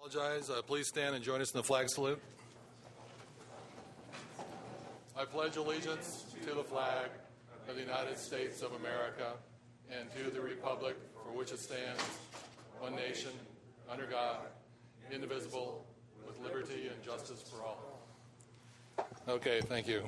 Apologize. Please stand and join us in the flag salute. I pledge allegiance to the flag of the United States of America and to the republic for which it stands, one nation, under God, indivisible, with liberty and justice for all. Okay, thank you.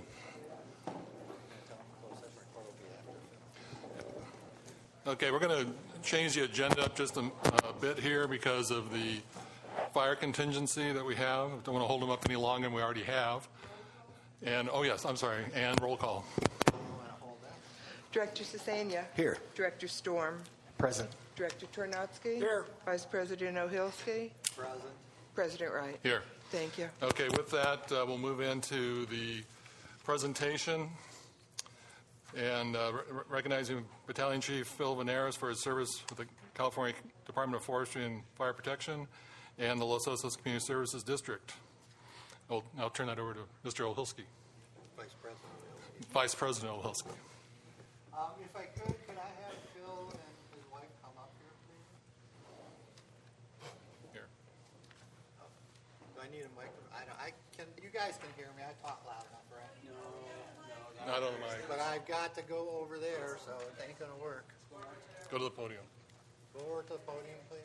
Okay, we're going to change the agenda up just a bit here because of the fire contingency that we have. I don't want to hold them up any longer than we already have. And, and roll call. Director Sisania. Here. Director Storm. Present. Director Tornotsky. Here. Vice President Ohilsky. Present. President Wright. Here. Thank you. Okay, with that, we'll move into the presentation and recognizing Battalion Chief Phil Veneris for his service with the California Department of Forestry and Fire Protection and the Los Osos Community Services District. I'll turn that over to Mr. Ohilsky. Vice President Ohilsky. If I could I have Phil and his wife come up here, please? Here. Do I need a microphone? You guys can hear me. I talk loud enough, right? No. Not on the mic. But I've got to go over there, so it ain't going to work. Go to the podium. Go over to the podium, please.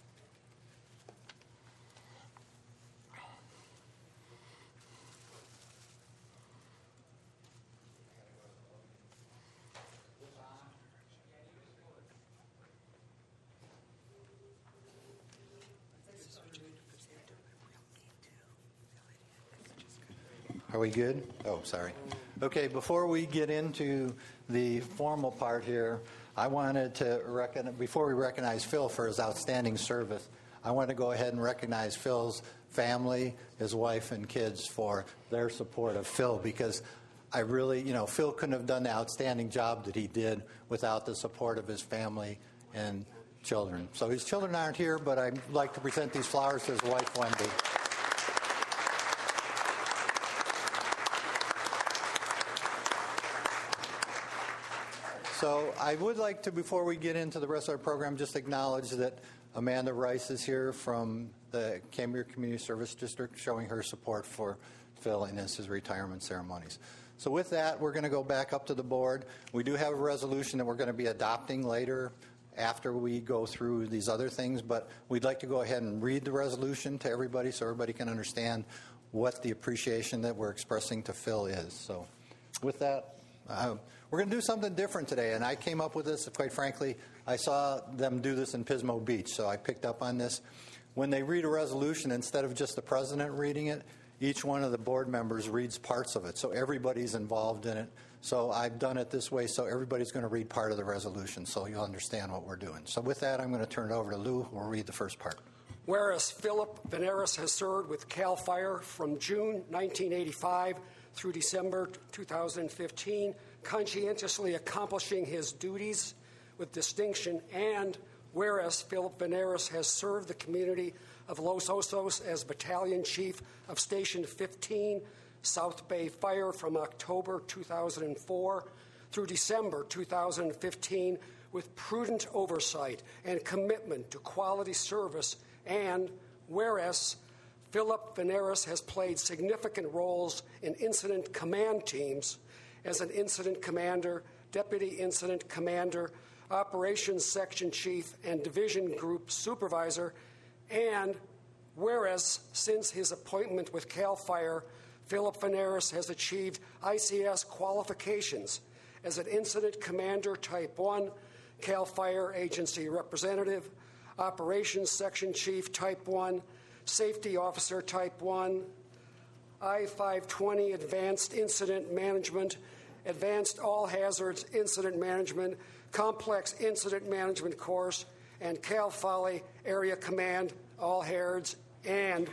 Are we good? Oh, sorry. Okay, before we get into the formal part here, I wanted to before we recognize Phil for his outstanding service, I want to go ahead and recognize Phil's family, his wife and kids for their support of Phil, because I really, Phil couldn't have done the outstanding job that he did without the support of his family and children. So his children aren't here, but I'd like to present these flowers to his wife, Wendy. So I would like to, before we get into the rest of our program, just acknowledge that Amanda Rice is here from the Cambria Community Service District, showing her support for Phil in his retirement ceremonies. So with that, we're going to go back up to the board. We do have a resolution that we're going to be adopting later after we go through these other things, but we'd like to go ahead and read the resolution to everybody so everybody can understand what the appreciation that we're expressing to Phil is. So with that, we're going to do something different today, and I came up with this, quite frankly. I saw them do this in Pismo Beach, so I picked up on this. When they read a resolution, instead of just the president reading it, each one of the board members reads parts of it, so everybody's involved in it. So I've done it this way, so everybody's going to read part of the resolution, so you'll understand what we're doing. So with that, I'm going to turn it over to Lou, who will read the first part. Whereas Philip Veneris has served with CAL FIRE from June 1985 through December 2015, conscientiously accomplishing his duties with distinction, and whereas Philip Veneris has served the community of Los Osos as Battalion Chief of Station 15, South Bay Fire from October 2004 through December 2015 with prudent oversight and commitment to quality service, and whereas Philip Veneris has played significant roles in incident command teams as an incident commander, deputy incident commander, operations section chief, and division group supervisor, and whereas since his appointment with CAL FIRE, Philip Veneris has achieved ICS qualifications as an incident commander type 1, CAL FIRE agency representative, operations section chief type 1, safety officer type 1, I-520 advanced incident management, advanced all hazards incident management, complex incident management course, and Cal Folly area command all hazards, and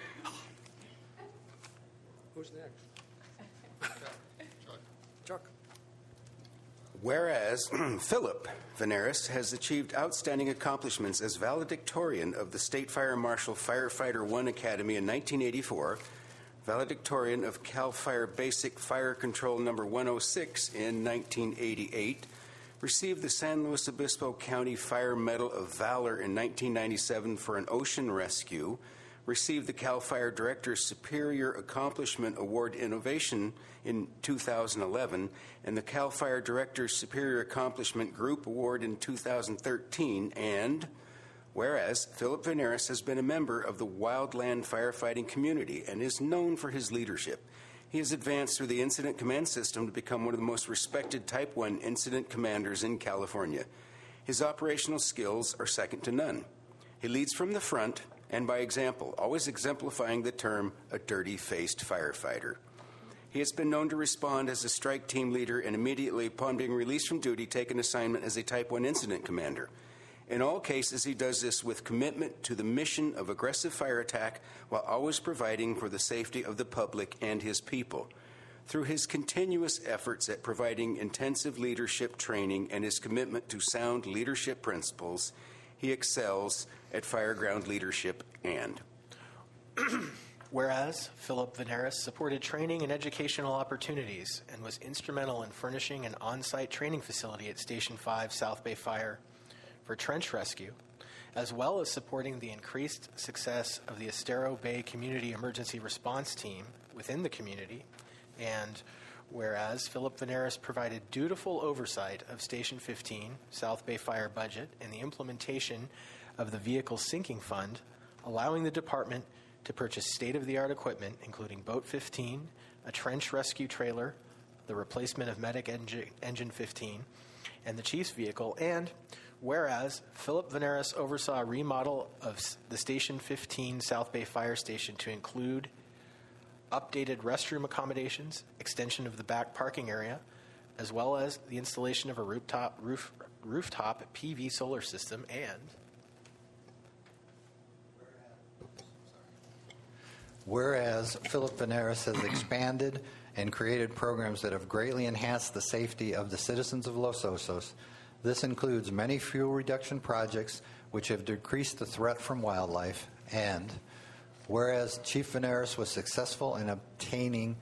who's next? Chuck. Whereas Philip Veneris has achieved outstanding accomplishments as valedictorian of the State Fire Marshal Firefighter 1 Academy in 1984, valedictorian of CAL FIRE Basic Fire Control Number 106 in 1988, received the San Luis Obispo County Fire Medal of Valor in 1997 for an ocean rescue, received the CAL FIRE Director's Superior Accomplishment Award Innovation in 2011 and the CAL FIRE Director's Superior Accomplishment Group Award in 2013, and whereas Philip Veneris has been a member of the wildland firefighting community and is known for his leadership. He has advanced through the Incident Command System to become one of the most respected Type 1 incident commanders in California. His operational skills are second to none. He leads from the front and by example, always exemplifying the term a dirty-faced firefighter. He has been known to respond as a strike team leader and immediately upon being released from duty take an assignment as a Type 1 incident commander. In all cases, he does this with commitment to the mission of aggressive fire attack while always providing for the safety of the public and his people. Through his continuous efforts at providing intensive leadership training and his commitment to sound leadership principles, he excels at fireground leadership and. Whereas Philip Veneris supported training and educational opportunities and was instrumental in furnishing an on-site training facility at Station 5 South Bay Fire for trench rescue, as well as supporting the increased success of the Estero Bay Community Emergency Response Team within the community, and whereas Philip Veneris provided dutiful oversight of Station 15 South Bay Fire budget and the implementation of the Vehicle Sinking Fund, allowing the department to purchase state-of-the-art equipment, including Boat 15, a trench rescue trailer, the replacement of Medic Engine 15, and the Chief's vehicle, and whereas Philip Veneris oversaw a remodel of the Station 15 South Bay Fire Station to include updated restroom accommodations, extension of the back parking area, as well as the installation of a rooftop PV solar system, and whereas Philip Veneris has expanded and created programs that have greatly enhanced the safety of the citizens of Los Osos. This includes many fuel reduction projects which have decreased the threat from wildlife, and whereas Chief Veneris was successful in obtaining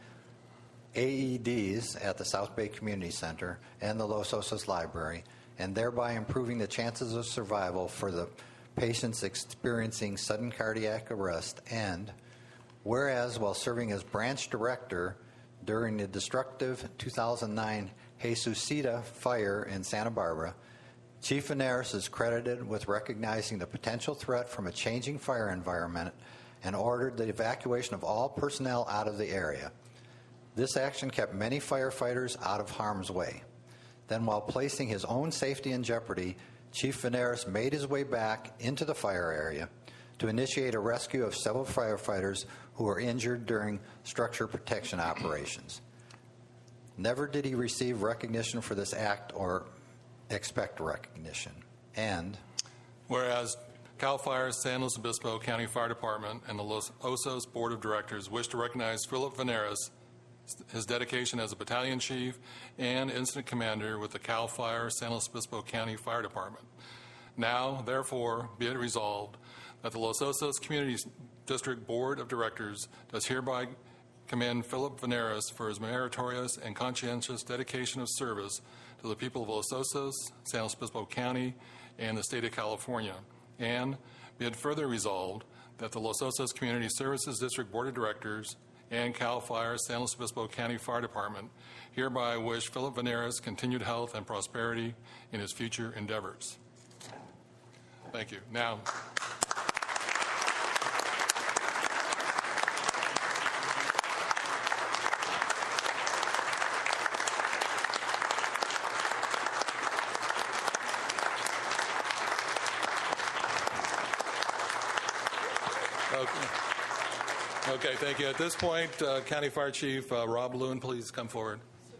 AEDs at the South Bay Community Center and the Los Osos Library, and thereby improving the chances of survival for the patients experiencing sudden cardiac arrest, and whereas while serving as branch director during the destructive 2009 Jesucita fire in Santa Barbara, Chief Veneris is credited with recognizing the potential threat from a changing fire environment and ordered the evacuation of all personnel out of the area. This action kept many firefighters out of harm's way. Then, while placing his own safety in jeopardy, Chief Veneris made his way back into the fire area to initiate a rescue of several firefighters who were injured during structure protection operations. Never did he receive recognition for this act or expect recognition. And whereas CAL FIRE San Luis Obispo County Fire Department and the Los Osos Board of Directors wish to recognize Philip Veneris, his dedication as a battalion chief and incident commander with the CAL FIRE San Luis Obispo County Fire Department. Now, therefore, be it resolved that the Los Osos Community District Board of Directors does hereby commend Philip Veneris for his meritorious and conscientious dedication of service to the people of Los Osos, San Luis Obispo County, and the state of California. And be it further resolved that the Los Osos Community Services District Board of Directors and CAL FIRE San Luis Obispo County Fire Department hereby wish Philip Veneris continued health and prosperity in his future endeavors. Thank you. Now, okay, thank you. At this point, County Fire Chief Rob Loon, please come forward.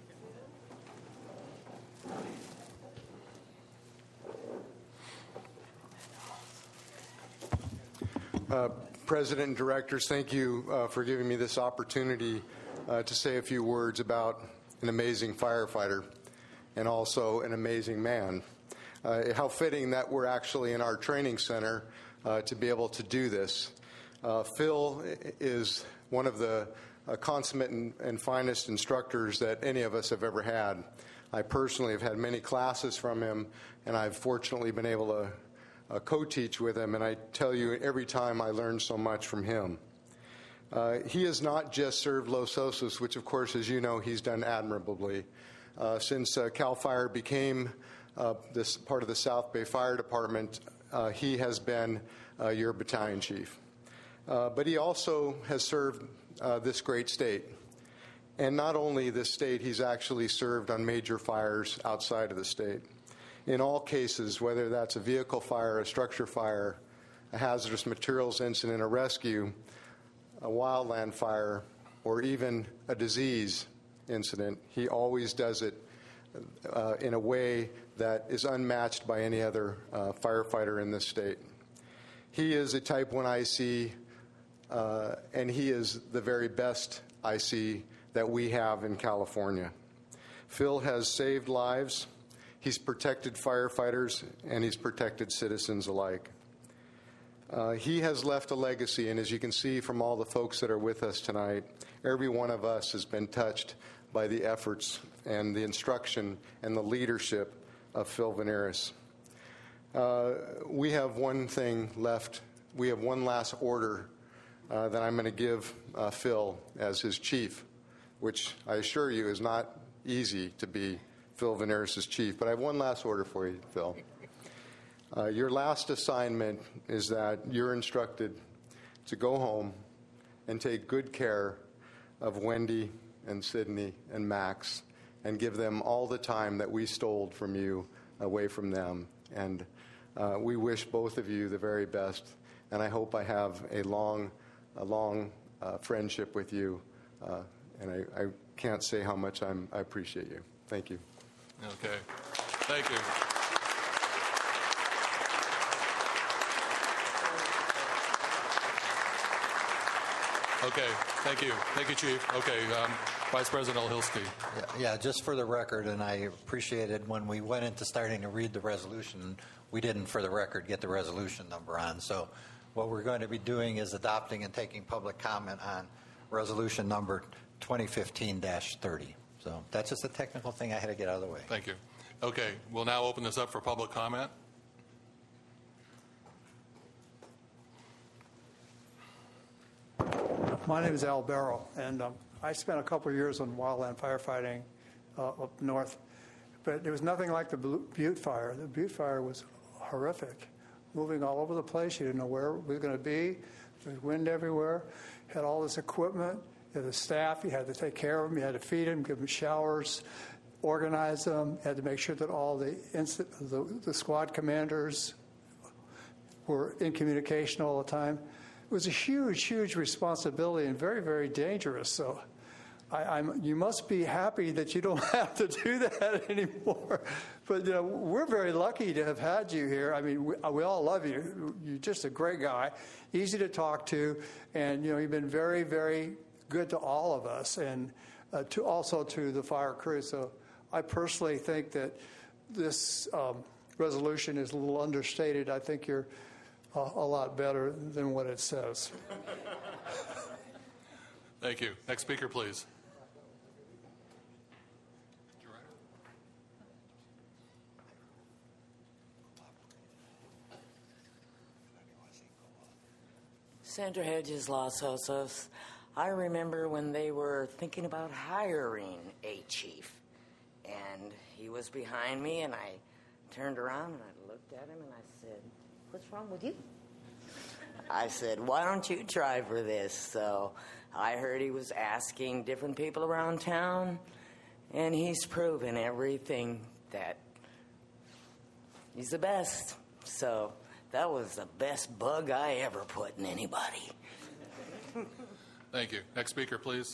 President and directors, thank you for giving me this opportunity to say a few words about an amazing firefighter and also an amazing man. How fitting that we're actually in our training center to be able to do this. Phil is one of the consummate and finest instructors that any of us have ever had. I personally have had many classes from him, and I've fortunately been able to co-teach with him, and I tell you, every time I learn so much from him. He has not just served Los Osos, which, of course, as you know, he's done admirably. Since CAL FIRE became this part of the South Bay Fire Department, he has been your battalion chief. But he also has served this great state. And not only this state, he's actually served on major fires outside of the state. In all cases, whether that's a vehicle fire, a structure fire, a hazardous materials incident, a rescue, a wildland fire, or even a disease incident, he always does it in a way that is unmatched by any other firefighter in this state. He is a Type 1 IC, and he is the very best IC that we have in California. Phil has saved lives, he's protected firefighters, and he's protected citizens alike. He has left a legacy, and as you can see from all the folks that are with us tonight, every one of us has been touched by the efforts and the instruction and the leadership of Phil Veneris. We have one thing left. We have one last order that I'm going to give Phil as his chief, which I assure you is not easy to be Phil Veneris' chief. But I have one last order for you, Phil. Your last assignment is that you're instructed to go home and take good care of Wendy and Sydney and Max and give them all the time that we stole from you away from them. And we wish both of you the very best. And I hope I have a long friendship with you. And I can't say how much I appreciate you. Thank you. Okay. Thank you. Okay, thank you. Thank you, Chief. Okay, Vice President Olhilsky. Yeah, just for the record, and I appreciated when we went into starting to read the resolution, we didn't, for the record, get the resolution number on. So what we're going to be doing is adopting and taking public comment on resolution number 2015-30. So that's just a technical thing I had to get out of the way. Thank you. Okay, we'll now open this up for public comment. My name is Al Barrow, and I spent a couple of years on wildland firefighting up north, but there was nothing like the Butte fire. The Butte fire was horrific, moving all over the place. You didn't know where it was going to be. There was wind everywhere. You had all this equipment. You had the staff. You had to take care of them. You had to feed them, give them showers, organize them. You had to make sure that all the squad commanders were in communication all the time. It was a huge, huge responsibility and very, very dangerous. So you must be happy that you don't have to do that anymore. But we're very lucky to have had you here. I mean, we all love you. You're just a great guy, easy to talk to, and you've been very, very good to all of us, and also to the fire crew. So I personally think that this resolution is a little understated. I think you're a lot better than what it says. Thank you. Next speaker, please. Sandra Hedges, Los Osos. I remember when they were thinking about hiring a chief, and he was behind me, and I turned around and I looked at him and I said, "What's wrong with you?" I said, "Why don't you try for this?" So I heard he was asking different people around town, and he's proven everything that he's the best. So that was the best bug I ever put in anybody. Thank you. Next speaker, please.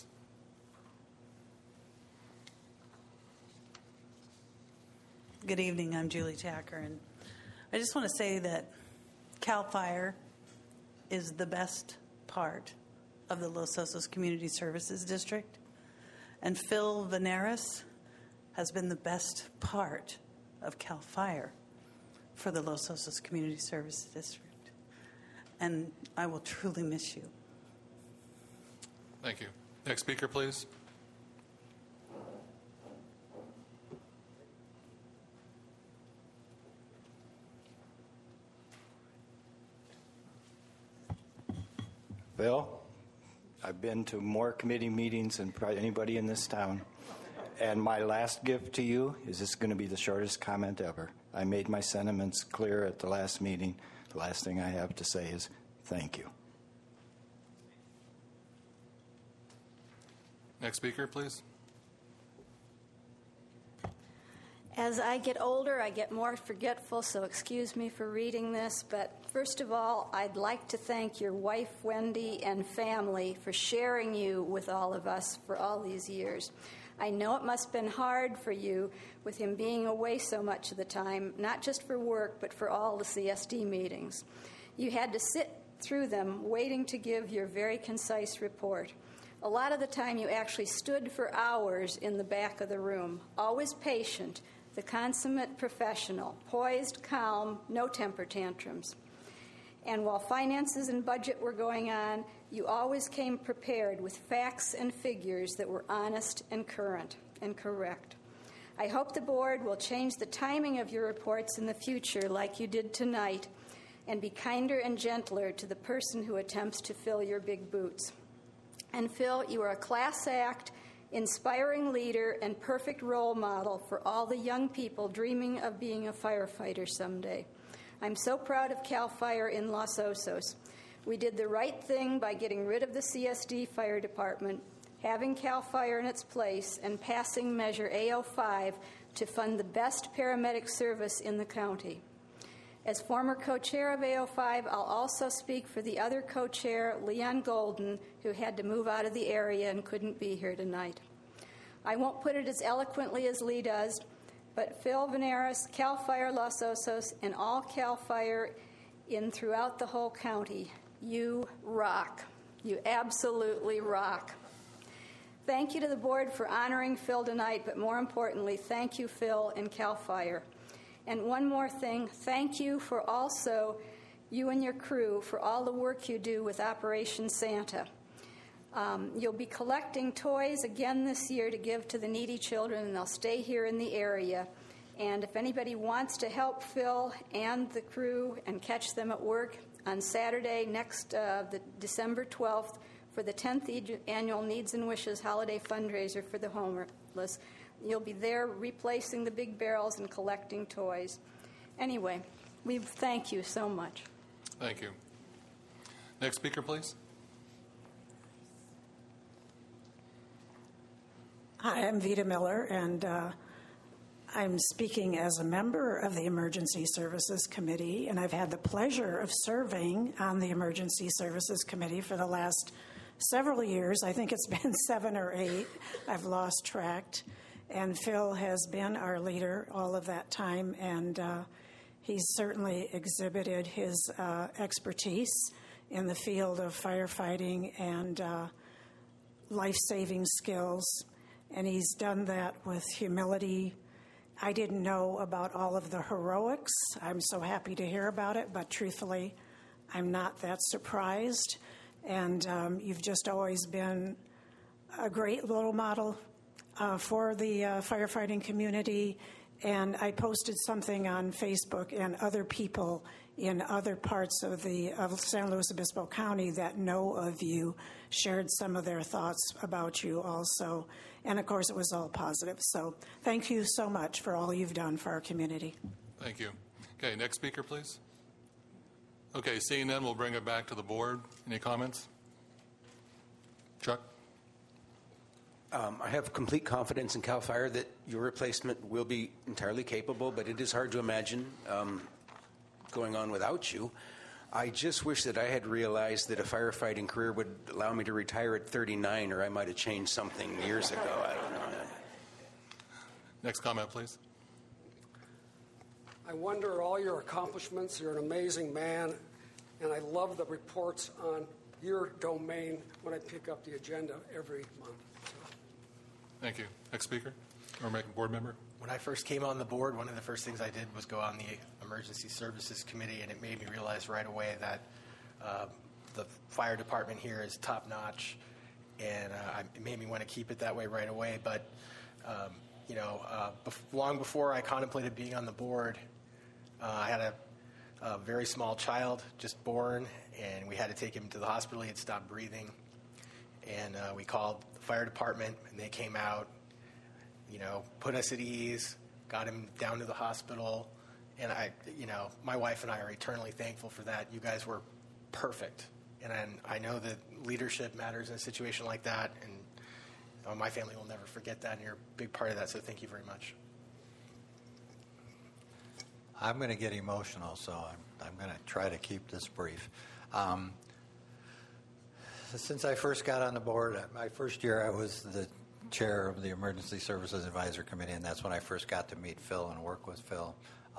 Good evening. I'm Julie Tacker, and I just want to say that CAL FIRE is the best part of the Los Osos Community Services District, and Phil Veneris has been the best part of CAL FIRE for the Los Osos Community Services District, and I will truly miss you. Thank you. Next speaker, please. Phil, I've been to more committee meetings than probably anybody in this town. And my last gift to you is this going to be the shortest comment ever. I made my sentiments clear at the last meeting. The last thing I have to say is thank you. Next speaker, please. As I get older, I get more forgetful, so excuse me for reading this. But first of all, I'd like to thank your wife, Wendy, and family for sharing you with all of us for all these years. I know it must have been hard for you with him being away so much of the time, not just for work, but for all the CSD meetings. You had to sit through them waiting to give your very concise report. A lot of the time you actually stood for hours in the back of the room, always patient, the consummate professional, poised, calm, no temper tantrums. And while finances and budget were going on, you always came prepared with facts and figures that were honest and current and correct. I hope the board will change the timing of your reports in the future like you did tonight and be kinder and gentler to the person who attempts to fill your big boots. And Phil, you are a class act, inspiring leader, and perfect role model for all the young people dreaming of being a firefighter someday. I'm so proud of CAL FIRE in Los Osos. We did the right thing by getting rid of the CSD Fire Department, having CAL FIRE in its place, and passing Measure A05 to fund the best paramedic service in the county. As former co-chair of A05, I'll also speak for the other co-chair, Leon Golden, who had to move out of the area and couldn't be here tonight. I won't put it as eloquently as Lee does, but Phil Veneris, CAL FIRE Los Osos, and all CAL FIRE throughout the whole county, you rock. You absolutely rock. Thank you to the board for honoring Phil tonight, but more importantly, thank you, Phil, and CAL FIRE. And one more thing, thank you for also, you and your crew, for all the work you do with Operation Santa. You'll be collecting toys again this year to give to the needy children, and they'll stay here in the area. And if anybody wants to help Phil and the crew and catch them at work on Saturday, the December 12th, for the 10th Annual Needs and Wishes Holiday Fundraiser for the Homeless, you'll be there replacing the big barrels and collecting toys. Anyway, we thank you so much. Thank you. Next speaker, please. Hi, I'm Vita Miller, and I'm speaking as a member of the Emergency Services Committee, and I've had the pleasure of serving on the Emergency Services Committee for the last several years. I think it's been 7 or 8. I've lost track. And Phil has been our leader all of that time, and he's certainly exhibited his expertise in the field of firefighting and life-saving skills. And he's done that with humility. I didn't know about all of the heroics. I'm so happy to hear about it, but truthfully, I'm not that surprised. And you've just always been a great role model for the firefighting community. And I posted something on Facebook, and other people in other parts of San Luis Obispo County that know of you shared some of their thoughts about you also. And, of course, it was all positive. So thank you so much for all you've done for our community. Thank you. Okay, next speaker, please. Okay, seeing none, we'll bring it back to the board. Any comments? Chuck? I have complete confidence in CAL FIRE that your replacement will be entirely capable, but it is hard to imagine going on without you. I just wish that I had realized that a firefighting career would allow me to retire at 39, or I might have changed something years ago. I don't know. Next comment, please. I wonder all your accomplishments. You're an amazing man, and I love the reports on your domain when I pick up the agenda every month. Thank you. Next speaker, or board member. When I first came on the board, one of the first things I did was go on the Emergency Services Committee, and it made me realize right away that the fire department here is top-notch, and it made me want to keep it that way right away. But, long before I contemplated being on the board, I had a a very small child, just born, and we had to take him to the hospital. He had stopped breathing. And we called the fire department, and they came out, put us at ease, got him down to the hospital. And my wife and I are eternally thankful for that. You guys were perfect. And I know that leadership matters in a situation like that. And my family will never forget that, and you're a big part of that. So thank you very much. I'm going to get emotional, so I'm going to try to keep this brief. Since I first got on the board, my first year I was the chair of the Emergency Services Advisory Committee, and that's when I first got to meet Phil and work with Phil.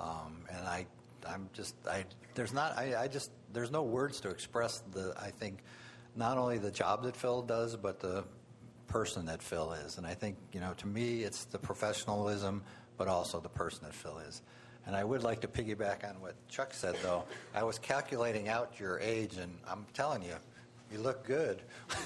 There's no words to express I think not only the job that Phil does, but the person that Phil is. And I think, to me, it's the professionalism, but also the person that Phil is. And I would like to piggyback on what Chuck said, though. I was calculating out your age, and I'm telling you, you look good.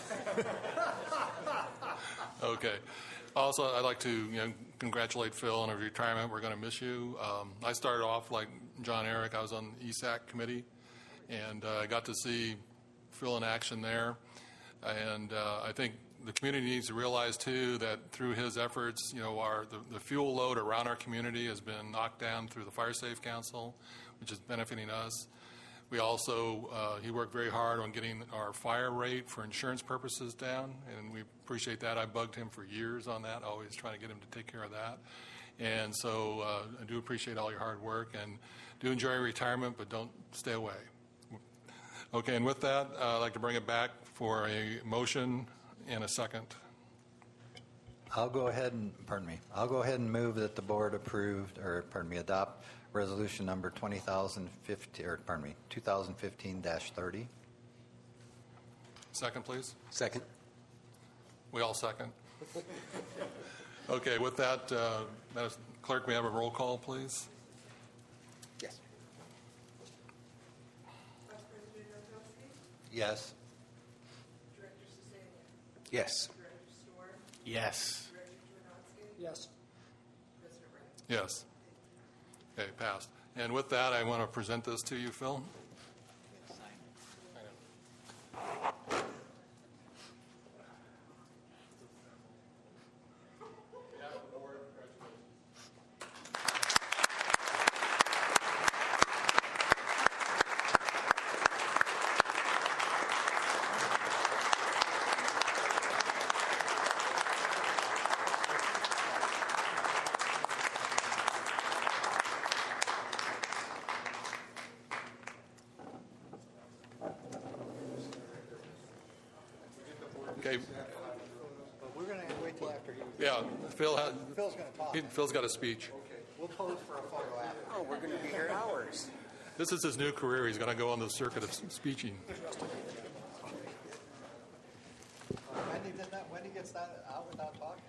Okay. Also, I'd like to congratulate Phil on his retirement. We're going to miss you. I started off like John Eric. I was on the ESAC committee, and I got to see Phil in action there. And I think the community needs to realize, too, that through his efforts, the fuel load around our community has been knocked down through the Fire Safe Council, which is benefiting us. We also, he worked very hard on getting our fire rate for insurance purposes down, and we appreciate that. I bugged him for years on that, always trying to get him to take care of that. And so I do appreciate all your hard work, and do enjoy retirement, but don't stay away. Okay, and with that, I'd like to bring it back for a motion and a second. I'll go ahead and move that the board adopt resolution number 2015-30. Second, please. Second. We all second. Okay, with that, Madam Clerk, may I have a roll call, please? Yes. Yes. Yes. Yes. Yes. Yes. Okay, passed. And with that, I want to present this to you, Phil. Okay. We're going to wait till after you. Yeah, Phil's going to talk. Phil's got a speech. Okay. We'll pose for a photo after. Oh, we're going to be here hours. This is his new career. He's going to go on the circuit of speeching. Wendy gets that out without talking?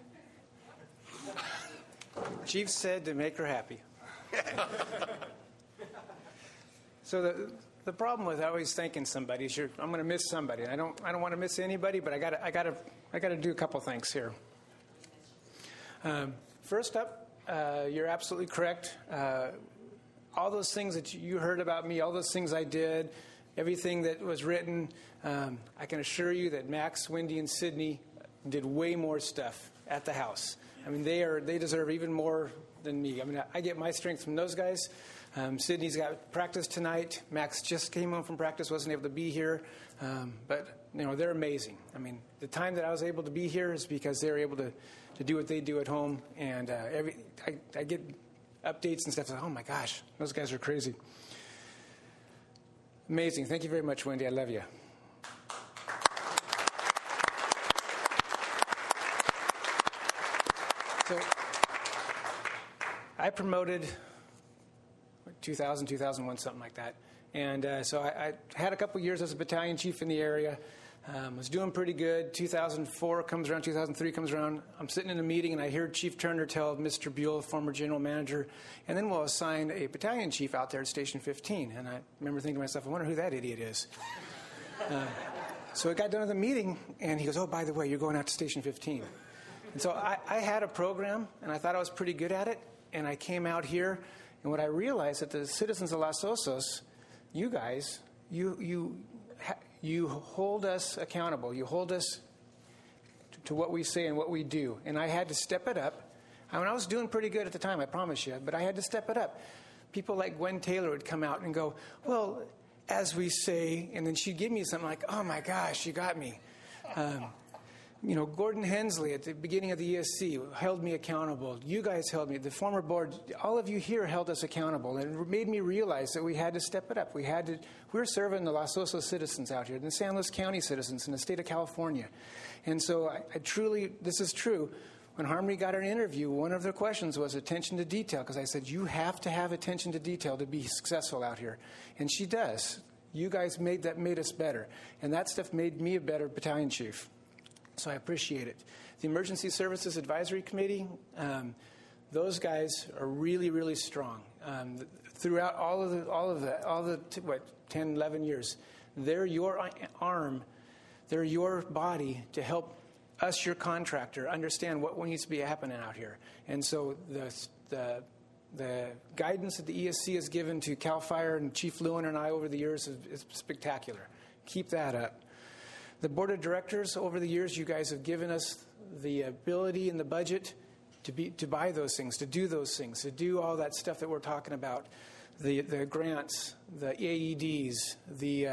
Chief said to make her happy. So the problem with always thanking somebody is I'm going to miss somebody. And I don't want to miss anybody, but I got to do a couple things here. First up, you're absolutely correct. All those things that you heard about me, all those things I did, everything that was written, I can assure you that Max, Wendy, and Sydney did way more stuff at the house. I mean, they deserve even more than me. I mean, I get my strength from those guys. Sydney's got practice tonight. Max just came home from practice, wasn't able to be here. But, they're amazing. I mean, the time that I was able to be here is because they're able to do what they do at home. And I get updates and stuff like, oh, my gosh, those guys are crazy. Amazing. Thank you very much, Wendy. I love you. So I promoted 2000, 2001, something like that. And so I had a couple years as a battalion chief in the area. Was doing pretty good. 2004 comes around, 2003 comes around. I'm sitting in a meeting, and I hear Chief Turner tell Mr. Buell, former general manager, and then we'll assign a battalion chief out there at Station 15. And I remember thinking to myself, I wonder who that idiot is. So it got done with the meeting, and he goes, oh, by the way, you're going out to Station 15. And so I had a program, and I thought I was pretty good at it, and I came out here, and what I realized that the citizens of Los Osos you guys, you hold us accountable. You hold us to what we say and what we do. And I had to step it up. I mean, I was doing pretty good at the time, I promise you, but I had to step it up. People like Gwen Taylor would come out and go, well, as we say, and then she'd give me something like, oh my gosh, you got me. Gordon Hensley at the beginning of the ESC held me accountable. You guys held me. The former board, all of you here held us accountable, and it made me realize that we had to step it up. We're serving the Los Osos citizens out here, the San Luis County citizens in the state of California. And so I truly, this is true. When Harmony got an interview, one of their questions was attention to detail, because I said, you have to have attention to detail to be successful out here. And she does. You guys made us better. And that stuff made me a better battalion chief. So I appreciate it. The Emergency Services Advisory Committee, those guys are really, really strong. Throughout all the 10, 11 years, they're your arm, they're your body to help us, your contractor, understand what needs to be happening out here. And so the guidance that the ESC has given to CAL FIRE and Chief Lewin and I over the years is spectacular. Keep that up. The board of directors, over the years, you guys have given us the ability and the budget to buy those things, to do those things, to do all that stuff that we're talking about, the grants, the AEDs, the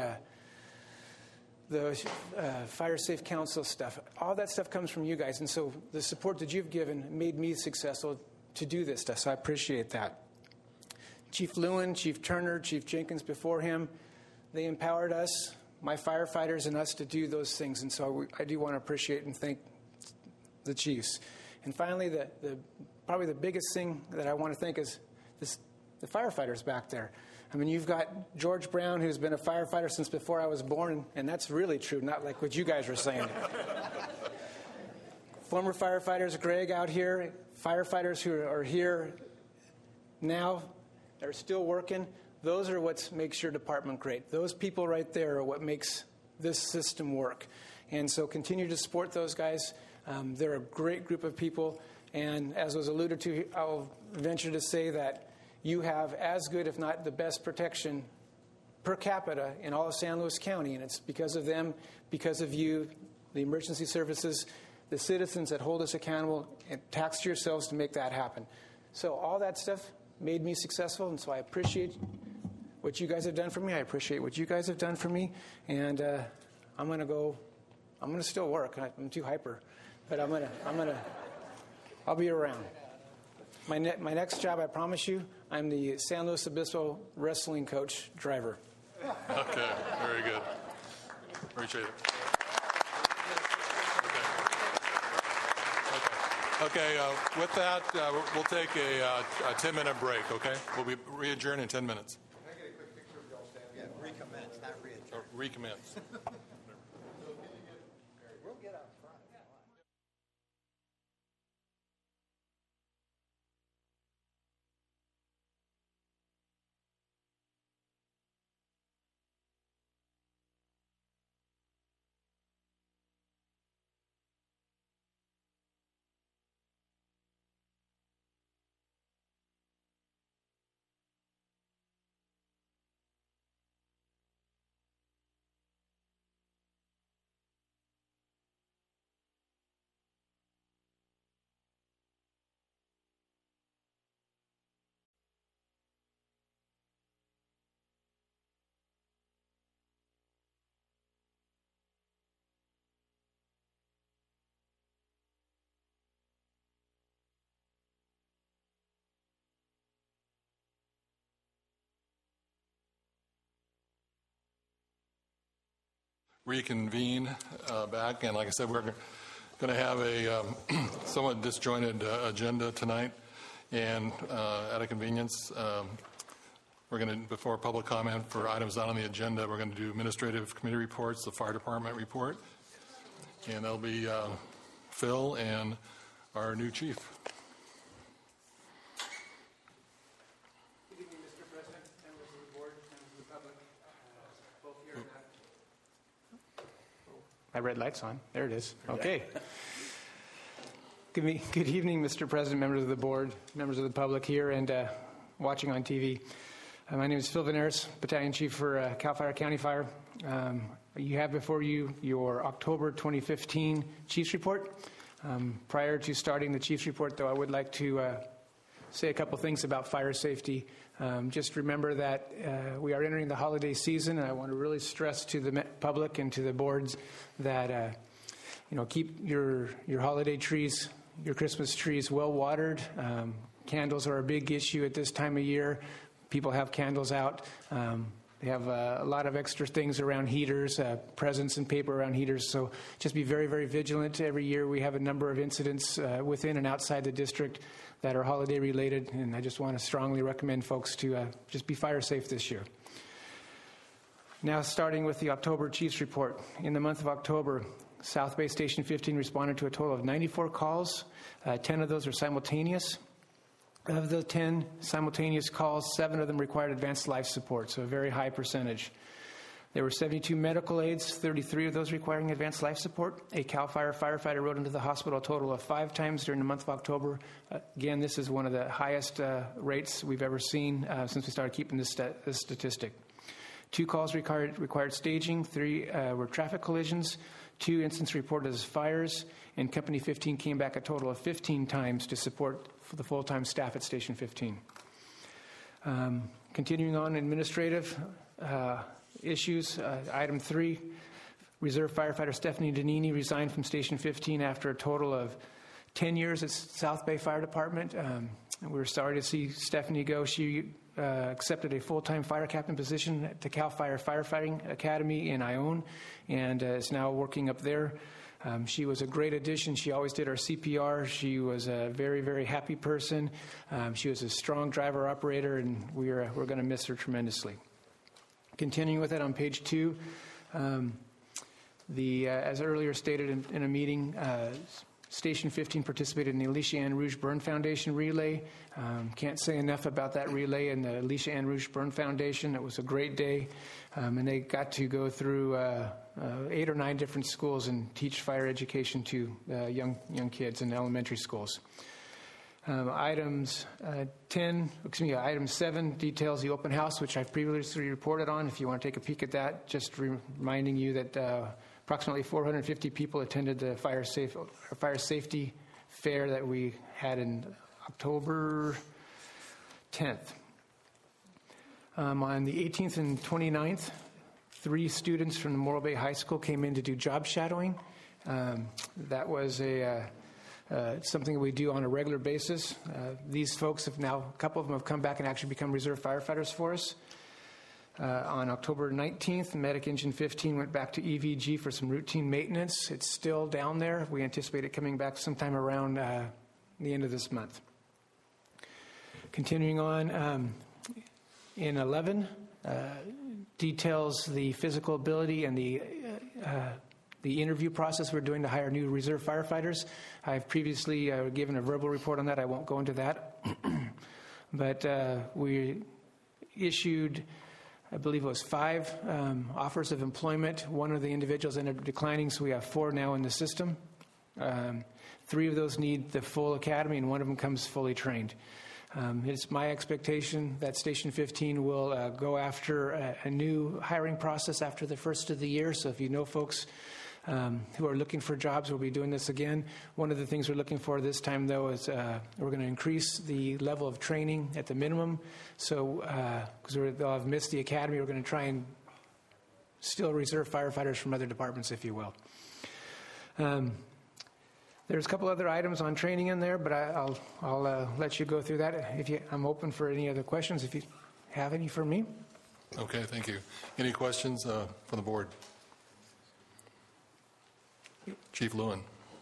Fire Safe Council stuff. All that stuff comes from you guys, and so the support that you've given made me successful to do this stuff, so I appreciate that. Chief Lewin, Chief Turner, Chief Jenkins before him, they empowered us, my firefighters and us, to do those things, and so I do want to appreciate and thank the chiefs. And finally, probably the biggest thing that I want to thank is the firefighters back there. I mean, you've got George Brown, who's been a firefighter since before I was born, and that's really true, not like what you guys are saying. Former firefighters, Greg out here, firefighters who are here now, they're still working. Those are what makes your department great. Those people right there are what makes this system work. And so continue to support those guys. They're a great group of people. And as was alluded to, I'll venture to say that you have as good, if not the best, protection per capita in all of San Luis County. And it's because of them, because of you, the emergency services, the citizens that hold us accountable, and tax yourselves to make that happen. So all that stuff made me successful, and so I appreciate what you guys have done for me. I appreciate what you guys have done for me. And I'm going to still work. I'm too hyper. But I'll be around. My next job, I promise you, I'm the San Luis Obispo wrestling coach driver. Okay, very good. Appreciate it. Okay, with that, we'll take a 10-minute break, okay? We'll be re-adjourned in 10 minutes. Can I get a quick picture of y'all standing? Yeah, recommence, not re-adjourn. Recommence. We'll get out front. Reconvene back, and like I said, we're going to have a somewhat disjointed agenda tonight, and at a convenience, we're going to, before public comment for items not on the agenda, we're going to do administrative committee reports, the fire department report, and that'll be Phil and our new chief. Good evening, Mr. President, members of the board, members of the public, both here and my red light's on. There it is. Okay. Good evening, Mr. President, members of the board, members of the public here and watching on TV. My name is Phil Veneris, Battalion Chief for CAL FIRE County Fire. You have before you your October 2015 Chiefs Report. Prior to starting the Chiefs Report, though, I would like to say a couple things about fire safety. Just remember that we are entering the holiday season, and I want to really stress to the public and to the boards that keep your holiday trees, your Christmas trees well watered. Candles are a big issue at this time of year. People have candles out. They have a lot of extra things around heaters, presents and paper around heaters. So just be very, very vigilant. Every year we have a number of incidents within and outside the district that are holiday related, and I just want to strongly recommend folks to just be fire safe this year. Now starting with the October Chiefs Report. In the month of October, South Bay Station 15 responded to a total of 94 calls. 10 of those are simultaneous. Of the 10 simultaneous calls, 7 of them required advanced life support, so a very high percentage. There were 72 medical aids, 33 of those requiring advanced life support. A CAL FIRE firefighter rode into the hospital a total of 5 times during the month of October. Again, this is one of the highest rates we've ever seen since we started keeping this statistic. 2 calls required staging, 3 were traffic collisions, 2 incidents reported as fires, and Company 15 came back a total of 15 times to support for the full-time staff at Station 15. Continuing on administrative issues, item 3, Reserve firefighter Stephanie Danini resigned from Station 15 after a total of 10 years at South Bay Fire Department. We're sorry to see Stephanie go. She accepted a full-time fire captain position at the CAL FIRE Firefighting Academy in Ione and is now working up there. She was a great addition. She always did our CPR. She was a very, very happy person. She was a strong driver-operator, and we're going to miss her tremendously. Continuing with that on page 2, as earlier stated in a meeting, Station 15 participated in the Alicia Ann Rouge Burn Foundation relay. Can't say enough about that relay and the Alicia Ann Rouge Burn Foundation. It was a great day, and they got to go through 8 or 9 different schools and teach fire education to young kids in elementary schools. Item 7 details the open house, which I've previously reported on. If you want to take a peek at that, just reminding you that approximately 450 people attended the fire safety fair that we had in October 10th. On the 18th and 29th, 3 students from the Morro Bay High School came in to do job shadowing. That was something we do on a regular basis. These folks have now, a couple of them have come back and actually become reserve firefighters for us. On October 19th, Medic Engine 15 went back to EVG for some routine maintenance. It's still down there. We anticipate it coming back sometime around the end of this month. Continuing on, in 11, details the physical ability and the interview process we're doing to hire new reserve firefighters. I've previously given a verbal report on that. I won't go into that. But we issued, I believe it was 5 offers of employment. 1 of the individuals ended up declining, so we have 4 now in the system. 3 of those need the full academy, and 1 of them comes fully trained. It's my expectation that Station 15 will go after a new hiring process after the first of the year. So if you know folks who are looking for jobs, we'll be doing this again. One of the things we're looking for this time, though, is we're going to increase the level of training at the minimum. So because they'll have missed the academy, we're going to try and still reserve firefighters from other departments, if you will. There's a couple other items on training in there, but I'll let you go through that. I'm open for any other questions if you have any for me. Okay, thank you. Any questions from the board? Chief Lewin.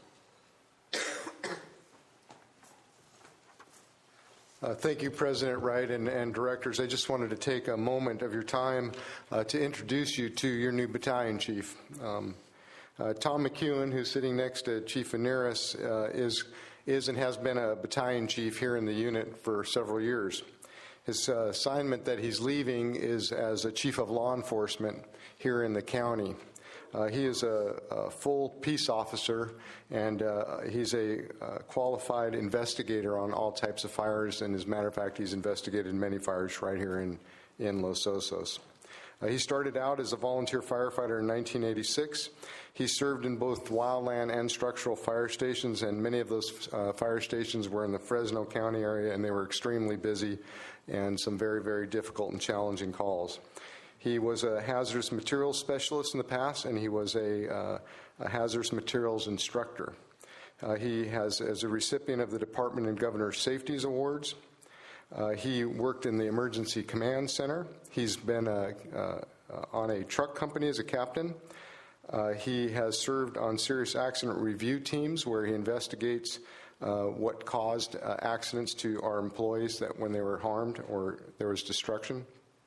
Thank you, President Wright and directors. I just wanted to take a moment of your time to introduce you to your new battalion chief. Tom McEwen, who's sitting next to Chief Veneris, is and has been a battalion chief here in the unit for several years. His assignment that he's leaving is as a chief of law enforcement here in the county. He is a full peace officer, and he's a qualified investigator on all types of fires. And as a matter of fact, he's investigated many fires right here in Los Osos. He started out as a volunteer firefighter in 1986. He served in both wildland and structural fire stations, and many of those fire stations were in the Fresno County area, and they were extremely busy and some very, very difficult and challenging calls. He was a hazardous materials specialist in the past, and he was a hazardous materials instructor. He has, as a recipient of the Department and Governor's Safeties Awards. He worked in the Emergency Command Center. He's been on a truck company as a captain. He has served on serious accident review teams where he investigates what caused accidents to our employees that when they were harmed or there was destruction.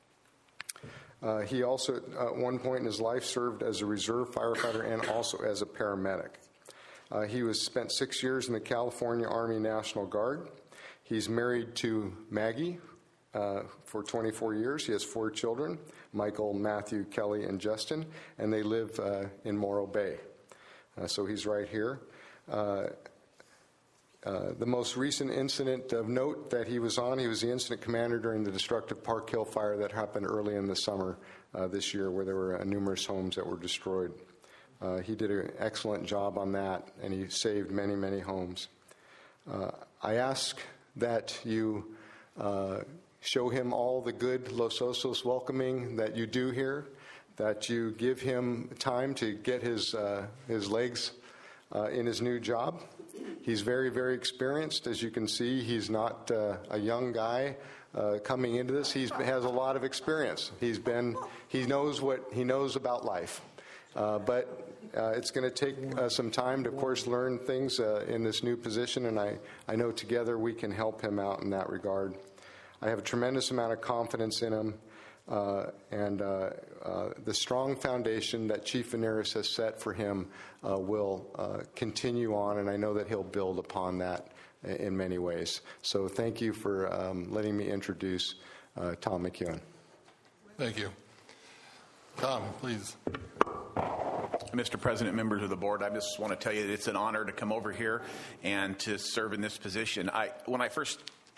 He also, at one point in his life, served as a reserve firefighter and also as a paramedic. He was spent 6 years in the California Army National Guard. He's married to Maggie for 24 years. He has 4 children, Michael, Matthew, Kelly, and Justin, and they live in Morro Bay. So he's right here. The most recent incident of note that he was on, he was the incident commander during the destructive Park Hill fire that happened early in the summer this year, where there were numerous homes that were destroyed. He did an excellent job on that, and he saved many, many homes. I ask that you show him all the good Los Osos welcoming that you do here, that you give him time to get his legs in his new job. He's very, very experienced. As you can see, he's not a young guy coming into this. He has a lot of experience. He knows what he knows about life. But it's going to take some time to, of course, learn things in this new position, and I know together we can help him out in that regard. I have a tremendous amount of confidence in him, and the strong foundation that Chief Veneris has set for him will continue on, and I know that he'll build upon that in many ways. So thank you for letting me introduce Tom McEwen. Thank you. Tom, please. Mr. President, members of the board, I just want to tell you that it's an honor to come over here and to serve in this position. When I first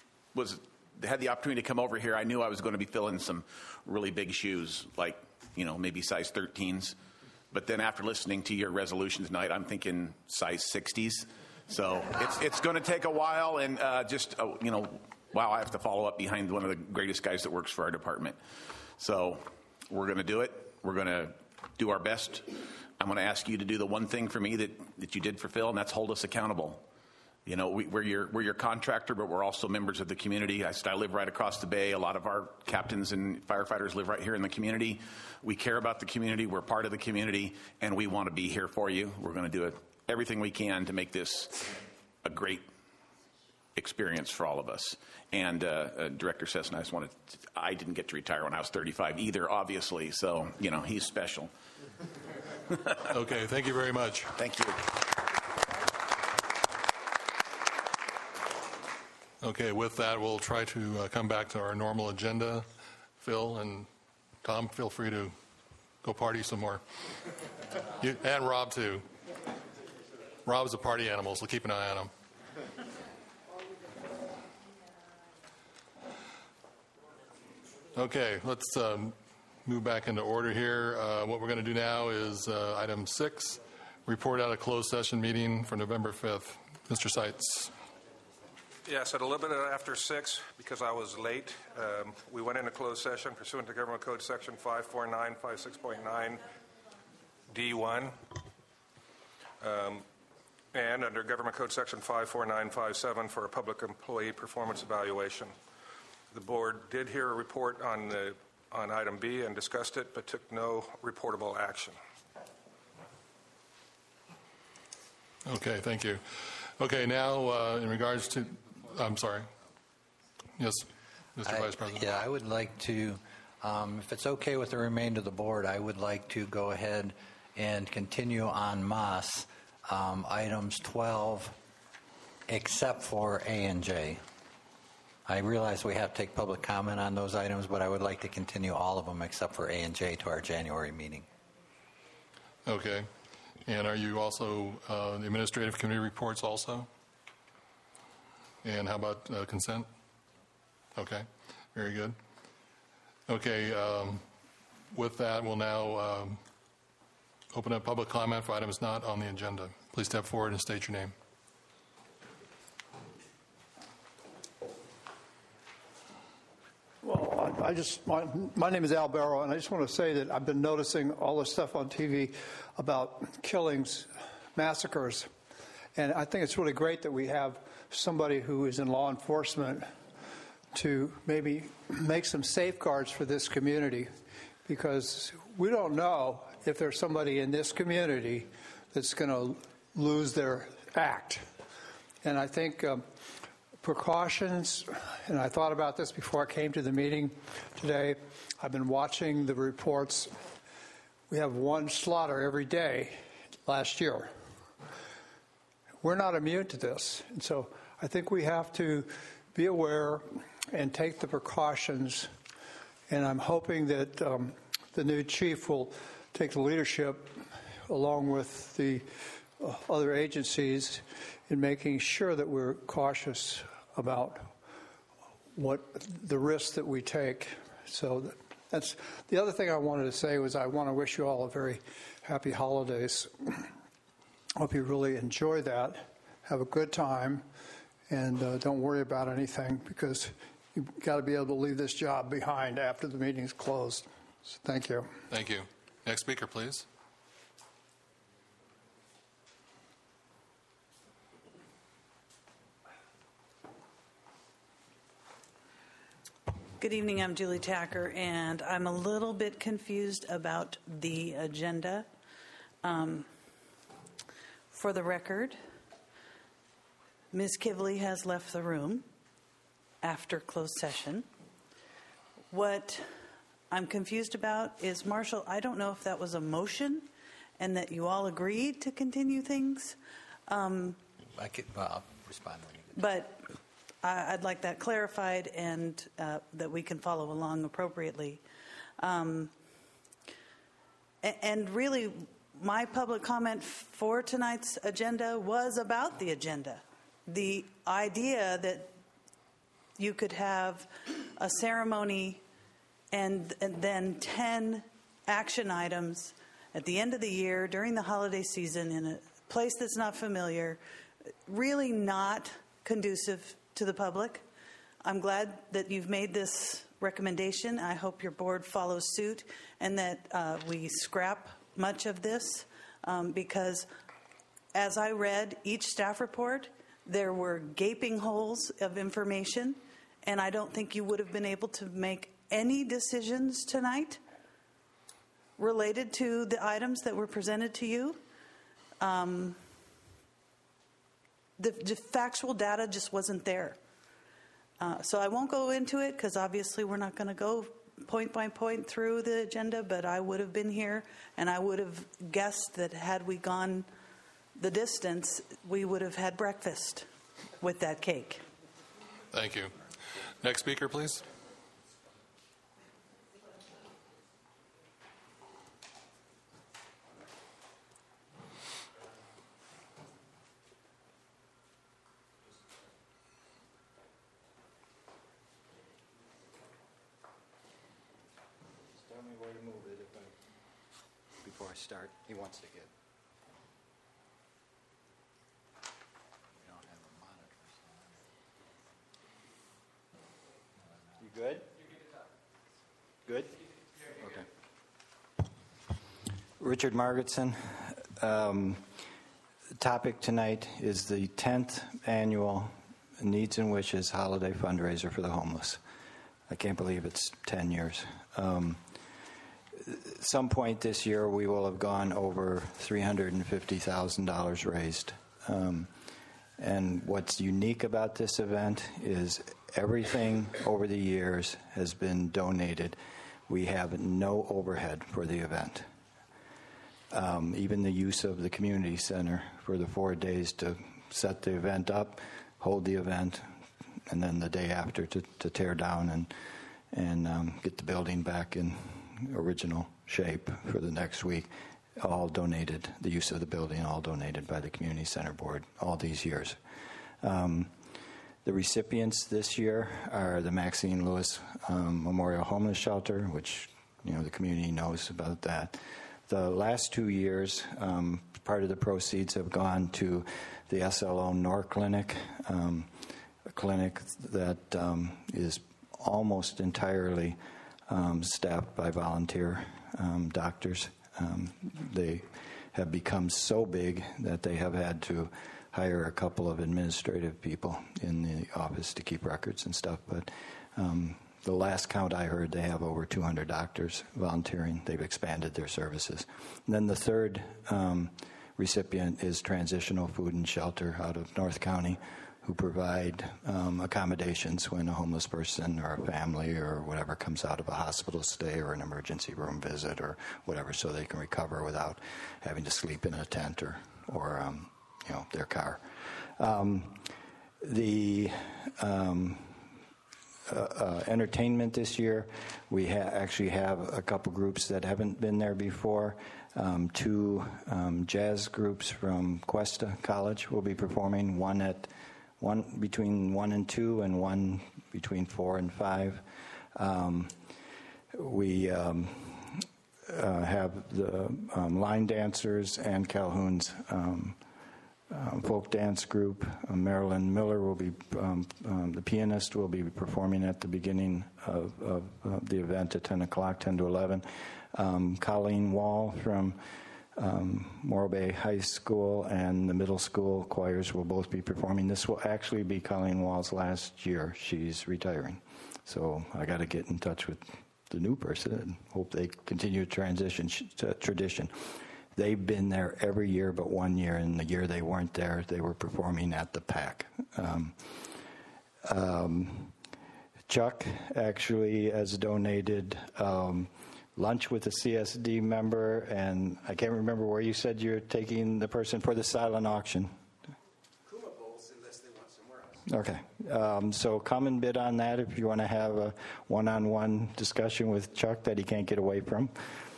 had the opportunity to come over here, I knew I was going to be filling some really big shoes, like, maybe size 13s. But then after listening to your resolution tonight, I'm thinking size 60s. So it's going to take a while, and wow, I have to follow up behind one of the greatest guys that works for our department. So we're going to do it. We're going to do our best. I'm going to ask you to do the one thing for me that you did for Phil, and that's hold us accountable. We're your contractor, but we're also members of the community. I live right across the bay. A lot of our captains and firefighters live right here in the community. We care about the community. We're part of the community, and we want to be here for you. We're going to do everything we can to make this a great experience for all of us. And Director Cessna, I didn't get to retire when I was 35 either, obviously. So, he's special. Okay, thank you very much. Thank you. Okay, with that, we'll try to come back to our normal agenda. Phil and Tom, feel free to go party some more. And Rob, too. Rob's a party animal, so keep an eye on him. Okay, let's move back into order here. What we're going to do now is item 6, report out a closed session meeting for November 5th. Mr. Seitz. Yes, at a little bit after 6, because I was late, we went into closed session pursuant to Government Code Section 54956.9 D1 and under Government Code Section 54957 for a public employee performance evaluation. The board did hear a report on item B and discussed it, but took no reportable action. Okay, thank you. Okay, now in regards to, I'm sorry. Yes, Mr. Vice President. Yeah, I would like to, if it's okay with the remainder of the board, I would like to go ahead and continue on MOS items 12, except for A and J. I realize we have to take public comment on those items, but I would like to continue all of them except for A and J to our January meeting. Okay. And are you also the administrative committee reports also? And how about consent? Okay, very good. Okay, with that, we'll now open up public comment for items not on the agenda. Please step forward and state your name. Well, my name is Al Barrow, and I just want to say that I've been noticing all this stuff on TV about killings, massacres, and I think it's really great that we have somebody who is in law enforcement to maybe make some safeguards for this community, because we don't know if there's somebody in this community that's going to lose their act. And I think precautions, and I thought about this before I came to the meeting today. I've been watching the reports. We have one slaughter every day last year. We're not immune to this. And so I think we have to be aware and take the precautions. And I'm hoping that the new chief will take the leadership along with the other agencies in making sure that we're cautious about what the risks that we take. So that's the other thing I wanted to say was I want to wish you all a very happy holidays. Hope you really enjoy that. Have a good time, and don't worry about anything, because you've got to be able to leave this job behind after the meeting's closed. So thank you. Thank you. Next speaker, please. Good evening, I'm Julie Tacker, and I'm a little bit confused about the agenda. For the record, Ms. Kivley has left the room after closed session. What I'm confused about is, Marshall, I don't know if that was a motion and that you all agreed to continue things. I'll respond when you get But I'd like that clarified, and that we can follow along appropriately. And really, my public comment for tonight's agenda was about the agenda. The idea that you could have a ceremony and then 10 action items at the end of the year during the holiday season in a place that's not familiar, really not conducive to the public. I'm glad that you've made this recommendation. I hope your board follows suit and that we scrap much of this, because as I read each staff report, there were gaping holes of information, and I don't think you would have been able to make any decisions tonight related to the items that were presented to you. The factual data just wasn't there. So I won't go into it, because obviously we're not going to go point by point through the agenda, but I would have been here, and I would have guessed that had we gone the distance, we would have had breakfast with that cake. Thank you. Next speaker, please. Tell me where to move it before I start. He wants to get. We don't have a monitor. You good? Good? Okay. Richard Margetson. The topic tonight is the 10th annual Needs and Wishes holiday fundraiser for the homeless. I can't believe it's 10 years. Some point this year, we will have gone over $350,000 raised. And what's unique about this event is everything over the years has been donated. We have no overhead for the event. Even the use of the community center for the 4 days to set the event up, hold the event, and then the day after to tear down and get the building back in original shape for the next week. All donated, the use of the building, all donated by the Community Center Board all these years. The recipients this year are the Maxine Lewis Memorial Homeless Shelter, which the community knows about that. The last 2 years, part of the proceeds have gone to the SLO Nor Clinic, a clinic that is almost entirely staffed by volunteer doctors. They have become so big that they have had to hire a couple of administrative people in the office to keep records and stuff. But the last count I heard, they have over 200 doctors volunteering. They've expanded their services. And then the third recipient is Transitional Food and Shelter out of North County, who provide accommodations when a homeless person or a family or whatever comes out of a hospital stay or an emergency room visit or whatever, so they can recover without having to sleep in a tent or their car. The entertainment this year, we actually have a couple groups that haven't been there before. Two jazz groups from Cuesta College will be performing, one between 1 and 2 and one between 4 and 5. We have the line dancers and Calhoun's folk dance group. Marilyn Miller will be, the pianist, will be performing at the beginning of the event at 10 o'clock, 10 to 11. Colleen Wall from Morro Bay High School and the middle school choirs will both be performing. This will actually be Colleen Wall's last year. She's retiring. So I got to get in touch with the new person and hope they continue to tradition. They've been there every year but 1 year, and the year they weren't there, they were performing at the PAC. Chuck actually has donated lunch with a CSD member, and I can't remember where you said you're taking the person for the silent auction. Kuma Bowls, unless they want somewhere else. Okay. So come and bid on that if you want to have a one-on-one discussion with Chuck that he can't get away from.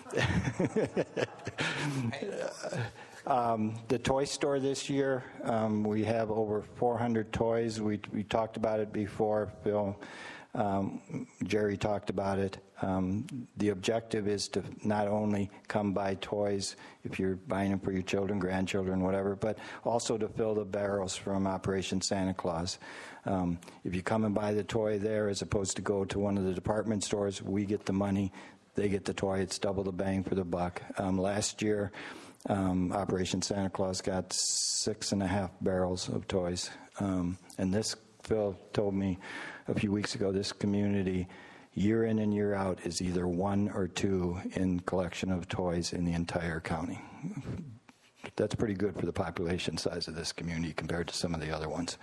The toy store this year, we have over 400 toys. We talked about it before, Phil. Jerry talked about it. The objective is to not only come buy toys if you're buying them for your children, grandchildren, whatever, but also to fill the barrels from Operation Santa Claus. If you come and buy the toy there as opposed to go to one of the department stores, we get the money, they get the toy. It's double the bang for the buck. Last year, Operation Santa Claus got 6.5 barrels of toys. And this, Phil told me a few weeks ago, this community, year in and year out, is either 1 or 2 in collection of toys in the entire county. That's pretty good for the population size of this community compared to some of the other ones.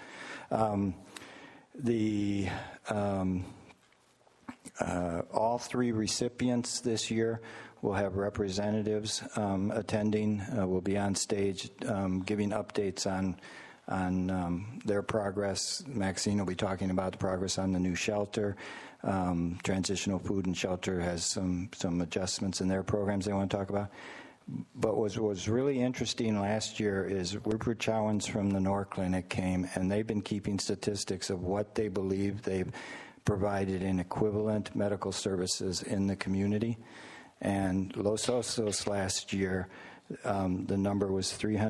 All 3 recipients this year will have representatives attending. Will be on stage giving updates on their progress. Maxine will be talking about the progress on the new shelter. Transitional Food and Shelter has some adjustments in their programs they want to talk about. But what was really interesting last year is Rupert Chowens from the Nor Clinic came, and they've been keeping statistics of what they believe they've provided in equivalent medical services in the community. And Los Osos last year, the number was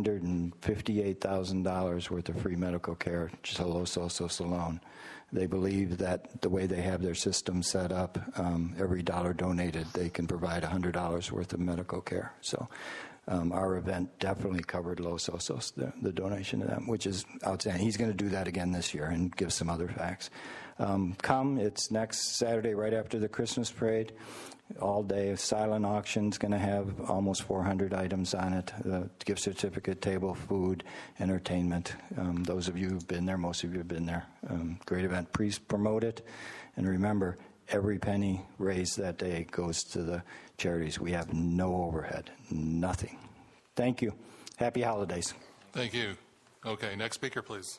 $358,000 worth of free medical care just to Los Osos alone. They believe that the way they have their system set up, every dollar donated, they can provide $100 worth of medical care. So our event definitely covered Los Osos, the donation to them, which is outstanding. He's going to do that again this year and give some other facts. It's next Saturday right after the Christmas parade. All day silent auction's going to have almost 400 items on it. Gift certificate, table, food, entertainment. Those of you who've been there, most of you have been there. Great event. Please promote it. And remember, every penny raised that day goes to the charities. We have no overhead, nothing. Thank you. Happy holidays. Thank you. Okay, next speaker, please.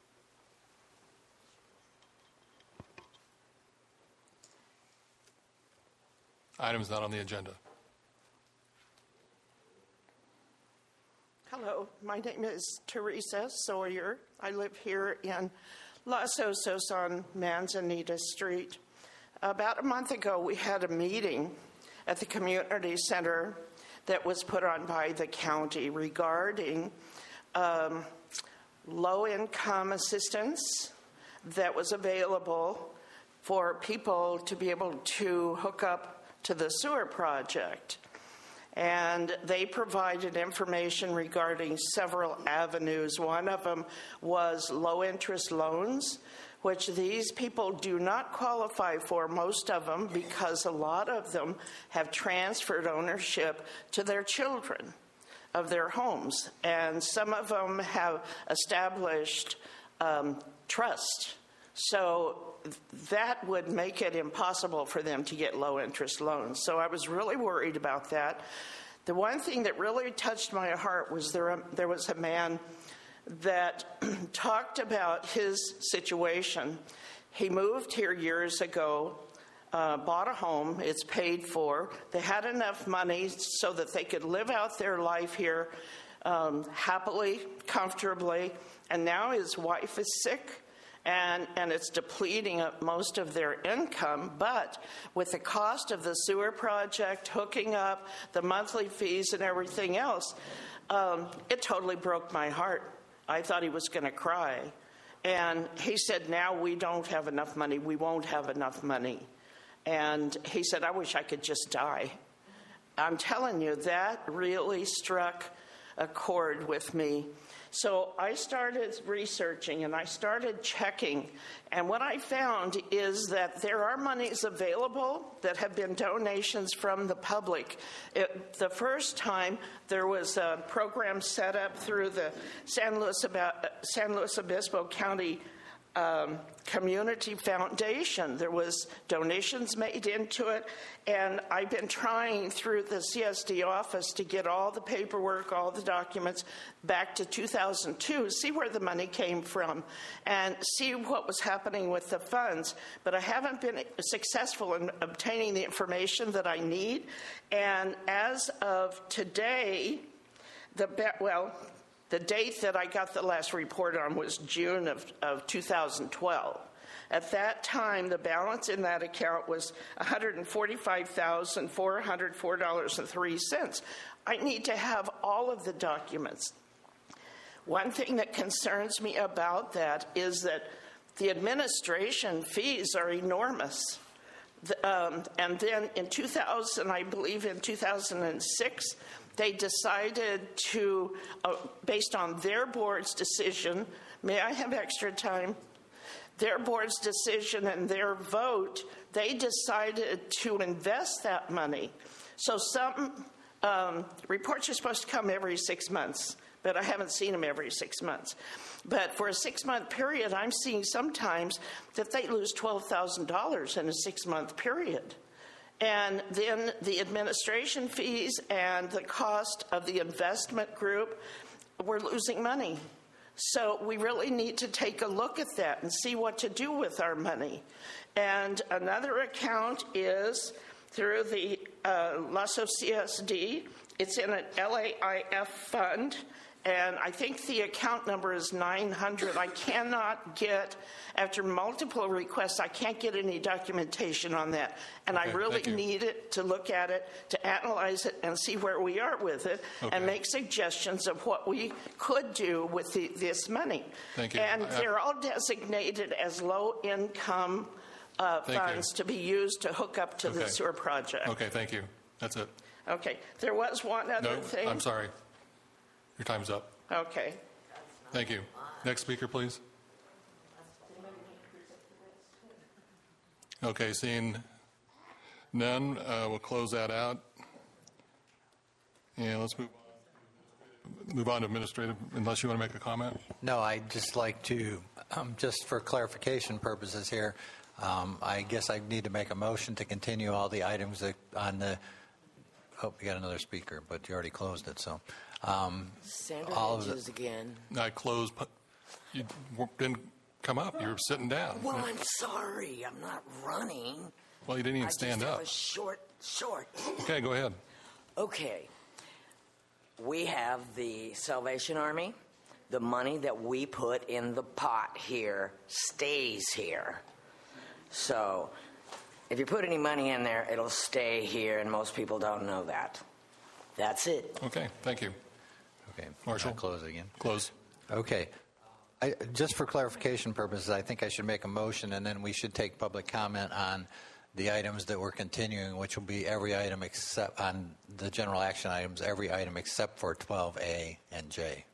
Item's not on the agenda. Hello, my name is Teresa Sawyer. I live here in Los Osos on Manzanita Street. About a month ago, we had a meeting at the community center that was put on by the county regarding low-income assistance that was available for people to be able to hook up to the sewer project. And they provided information regarding several avenues. One of them was low-interest loans, which these people do not qualify for, most of them, because a lot of them have transferred ownership to their children of their homes. And some of them have established trust. So that would make it impossible for them to get low-interest loans. So I was really worried about that. The one thing that really touched my heart was there was a man that talked about his situation. He moved here years ago, bought a home, it's paid for. They had enough money so that they could live out their life here happily, comfortably, and now his wife is sick. And it's depleting up most of their income. But with the cost of the sewer project, hooking up, the monthly fees and everything else, it totally broke my heart. I thought he was going to cry. And he said, now we don't have enough money. We won't have enough money. And he said, I wish I could just die. I'm telling you, that really struck a chord with me. So I started researching and I started checking, and what I found is that there are monies available that have been donations from the public. The first time there was a program set up through the San Luis Obispo County Community Foundation. There was donations made into it, and I've been trying through the CSD office to get all the paperwork, all the documents back to 2002, see where the money came from, and see what was happening with the funds. But I haven't been successful in obtaining the information that I need, and as of today, the date that I got the last report on was June of 2012. At that time, the balance in that account was $145,404.03. I need to have all of the documents. One thing that concerns me about that is that the administration fees are enormous. And then in 2000, I believe in 2006, they decided to, based on their board's decision, may I have extra time? Their board's decision and their vote, they decided to invest that money. So some reports are supposed to come every 6 months, but I haven't seen them every 6 months. But for a 6-month period, I'm seeing sometimes that they lose $12,000 in a 6-month period. And then the administration fees and the cost of the investment group, we're losing money. So we really need to take a look at that and see what to do with our money. And another account is through the LASO CSD. It's in an LAIF fund, and I think the account number is 900. I cannot get, after multiple requests, I can't get any documentation on that. And I really need it to look at it, to analyze it, and see where we are with it, and make suggestions of what we could do with this money. Thank you. And they're all designated as low-income funds to be used to hook up to the sewer project. Okay, thank you. That's it. Okay. There was one other thing. I'm sorry. Your time's up. Okay. Thank you. Next speaker, please. Okay, seeing none, we'll close that out. And let's move on to administrative, unless you want to make a comment. No, I'd just like to, just for clarification purposes here, I guess I need to make a motion to continue all the items on the, oh, we got another speaker, but you already closed it, so. Sandra all of Hedges again. I closed, you didn't come up, you were sitting down. Well, I'm sorry, I'm not running. Well, you didn't even stand up. I just have a short. Okay, go ahead. Okay. We have the Salvation Army, the money that we put in the pot here stays here. So if you put any money in there, it'll stay here, and most people don't know that. That's it. Okay, thank you. Okay, Marshall? Close again. Close. Okay. Just for clarification purposes, I think I should make a motion, and then we should take public comment on the items that we're continuing, which will be every item except on the general action items, every item except for 12A and J. Is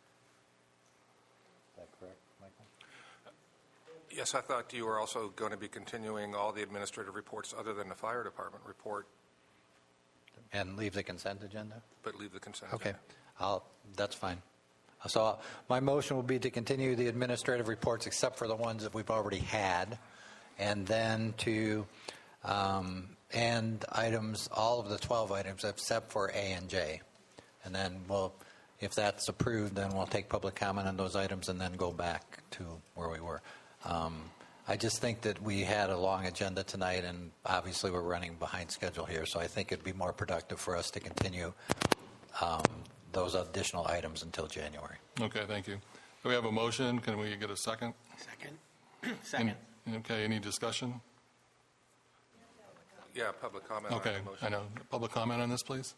that correct, Michael? Yes, I thought you were also going to be continuing all the administrative reports other than the fire department report, And leave the consent agenda? but leave the consent Okay. agenda. That's fine. So my motion will be to continue the administrative reports except for the ones that we've already had, and then to end items, all of the 12 items except for A and J. And then if that's approved, then we'll take public comment on those items and then go back to where we were. I just think that we had a long agenda tonight, and obviously we're running behind schedule here, so I think it'd be more productive for us to continue those additional items until January. Okay, thank you. Do we have a motion? Can we get a second? Second. Okay, any discussion? Yeah, public comment Okay, on the motion. I know. Public comment on this, please?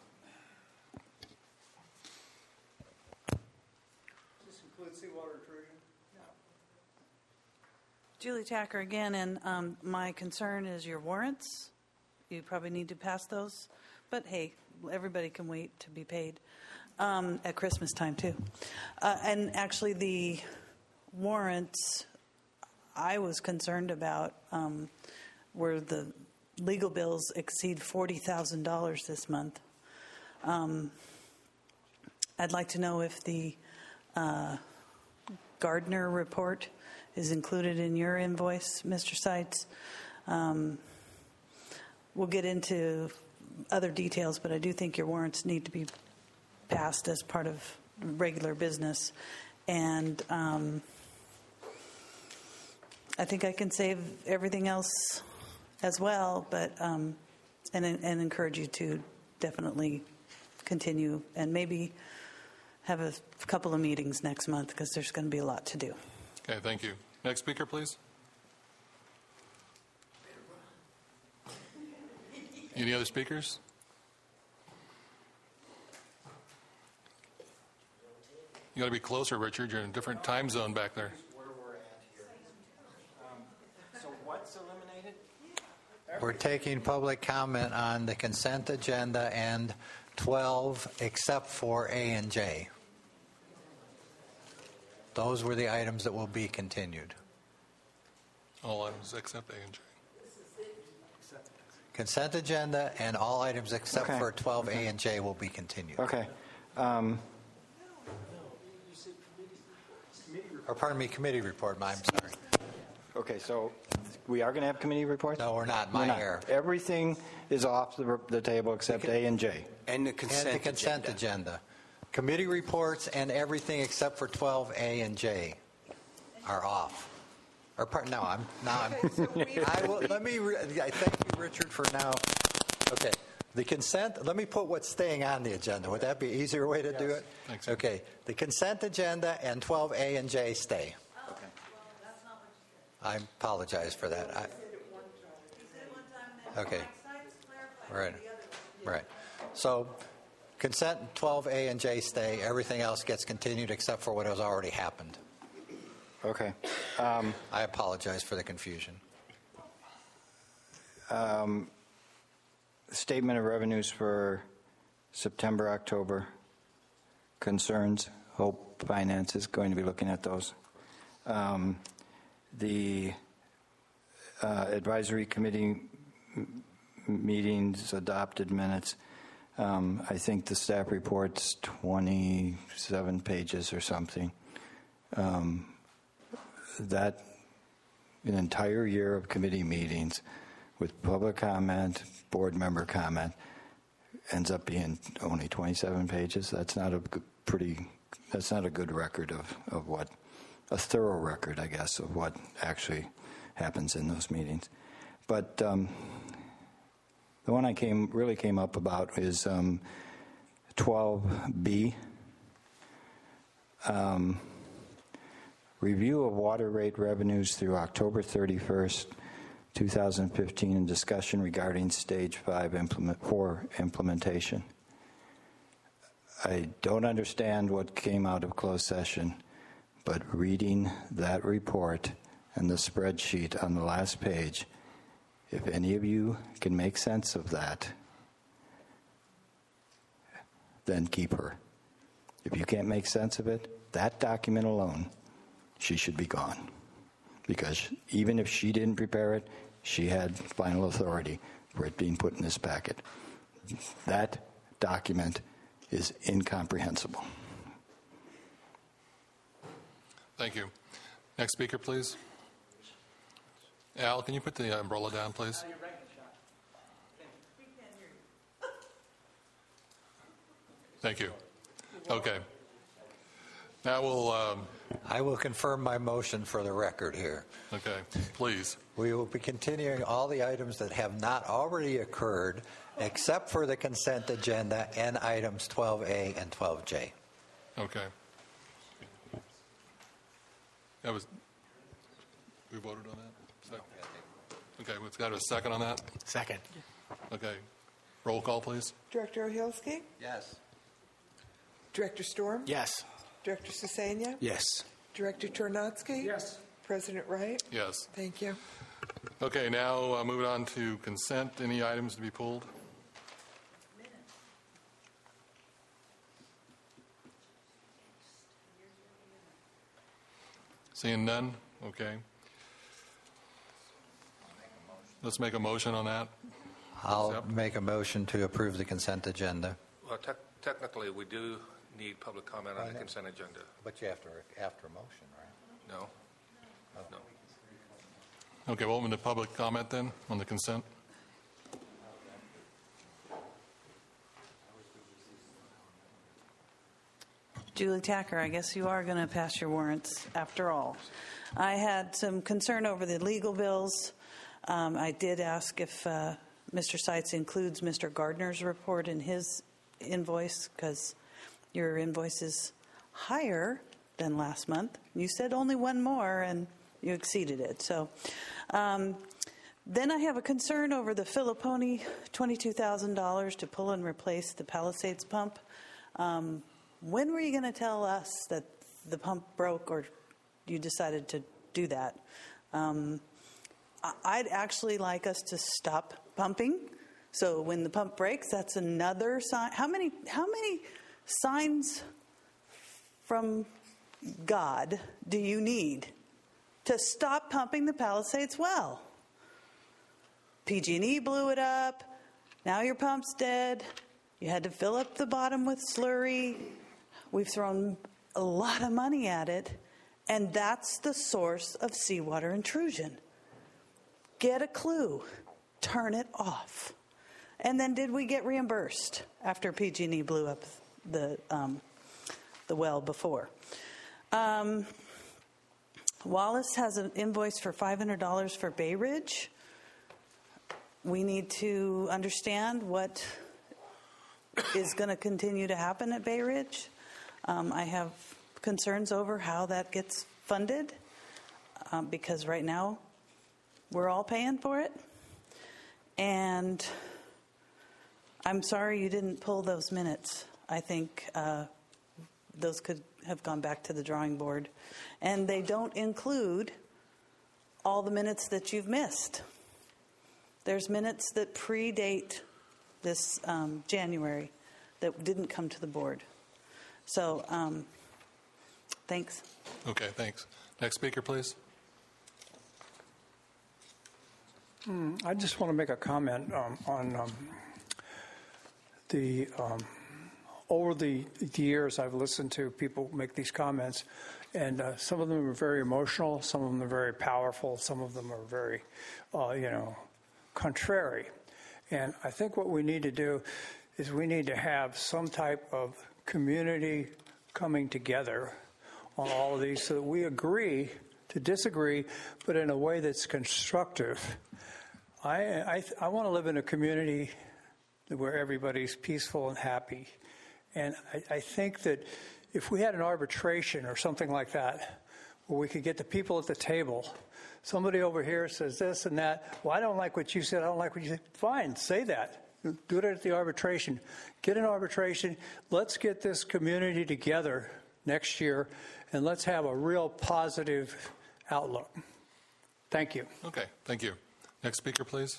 This includes seawater intrusion? Julie Tacker again, and my concern is your warrants. You probably need to pass those, but hey, everybody can wait to be paid at Christmas time too. And actually, the warrants I was concerned about were the legal bills exceed $40,000 this month. I'd like to know if the Gardner report is included in your invoice, Mr. Seitz. We'll get into other details, but I do think your warrants need to be passed as part of regular business. And I think I can save everything else as well, but and encourage you to definitely continue and maybe have a couple of meetings next month, because there's going to be a lot to do. Okay, thank you. Next speaker, please. Any other speakers? You got to be closer, Richard. You're in a different time zone back there. Where we're at here. So what's eliminated? We're taking public comment on the consent agenda and 12 except for A and J. Those were the items that will be continued. All items except A and J. Consent agenda and all items except Okay. for 12A and J will be continued. Okay. Or pardon me, committee report. I'm sorry. Okay, so we are going to have committee reports? No, we're not. We're My not. error. Everything is off the table except A and J. And the consent, And the consent agenda. Committee reports and everything except for 12A and J are off. Or no, I'm. I will. Let me. I thank you, Richard, for now. Okay, the consent. Let me put what's staying on the agenda. Would that be an easier way to do it? Thanks. Okay, the consent agenda and 12A and J stay. Okay. I apologize for that. Okay. Right. So, consent 12A and J stay. Everything else gets continued except for what has already happened. Okay. I apologize for the confusion. Statement of revenues for September, October. Concerns. Hope Finance is going to be looking at those. The advisory committee meetings, adopted minutes. I think the staff report's 27 pages or something. That an entire year of committee meetings with public comment, board member comment, ends up being only 27 pages. That's not a that's not a good record of what, a thorough record, I guess, of what actually happens in those meetings. But the one I really came up about is 12B. Review of water rate revenues through October 31st, 2015, and discussion regarding Stage 4 implementation. I don't understand what came out of closed session, but reading that report and the spreadsheet on the last page, if any of you can make sense of that, then keep her. If you can't make sense of it, that document alone, she should be gone. Because even if she didn't prepare it, she had final authority for it being put in this packet. That document is incomprehensible. Thank you. Next speaker, please. Al, can you put the umbrella down, please? Thank you. Okay. Now I will confirm my motion for the record here. Okay, please. We will be continuing all the items that have not already occurred, except for the consent agenda and items 12A and 12J. Okay. We voted on that? Second. Okay, we've got a second on that? Second. Okay. Roll call, please. Director Ohilski? Yes. Director Storm? Yes. Director Sisania? Yes. Director Tornotsky? Yes. President Wright? Yes. Thank you. Okay, now moving on to consent. Any items to be pulled? Seeing none? Okay. Let's make a motion on that. I'll make a motion to approve the consent agenda. Well, technically, we do need public comment on the consent agenda. But you have to after a motion, right? No? No. Okay, we'll open the public comment then on the consent. Julie Tacker, I guess you are going to pass your warrants after all. I had some concern over the legal bills. I did ask if Mr. Seitz includes Mr. Gardner's report in his invoice, because your invoice is higher than last month. You said only one more, and you exceeded it. So then I have a concern over the Filipponi $22,000 to pull and replace the Palisades pump. When were you going to tell us that the pump broke, or you decided to do that? I'd actually like us to stop pumping. So when the pump breaks, that's another sign. How many signs from God do you need to stop pumping the Palisades well? PG&E blew it up. Now your pump's dead. You had to fill up the bottom with slurry. We've thrown a lot of money at it, and that's the source of seawater intrusion. Get a clue. Turn it off. And then did we get reimbursed after PG&E blew up the well before? Wallace has an invoice for $500 for Bay Ridge. We need to understand what is going to continue to happen at Bay Ridge. I have concerns over how that gets funded because right now we're all paying for it. And I'm sorry you didn't pull those minutes. I think those could have gone back to the drawing board. And they don't include all the minutes that you've missed. There's minutes that predate this January that didn't come to the board. So, thanks. Okay, thanks. Next speaker, please. I just want to make a comment on the over the years I've listened to people make these comments, and some of them are very emotional, some of them are very powerful, some of them are very, contrary. And I think what we need to do is we need to have some type of community coming together on all of these so that we agree to disagree, but in a way that's constructive. I want to live in a community where everybody's peaceful and happy. And I think that if we had an arbitration or something like that, where we could get the people at the table, somebody over here says this and that, well, I don't like what you said, I don't like what you said. Fine, say that. Do it at the arbitration. Get an arbitration. Let's get this community together next year, and let's have a real positive outlook. Thank you. Okay, thank you. Next speaker, please.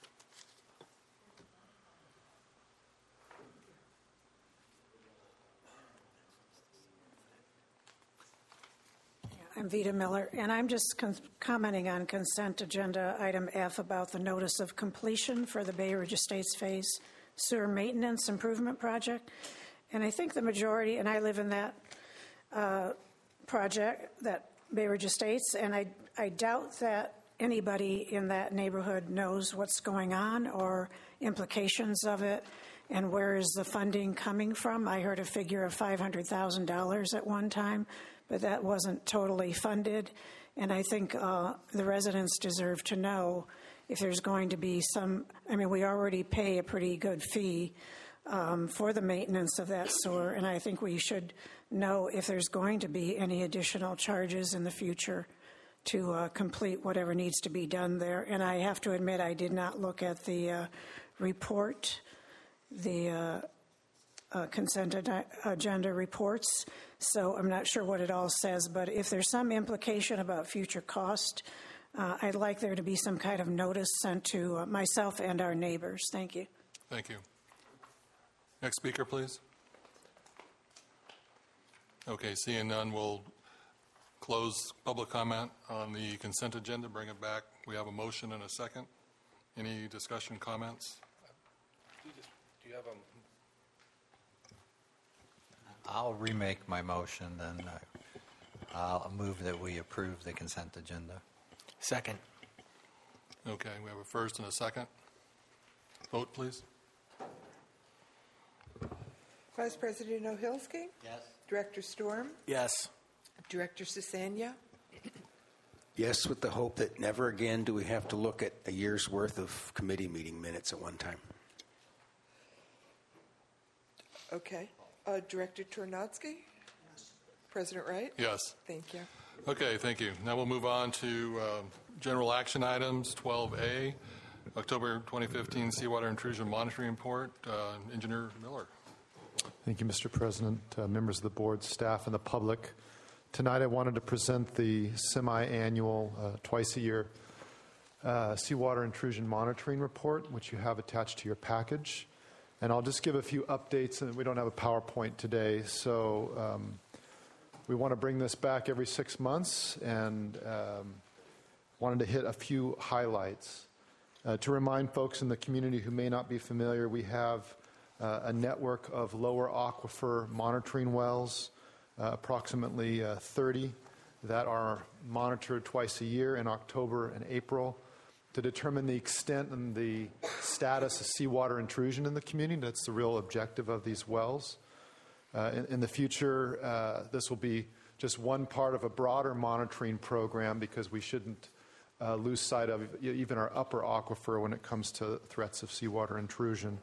I'm Vita Miller, and I'm just commenting on consent agenda item F about the notice of completion for the Bay Ridge Estates Phase Sewer Maintenance Improvement Project. And I think the majority, and I live in that project, that Bay Ridge Estates, and I doubt that anybody in that neighborhood knows what's going on or implications of it and where is the funding coming from. I heard a figure of $500,000 at one time, but that wasn't totally funded. And I think the residents deserve to know if there's going to be some, I mean, we already pay a pretty good fee for the maintenance of that sewer, and I think we should know if there's going to be any additional charges in the future to complete whatever needs to be done there. And I have to admit, I did not look at the report, the consent agenda reports, so I'm not sure what it all says, but if there's some implication about future cost, I'd like there to be some kind of notice sent to myself and our neighbors. Thank you. Thank you. Next speaker, please. Okay, seeing none, we'll close public comment on the consent agenda, bring it back. We have a motion and a second. Any discussion, comments? Do you have a... I'll remake my motion, then I'll move that we approve the consent agenda. Second. Okay, we have a first and a second. Vote, please. Vice President Ohilsky? Yes. Director Storm? Yes. Director Sisania? Yes, with the hope that never again do we have to look at a year's worth of committee meeting minutes at one time. Okay. Director Tornadsky? Yes. President Wright? Yes. Thank you. Okay, thank you. Now we'll move on to general action items, 12A, October 2015 Seawater Intrusion Monitoring Report. Engineer Miller. Thank you, Mr. President, members of the board, staff, and the public. Tonight I wanted to present the semi-annual, twice-a-year Seawater Intrusion Monitoring Report, which you have attached to your package. And I'll just give a few updates, and we don't have a PowerPoint today, so we want to bring this back every 6 months, and wanted to hit a few highlights. To remind folks in the community who may not be familiar, we have a network of lower aquifer monitoring wells, approximately 30 that are monitored twice a year in October and April to determine the extent and the status of seawater intrusion in the community. That's the real objective of these wells. In the future, this will be just one part of a broader monitoring program because we shouldn't lose sight of even our upper aquifer when it comes to threats of seawater intrusion.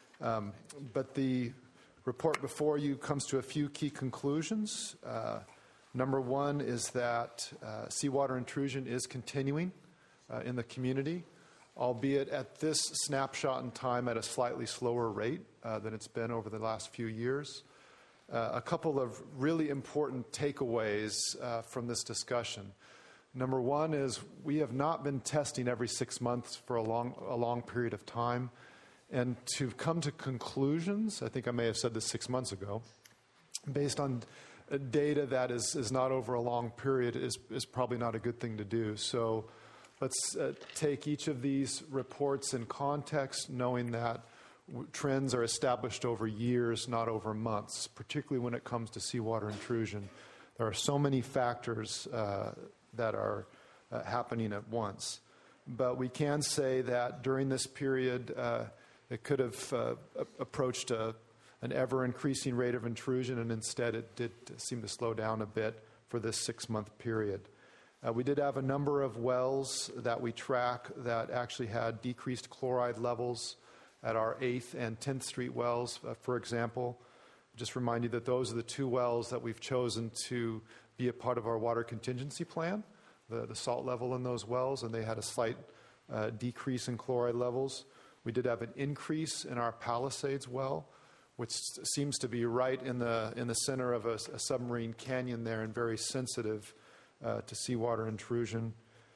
But the report before you comes to a few key conclusions. Number one is that seawater intrusion is continuing in the community, albeit at this snapshot in time at a slightly slower rate than it's been over the last few years. A couple of really important takeaways from this discussion. Number one is we have not been testing every 6 months for a long period of time. And to come to conclusions, I think I may have said this 6 months ago, based on data that is not over a long period is probably not a good thing to do. So let's take each of these reports in context, knowing that trends are established over years, not over months, particularly when it comes to seawater intrusion. There are so many factors that are happening at once. But we can say that during this period, it could have approached an ever-increasing rate of intrusion, and instead it did seem to slow down a bit for this 6-month period. We did have a number of wells that we track that actually had decreased chloride levels at our 8th and 10th Street wells, for example. Just remind you that those are the 2 wells that we've chosen to be a part of our water contingency plan, the salt level in those wells, and they had a slight decrease in chloride levels. We did have an increase in our Palisades well, which seems to be right in the center of a submarine canyon there and very sensitive to seawater intrusion.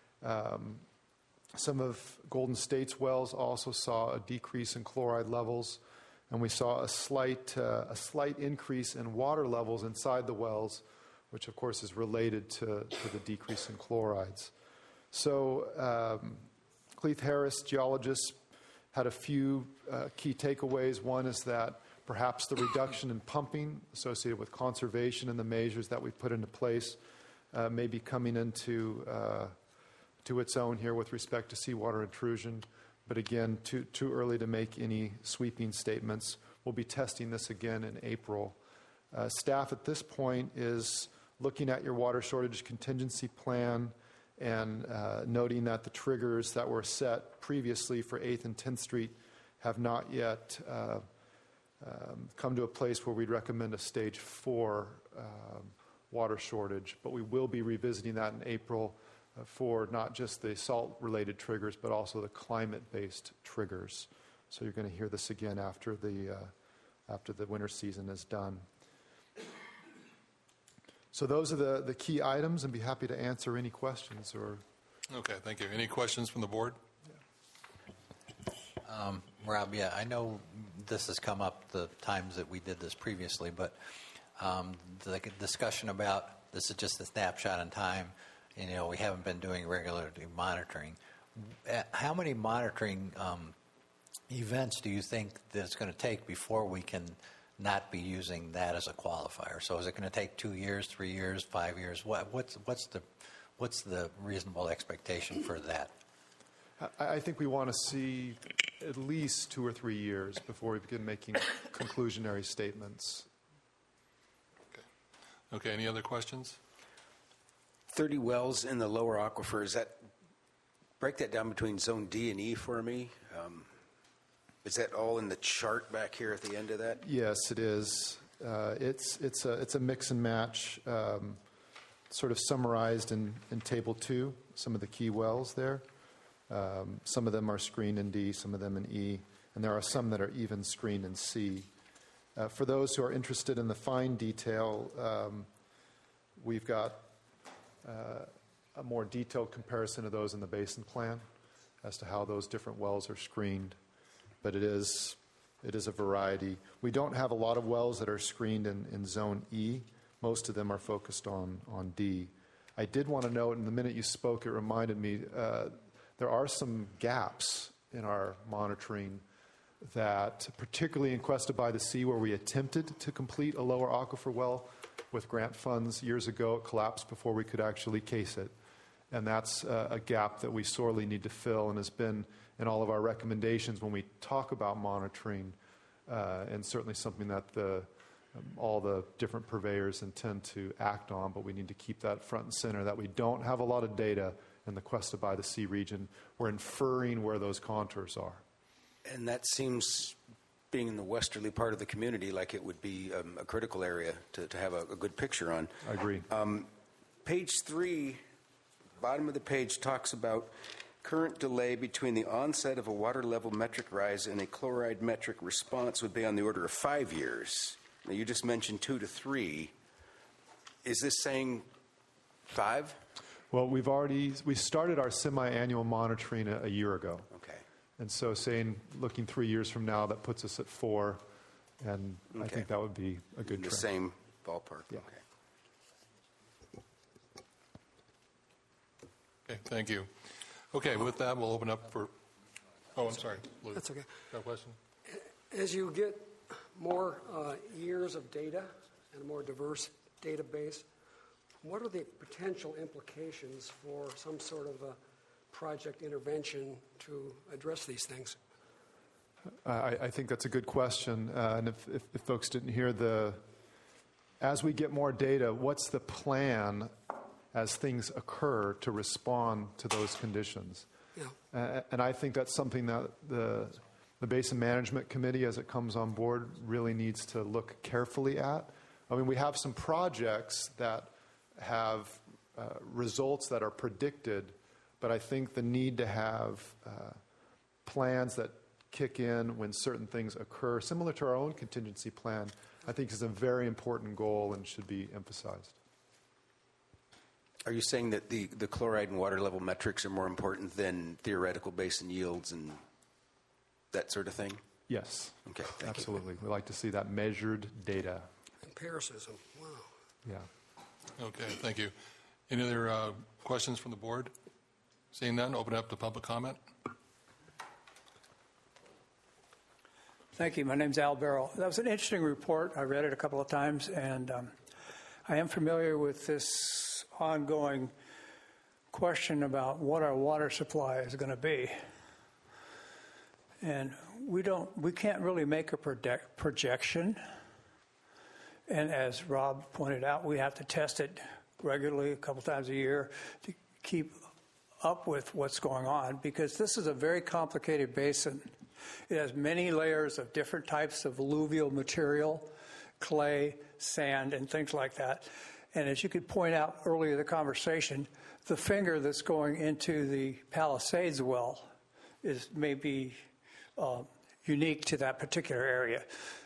Some of Golden State's wells also saw a decrease in chloride levels, and we saw a slight increase in water levels inside the wells, which of course is related to the decrease in chlorides. So Cleith Harris, geologists, had a few key takeaways. One is that perhaps the reduction in pumping associated with conservation and the measures that we put into place may be coming into to its own here with respect to seawater intrusion. But again, too early to make any sweeping statements. We'll be testing this again in April. Staff at this point is looking at your water shortage contingency plan and noting that the triggers that were set previously for 8th and 10th Street have not yet come to a place where we'd recommend a stage 4 water shortage. But we will be revisiting that in April for not just the salt-related triggers, but also the climate-based triggers. So you're going to hear this again after the winter season is done. So those are the key items, and be happy to answer any questions. Okay, thank you. Any questions from the board? Rob, yeah, I know this has come up the times that we did this previously, but the discussion about this is just a snapshot in time. We haven't been doing regular monitoring. How many monitoring events do you think that it's going to take before we can not be using that as a qualifier? So is it going to take 2 years, 3 years, 5 years? What's the reasonable expectation for that? I think we want to see at least 2 or 3 years before we begin making conclusionary statements. Okay, any other questions? 30 wells in the lower aquifer. Break that down between zone D and E for me? Is that all in the chart back here at the end of that? Yes, it is. It's a mix and match, sort of summarized in Table 2, some of the key wells there. Some of them are screened in D, some of them in E, and there are some that are even screened in C. For those who are interested in the fine detail, we've got a more detailed comparison of those in the basin plan as to how those different wells are screened. But it is a variety. We don't have a lot of wells that are screened in Zone E. Most of them are focused on D. I did want to note, in the minute you spoke, it reminded me, there are some gaps in our monitoring that, particularly in Cuesta by the Sea, where we attempted to complete a lower aquifer well with grant funds years ago, it collapsed before we could actually case it. And that's a gap that we sorely need to fill and has been in all of our recommendations when we talk about monitoring, and certainly something that all the different purveyors intend to act on, but we need to keep that front and center, that we don't have a lot of data in the Cuesta by the Sea region. We're inferring where those contours are. And that seems, being in the westerly part of the community, like it would be a critical area to have a good picture on. I agree. Page 3, bottom of the page, talks about current delay between the onset of a water level metric rise and a chloride metric response would be on the order of 5 years. Now, you just mentioned 2 to 3. Is this saying 5? Well, we started our semi-annual monitoring a year ago. Okay. And so looking 3 years from now, that puts us at 4, and I think that would be a good trend. The same ballpark. Yeah. Okay, thank you. Okay, with that, we'll open up for... Oh, I'm sorry. Luke. That's okay. Got a question? As you get more years of data and a more diverse database, what are the potential implications for some sort of a project intervention to address these things? I think that's a good question. And if folks didn't hear as we get more data, what's the plan as things occur to respond to those conditions? Yeah. And I think that's something that the the Basin Management Committee, as it comes on board, really needs to look carefully at. I mean, we have some projects that have results that are predicted, but I think the need to have plans that kick in when certain things occur, similar to our own contingency plan, I think is a very important goal and should be emphasized. Are you saying that the chloride and water level metrics are more important than theoretical basin yields and that sort of thing? Yes. Okay. Absolutely. We like to see that measured data. Empiricism. Wow. Yeah. Okay, thank you. Any other questions from the board? Seeing none, open up to public comment. Thank you. My name's Al Barrow. That was an interesting report. I read it a couple of times, and I am familiar with this ongoing question about what our water supply is going to be. And we can't really make a projection. And as Rob pointed out, we have to test it regularly, a couple times a year, to keep up with what's going on, because this is a very complicated basin. It has many layers of different types of alluvial material, clay, sand, and things like that. And as you could point out earlier in the conversation, the finger that's going into the Palisades well is maybe unique to that particular area.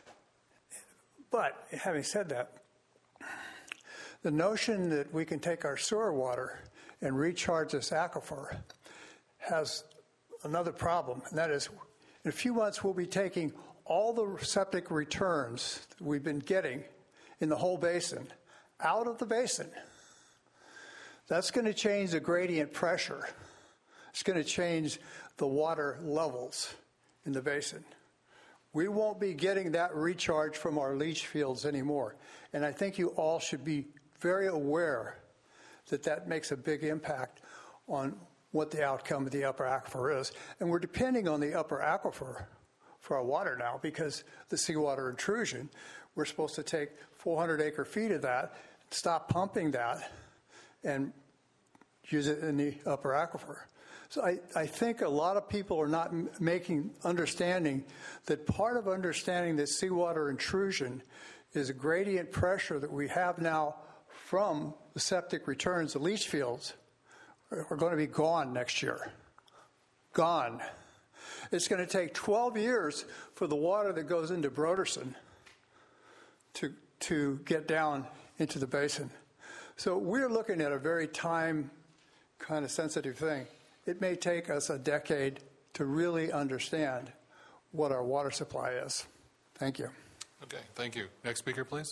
But having said that, the notion that we can take our sewer water and recharge this aquifer has another problem, and that is in a few months we'll be taking all the septic returns that we've been getting in the whole basin out of the basin. That's going to change the gradient pressure. It's going to change the water levels in the basin. We won't be getting that recharge from our leach fields anymore. And I think you all should be very aware that that makes a big impact on what the outcome of the upper aquifer is. And we're depending on the upper aquifer for our water now because the seawater intrusion, we're supposed to take 400 acre feet of that, stop pumping that, and use it in the upper aquifer. So I think a lot of people are not understanding that part of understanding that seawater intrusion is a gradient pressure that we have now from the septic returns, the leach fields, are going to be gone next year. Gone. It's going to take 12 years for the water that goes into Broderson to get down into the basin. So we're looking at a very time kind of sensitive thing. It may take us a decade to really understand what our water supply is. Thank you. Okay, thank you. Next speaker, please.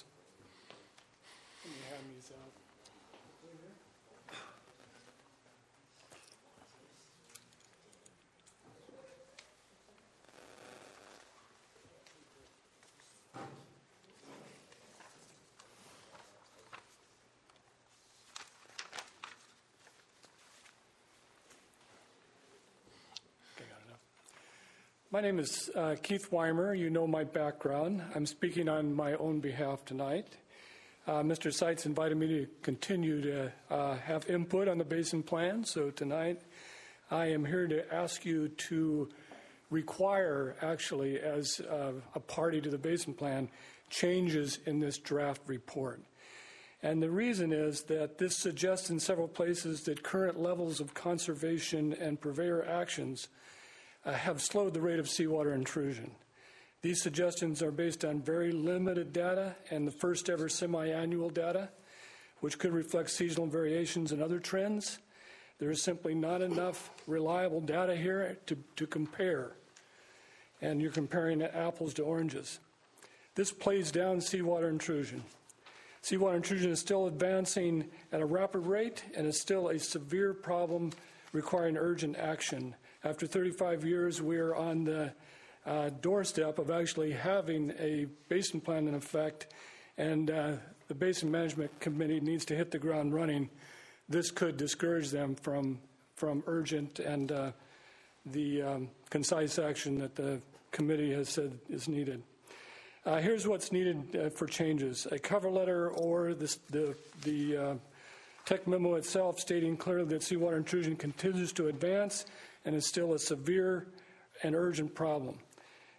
My name is Keith Weimer. You know my background. I'm speaking on my own behalf tonight. Mr. Seitz invited me to continue to have input on the basin plan, so tonight I am here to ask you to require, actually, as a party to the basin plan, changes in this draft report. And the reason is that this suggests in several places that current levels of conservation and purveyor actions have slowed the rate of seawater intrusion. These suggestions are based on very limited data and the first ever semi-annual data, which could reflect seasonal variations and other trends. There is simply not enough reliable data here to compare, and you're comparing apples to oranges. This plays down seawater intrusion. Seawater intrusion is still advancing at a rapid rate and is still a severe problem requiring urgent action. After 35 years, we are on the doorstep of actually having a basin plan in effect, and the Basin Management Committee needs to hit the ground running. This could discourage them from urgent and the concise action that the committee has said is needed. Here's what's needed for changes. A cover letter or the tech memo itself stating clearly that seawater intrusion continues to advance and is still a severe and urgent problem.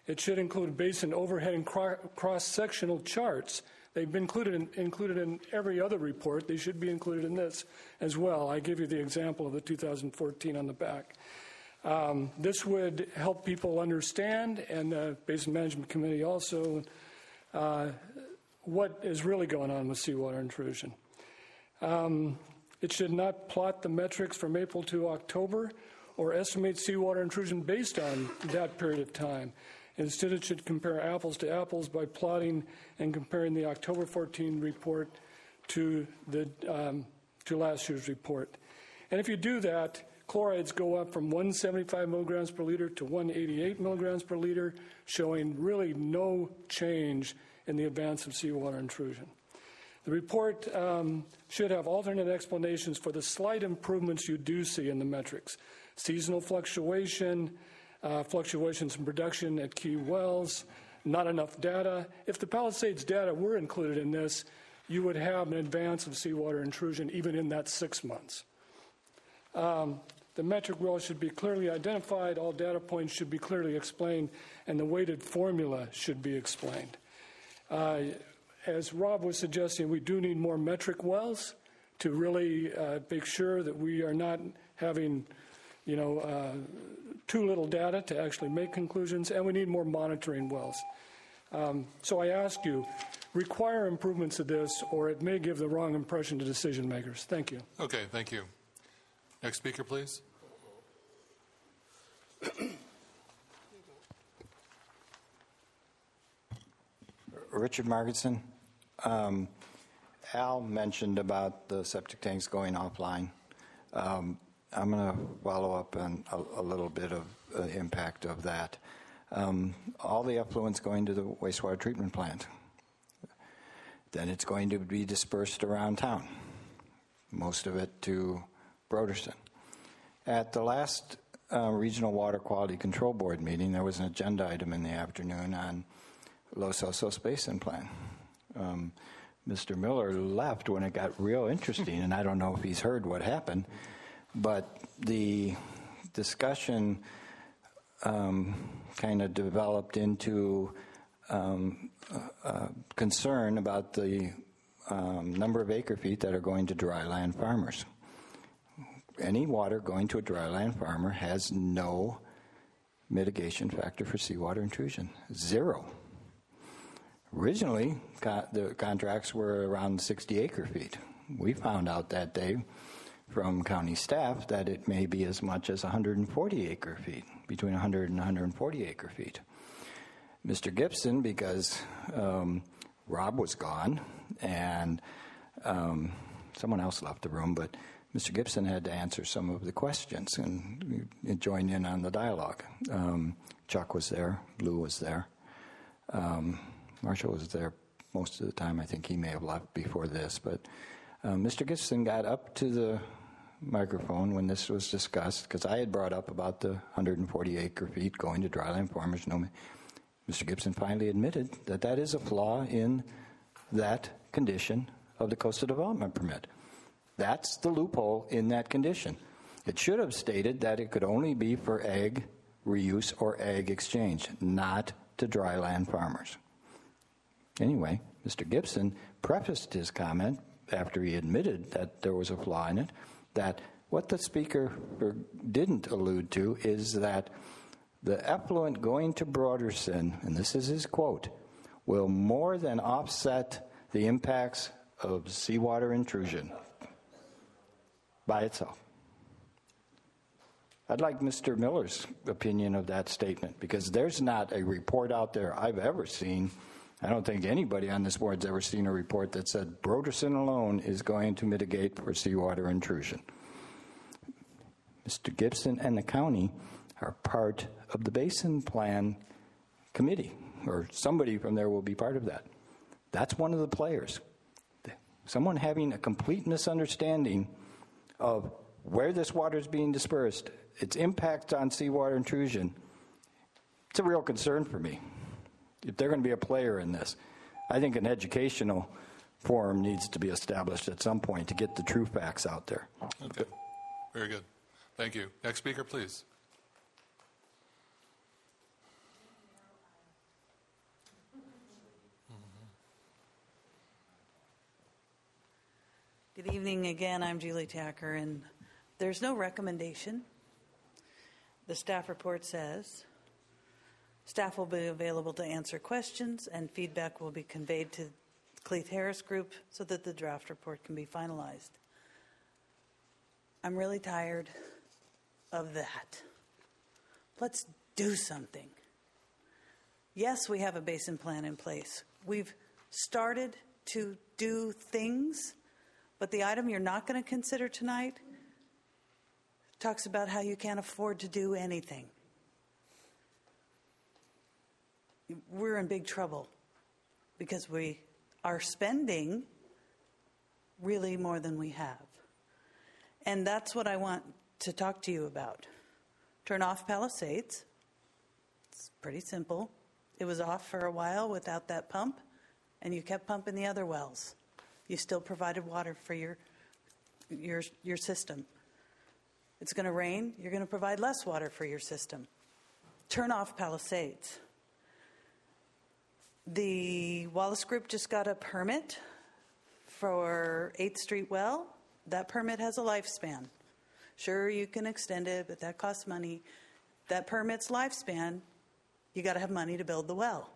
It should include basin overhead and cross-sectional charts. They've been included in every other report. They should be included in this as well. I give you the example of the 2014 on the back. This would help people understand, and the Basin Management Committee also, what is really going on with seawater intrusion. It should not plot the metrics from April to October or estimate seawater intrusion based on that period of time. Instead, it should compare apples to apples by plotting and comparing the October 14 report to last year's report. And if you do that, chlorides go up from 175 milligrams per liter to 188 milligrams per liter, showing really no change in the advance of seawater intrusion. The report should have alternate explanations for the slight improvements you do see in the metrics. Seasonal fluctuation, fluctuations in production at key wells, not enough data. If the Palisades data were included in this, you would have an advance of seawater intrusion even in that 6 months. The metric well should be clearly identified, all data points should be clearly explained, and the weighted formula should be explained. As Rob was suggesting, we do need more metric wells to really make sure that we are not having, too little data to actually make conclusions, and we need more monitoring wells. So I ask you, require improvements to this, or it may give the wrong impression to decision makers. Thank you. Okay, thank you. Next speaker, please. Richard Margetson. Al mentioned about the septic tanks going offline. I'm going to follow up on a little bit of the impact of that. All the effluent's going to the wastewater treatment plant. Then it's going to be dispersed around town, most of it to Broderson. At the last Regional Water Quality Control Board meeting, there was an agenda item in the afternoon on Los Osos Basin Plan. Mr. Miller left when it got real interesting, and I don't know if he's heard what happened, but the discussion kind of developed into concern about the number of acre feet that are going to dryland farmers. Any water going to a dryland farmer has no mitigation factor for seawater intrusion, 0. Originally, the contracts were around 60 acre feet. We found out that day from county staff that it may be as much as 140 acre feet, between 100 and 140 acre feet. Mr. Gibson, because Rob was gone and someone else left the room, but Mr. Gibson had to answer some of the questions and join in on the dialogue. Chuck was there, Lou was there. Marshall was there most of the time. I think he may have left before this. But Mr. Gibson got up to the microphone when this was discussed, because I had brought up about the 140 acre feet going to dryland farmers. Mr. Gibson finally admitted that that is a flaw in that condition of the coastal development permit. That's the loophole in that condition. It should have stated that it could only be for ag reuse or ag exchange, not to dryland farmers. Anyway, Mr. Gibson prefaced his comment after he admitted that there was a flaw in it, that what the speaker didn't allude to is that the effluent going to Broderson, and this is his quote, will more than offset the impacts of seawater intrusion by itself. I'd like Mr. Miller's opinion of that statement, because there's not a report out there I've ever seen. I don't think anybody on this board's ever seen a report that said Broderson alone is going to mitigate for seawater intrusion. Mr. Gibson and the county are part of the Basin Plan Committee, or somebody from there will be part of that. That's one of the players. Someone having a complete misunderstanding of where this water is being dispersed, its impact on seawater intrusion, it's a real concern for me. If they're going to be a player in this, I think an educational forum needs to be established at some point to get the true facts out there. Okay. Very good. Thank you. Next speaker, please. Good evening again. I'm Julie Tacker, and there's no recommendation. The staff report says staff will be available to answer questions, and feedback will be conveyed to Cleith Harris Group so that the draft report can be finalized. I'm really tired of that. Let's do something. Yes, we have a basin plan in place. We've started to do things, but the item you're not going to consider tonight talks about how you can't afford to do anything. We're in big trouble because we are spending really more than we have. And that's what I want to talk to you about. Turn off Palisades. It's pretty simple. It was off for a while without that pump, and you kept pumping the other wells. You still provided water for your system. It's going to rain. You're going to provide less water for your system. Turn off Palisades. The Wallace Group just got a permit for 8th Street well. That permit has a lifespan. Sure, you can extend it, but that costs money. That permit's lifespan, you got to have money to build the well.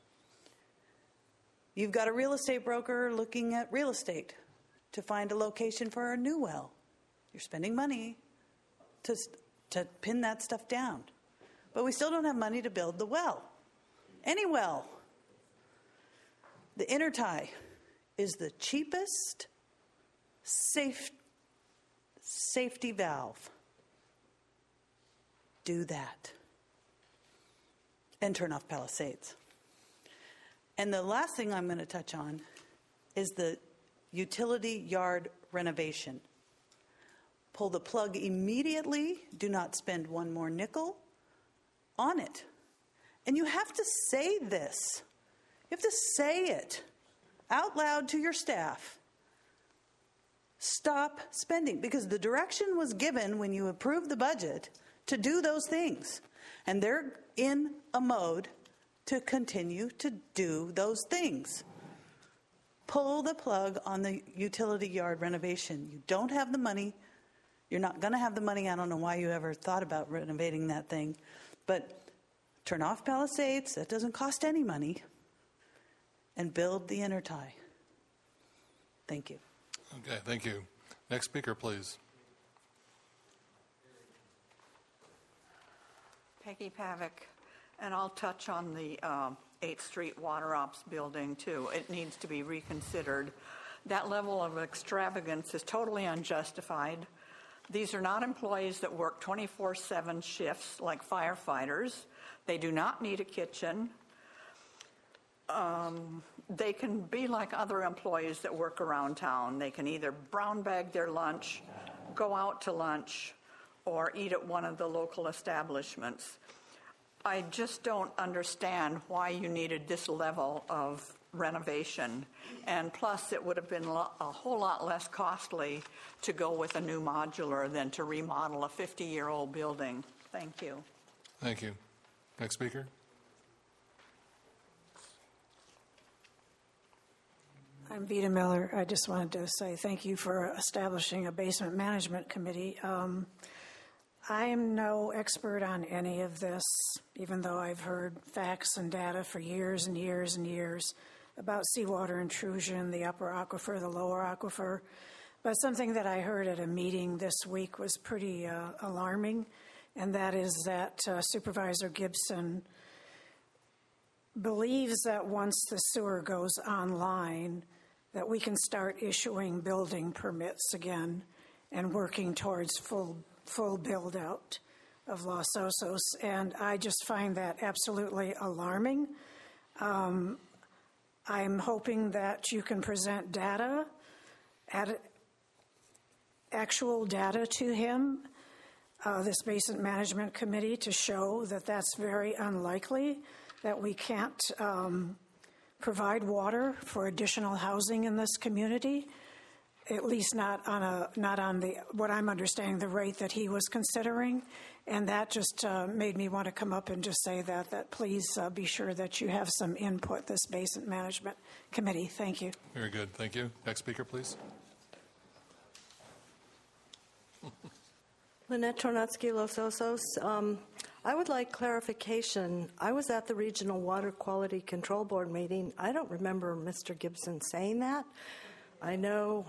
You've got a real estate broker looking at real estate to find a location for a new well. You're spending money to pin that stuff down. But we still don't have money to build the well. Any well. The intertie is the cheapest safety valve. Do that. And turn off Palisades. And the last thing I'm going to touch on is the utility yard renovation. Pull the plug immediately. Do not spend one more nickel on it. And you have to say this. You have to say it out loud to your staff. Stop spending, because the direction was given when you approved the budget to do those things. And they're in a mode to continue to do those things. Pull the plug on the utility yard renovation. You don't have the money. You're not going to have the money. I don't know why you ever thought about renovating that thing. But turn off Palisades. That doesn't cost any money. And build the intertie. Thank you. Okay, thank you. Next speaker, please. Peggy Pavick, and I'll touch on the 8th Street Water Ops building, too. It needs to be reconsidered. That level of extravagance is totally unjustified. These are not employees that work 24/7 shifts like firefighters. They do not need a kitchen. They can be like other employees that work around town. They can either brown bag their lunch, go out to lunch, or eat at one of the local establishments. I just don't understand why you needed this level of renovation. And plus, it would have been a whole lot less costly to go with a new modular than to remodel a 50-year-old building. Thank you. Thank you. Next speaker. I'm Vita Miller. I just wanted to say thank you for establishing a basement management committee. I am no expert on any of this, even though I've heard facts and data for years and years and years about seawater intrusion, the upper aquifer, the lower aquifer. But something that I heard at a meeting this week was pretty alarming, and that is that Supervisor Gibson believes that once the sewer goes online, that we can start issuing building permits again and working towards full build-out of Los Osos. And I just find that absolutely alarming. I'm hoping that you can present data, actual data to him, this Basin Management Committee, to show that that's very unlikely, that we can't provide water for additional housing in this community, at least not on the what I'm understanding the rate that he was considering. And that just made me want to come up and just say that please be sure that you have some input, this Basin Management Committee. Thank you. Very good. Thank you. Next speaker, please. Lynette Tornatsky, Los Osos. I would like clarification. I was at the Regional Water Quality Control Board meeting. I don't remember Mr. Gibson saying that. I know,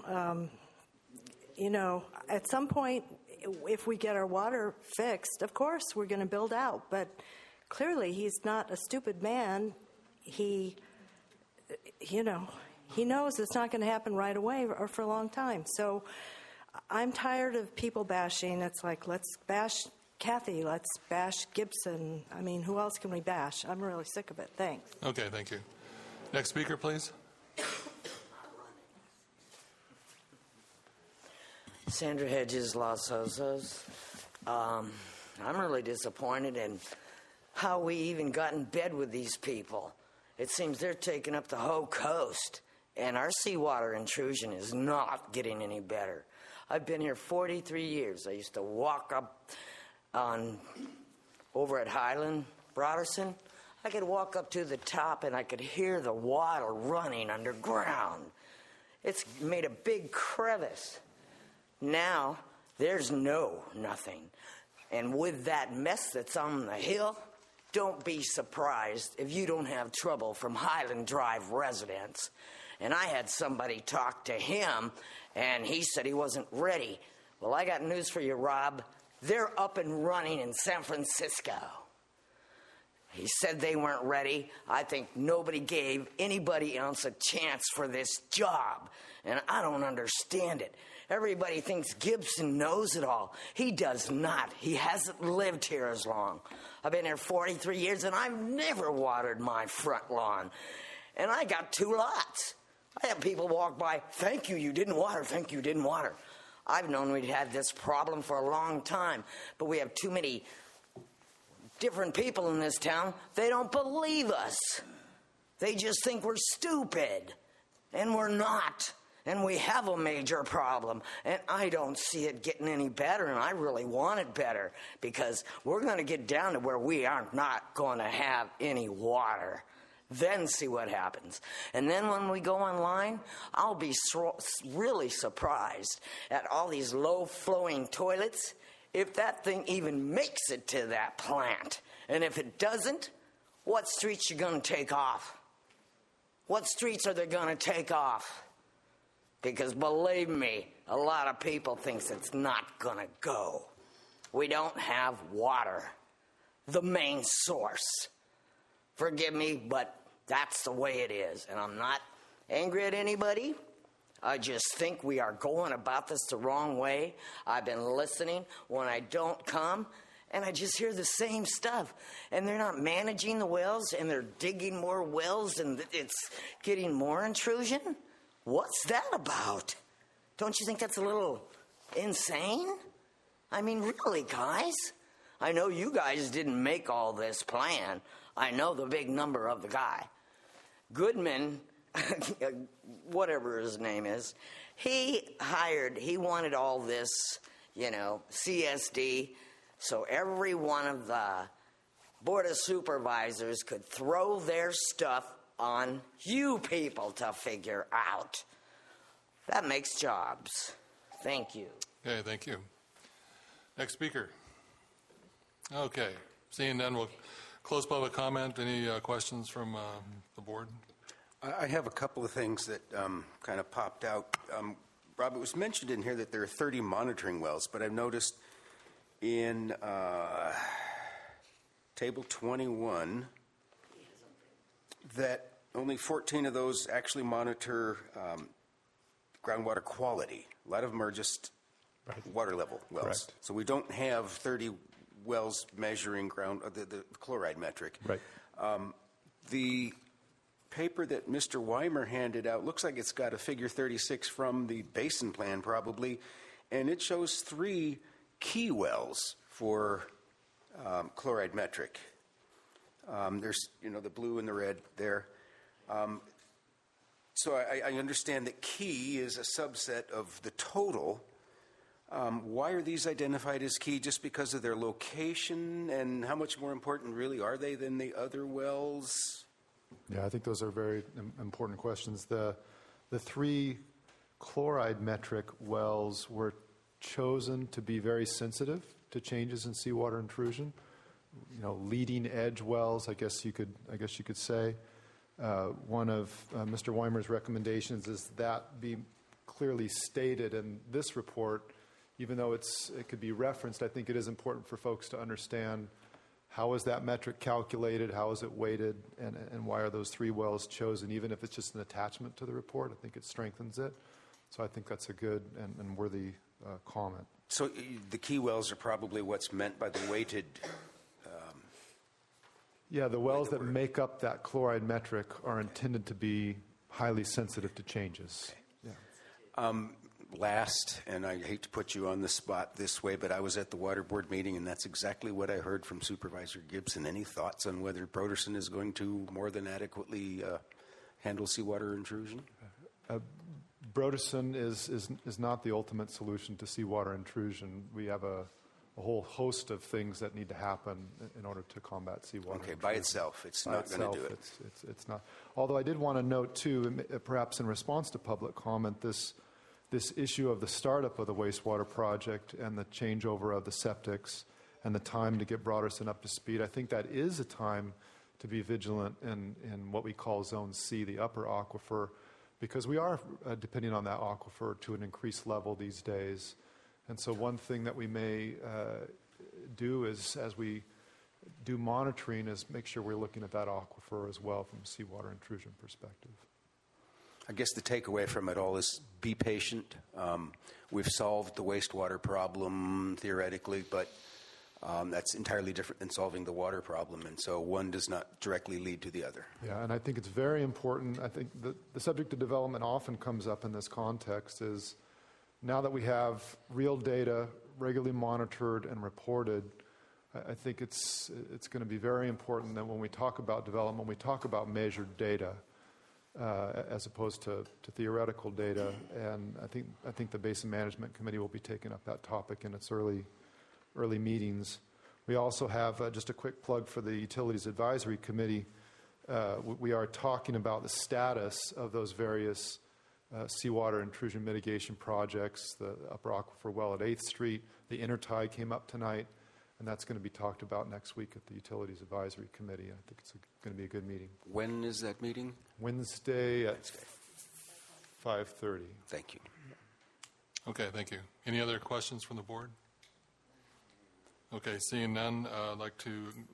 at some point, if we get our water fixed, of course, we're going to build out. But clearly, he's not a stupid man. He knows it's not going to happen right away or for a long time. So I'm tired of people bashing. It's like, let's bash Kathy, let's bash Gibson. I mean, who else can we bash? I'm really sick of it. Thanks. Okay, thank you. Next speaker, please. Sandra Hedges, Los Osos. I'm really disappointed in how we even got in bed with these people. It seems they're taking up the whole coast, and our seawater intrusion is not getting any better. I've been here 43 years. I used to walk up over at Highland, Broderson. I could walk up to the top, and I could hear the water running underground. It's made a big crevice. Now, there's nothing. And with that mess that's on the hill, don't be surprised if you don't have trouble from Highland Drive residents. And I had somebody talk to him, and he said he wasn't ready. Well, I got news for you, Rob. They're up and running in San Francisco. He said they weren't ready. I think nobody gave anybody else a chance for this job, and I don't understand it. Everybody thinks Gibson knows it all. He does not. He hasn't lived here as long. I've been here 43 years, and I've never watered my front lawn. And I got 2 lots. I have people walk by, thank you, you didn't water, thank you, you didn't water. I've known we'd had this problem for a long time, but we have too many different people in this town. They don't believe us. They just think we're stupid, and we're not. And we have a major problem, and I don't see it getting any better, and I really want it better, because we're going to get down to where we are not going to have any water. Then see what happens. And then when we go online, I'll be really surprised at all these low-flowing toilets, if that thing even makes it to that plant. And if it doesn't, what streets you going to take off? What streets are they going to take off? Because believe me, a lot of people thinks it's not going to go. We don't have water, the main source. Forgive me, but that's the way it is. And I'm not angry at anybody. I just think we are going about this the wrong way. I've been listening when I don't come, and I just hear the same stuff. And they're not managing the wells, and they're digging more wells, and it's getting more intrusion. What's that about? Don't you think that's a little insane? I mean, really, guys? I know you guys didn't make all this plan. I know the big number of the guy. Goodman, whatever his name is, he wanted all this, CSD, so every one of the Board of Supervisors could throw their stuff on you people to figure out. That makes jobs. Thank you. Okay, thank you. Next speaker. Okay, seeing none, we'll close public comment. Any questions from the board? I have a couple of things that kind of popped out. Rob, it was mentioned in here that there are 30 monitoring wells, but I've noticed in Table 21 that only 14 of those actually monitor groundwater quality. A lot of them are just water level wells. Correct. So we don't have 30 wells measuring the chloride metric. Right. The paper that Mr. Weimer handed out looks like it's got a figure 36 from the basin plan probably, and it shows 3 key wells for chloride metric. There's, the blue and the red there. So I understand that key is a subset of the total. Why are these identified as key? Just because of their location? And how much more important really are they than the other wells? Yeah, I think those are very important questions. The 3 chloride metric wells were chosen to be very sensitive to changes in seawater intrusion. Leading edge wells, I guess you could say. One of Mr. Weimer's recommendations is that be clearly stated in this report. Even though it could be referenced, I think it is important for folks to understand how is that metric calculated, how is it weighted, and why are those 3 wells chosen, even if it's just an attachment to the report. I think it strengthens it. So I think that's a good and worthy comment. So the key wells are probably what's meant by the weighted... Yeah, the wells that make up that chloride metric are intended to be highly sensitive to changes. Okay. Yeah. Last, and I hate to put you on the spot this way, but I was at the Water Board meeting, and that's exactly what I heard from Supervisor Gibson. Any thoughts on whether Broderson is going to more than adequately handle seawater intrusion? Broderson is not the ultimate solution to seawater intrusion. We have a whole host of things that need to happen in order to combat seawater intrusion. By itself, it's not going to do it. It's not. Although I did want to note, too, perhaps in response to public comment, this issue of the startup of the wastewater project and the changeover of the septics and the time to get Broderson up to speed, I think that is a time to be vigilant in what we call Zone C, the upper aquifer, because we are depending on that aquifer to an increased level these days. And so one thing that we may do is, as we do monitoring, is make sure we're looking at that aquifer as well from a seawater intrusion perspective. I guess the takeaway from it all is be patient. We've solved the wastewater problem theoretically, but that's entirely different than solving the water problem, and so one does not directly lead to the other. Yeah, and I think it's very important. I think the subject of development often comes up in this context is now that we have real data regularly monitored and reported, I think it's going to be very important that when we talk about development, we talk about measured data as opposed to theoretical data. And I think the Basin Management Committee will be taking up that topic in its early meetings. We also have just a quick plug for the Utilities Advisory Committee. We are talking about the status of those various seawater intrusion mitigation projects, the upper aquifer well at 8th Street. The intertie came up tonight, and that's going to be talked about next week at the Utilities Advisory Committee. I think it's going to be a good meeting. When is that meeting? Wednesday at 5:30. Thank you. Okay, thank you. Any other questions from the board? Okay, seeing none, I'd like to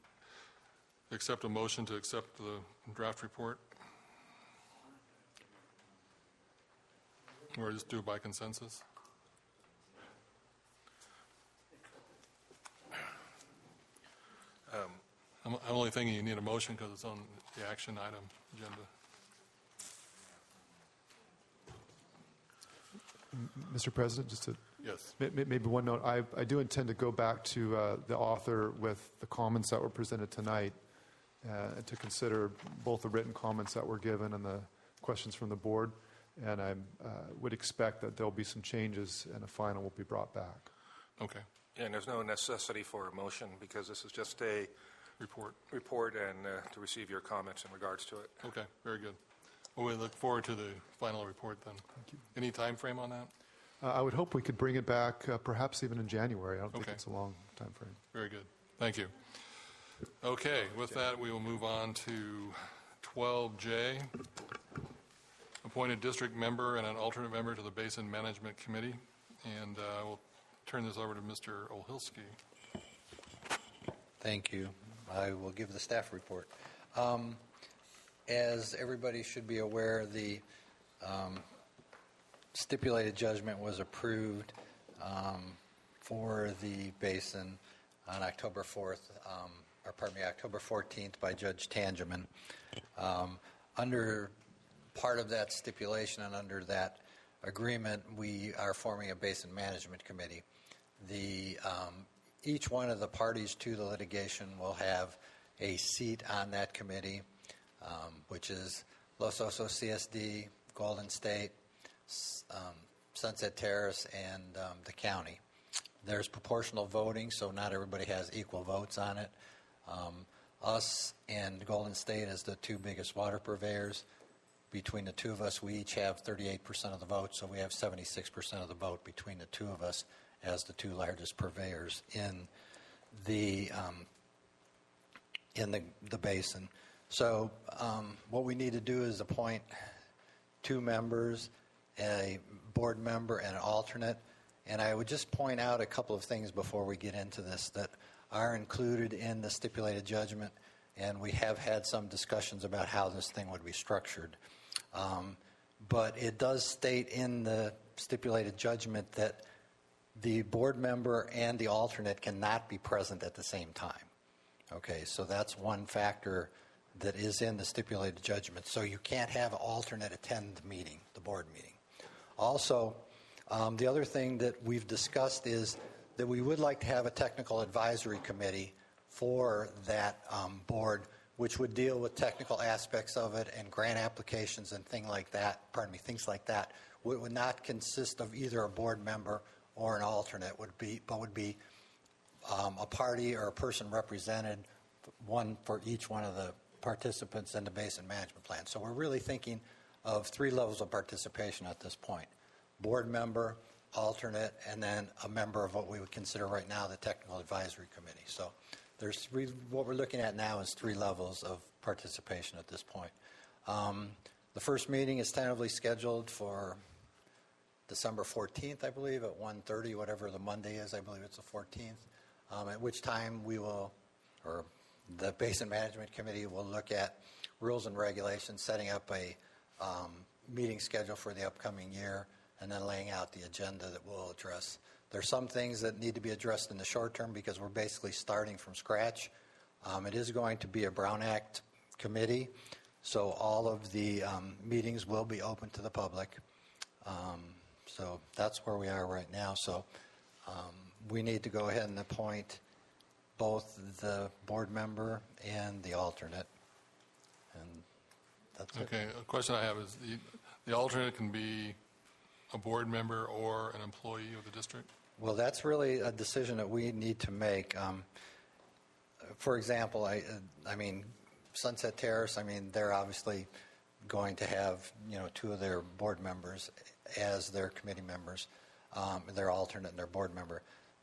accept a motion to accept the draft report. Or just do it by consensus? I'm only thinking you need a motion because it's on the action item agenda. Mr. President, just to yes. Maybe one note. I do intend to go back to the author with the comments that were presented tonight to consider both the written comments that were given and the questions from the board. And I would expect that there'll be some changes and a final will be brought back. Okay. Yeah, and there's no necessity for a motion because this is just a report and to receive your comments in regards to it. Okay, very good. Well, we look forward to the final report then. Thank you. Any time frame on that? I would hope we could bring it back perhaps even in January. I don't think it's a long time frame. Very good. Thank you. Okay, with that, we will move on to 12J. Appointed district member and an alternate member to the Basin Management Committee. And we'll turn this over to Mr. Olhilsky. Thank you. I will give the staff report. As everybody should be aware, the stipulated judgment was approved for the basin on October 14th by Judge Tangeman. Under part of that stipulation and under that agreement, we are forming a Basin Management Committee. Each one of the parties to the litigation will have a seat on that committee, which is Los Osos CSD, Golden State, Sunset Terrace, and the county. There's proportional voting, so not everybody has equal votes on it. Us and Golden State as the two biggest water purveyors. Between the two of us, we each have 38% of the vote, so we have 76% of the vote between the two of us. as the two largest purveyors in the basin. So what we need to do is appoint 2 members, a board member and an alternate. And I would just point out a couple of things before we get into this that are included in the stipulated judgment, and we have had some discussions about how this thing would be structured. But it does state in the stipulated judgment that the board member and the alternate cannot be present at the same time. Okay, so that's one factor that is in the stipulated judgment. So you can't have an alternate attend the meeting, the board meeting. Also, the other thing that we've discussed is that we would like to have a technical advisory committee for that board, which would deal with technical aspects of it and grant applications and things like that. It would not consist of either a board member or an alternate, would be a party or a person represented, one for each one of the participants in the basin management plan. So we're really thinking of 3 levels of participation at this point: board member, alternate, and then a member of what we would consider right now the technical advisory committee. So there's what we're looking at now is 3 levels of participation at this point. The first meeting is tentatively scheduled for December 14th, I believe, at 1:30, whatever the Monday is. I believe it's the 14th, at which time we will, or the Basin Management Committee will look at rules and regulations, setting up a meeting schedule for the upcoming year, and then laying out the agenda that we'll address. There's some things that need to be addressed in the short term because we're basically starting from scratch. It is going to be a Brown Act committee, so all of the meetings will be open to the public. So that's where we are right now. So we need to go ahead and appoint both the board member and the alternate. And that's Okay, a question I have is the alternate can be a board member or an employee of the district? Well, that's really a decision that we need to make. For example, I mean, Sunset Terrace, I mean, they're obviously going to have, 2 of their board members as their committee members, their alternate and their board member.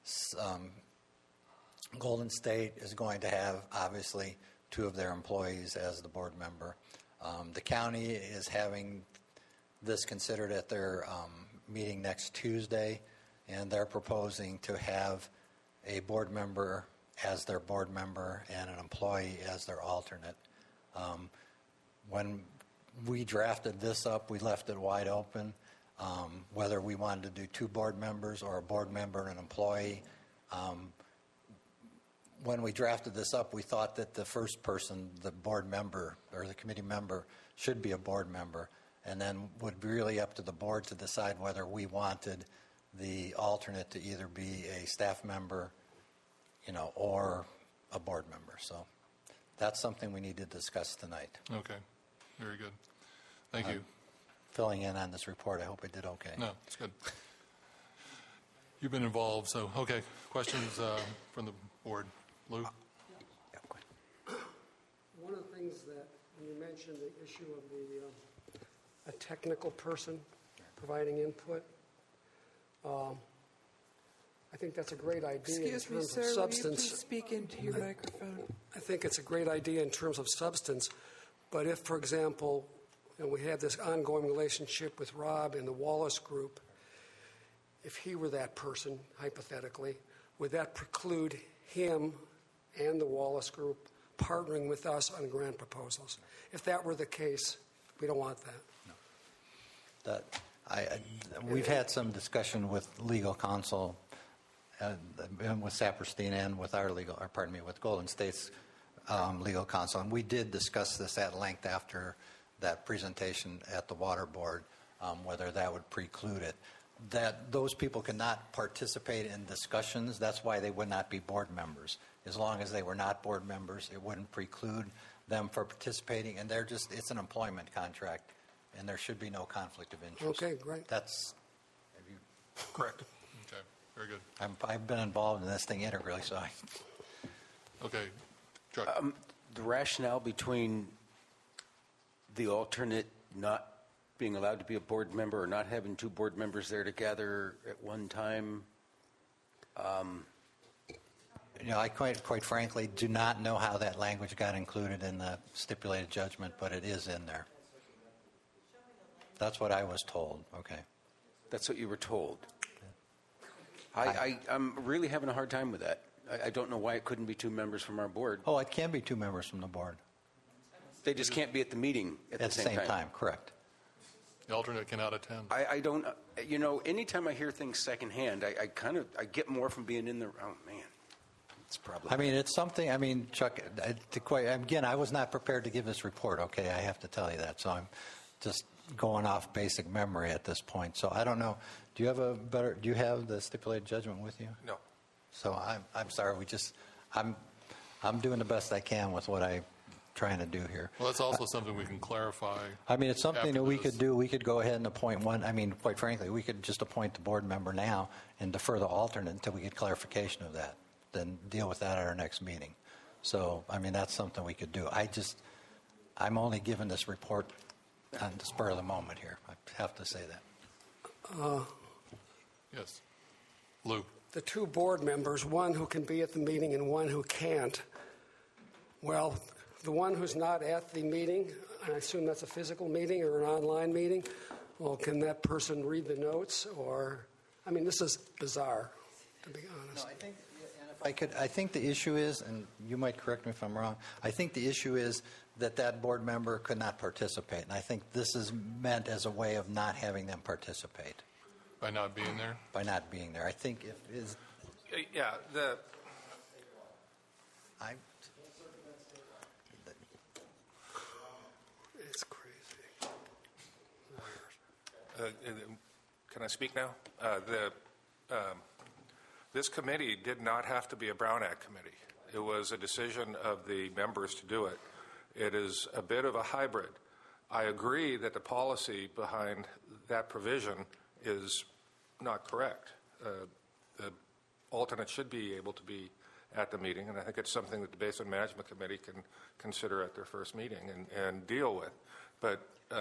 Golden State is going to have, obviously, 2 of their employees as the board member. The county is having this considered at their meeting next Tuesday, and they're proposing to have a board member as their board member and an employee as their alternate. When we drafted this up, we left it wide open, whether we wanted to do 2 board members or a board member and an employee. When we drafted this up, we thought that the first person, the board member or the committee member, should be a board member, and then would be really up to the board to decide whether we wanted the alternate to either be a staff member, or a board member. So that's something we need to discuss tonight. Okay, very good. Thank you. Filling in on this report, I hope I did okay. No, it's good. You've been involved, so okay. Questions from the board? Lou? One of the things that when you mentioned the issue of a technical person providing input, I think that's a great idea. Excuse in me, terms sir, of will substance. you please speak into your microphone? I think it's a great idea in terms of substance, but if, for example, we have this ongoing relationship with Rob and the Wallace Group, if he were that person, hypothetically, would that preclude him and the Wallace Group partnering with us on grant proposals? If that were the case, we don't want that. We've had some discussion with legal counsel, and with Saperstein and with with Golden State's legal counsel, and we did discuss this at length after that presentation at the Water Board, whether that would preclude it. That those people cannot participate in discussions. That's why they would not be board members. As long as they were not board members, it wouldn't preclude them from participating. And it's an employment contract, and there should be no conflict of interest. Okay, great. That's correct. Okay, very good. I've been involved in this thing integrally, so Okay, Chuck. The rationale between the alternate not being allowed to be a board member or not having 2 board members there together at one time, I quite frankly do not know how that language got included in the stipulated judgment, but it is in there. That's what I was told. Okay. That's what you were told. I'm really having a hard time with that. I don't know why it couldn't be two members from our board. Oh, it can be two members from the board. They just can't be at the meeting at the same time. Correct. The alternate cannot attend. I don't, anytime I hear things secondhand, I get more from being in the, oh man, it's probably. It's something, Chuck, I was not prepared to give this report, okay? I have to tell you that. So I'm just going off basic memory at this point. So I don't know. Do you have the stipulated judgment with you? No. So I'm sorry. I'm doing the best I can with what I'm trying to do here. Well, that's also something we can clarify. It's something that we could do. We could go ahead and appoint one. Quite frankly, we could just appoint the board member now and defer the alternate until we get clarification of that. Then deal with that at our next meeting. So, that's something we could do. I'm only giving this report on the spur of the moment here. I have to say that. Yes. Lou. The two board members, one who can be at the meeting and one who can't. Well, the one who's not at the meeting, I assume that's a physical meeting or an online meeting. Well, can that person read the notes? Or, this is bizarre, to be honest. No, I think the issue is, and you might correct me if I'm wrong, I think the issue is that board member could not participate. And I think this is meant as a way of not having them participate. By not being there? By not being there. I think it is. Yeah, It's crazy. Can I speak now? This committee did not have to be a Brown Act committee. It was a decision of the members to do it. It is a bit of a hybrid. I agree that the policy behind that provision is not correct. The alternate should be able to be at the meeting, and I think it's something that the Basin Management Committee can consider at their first meeting and deal with. But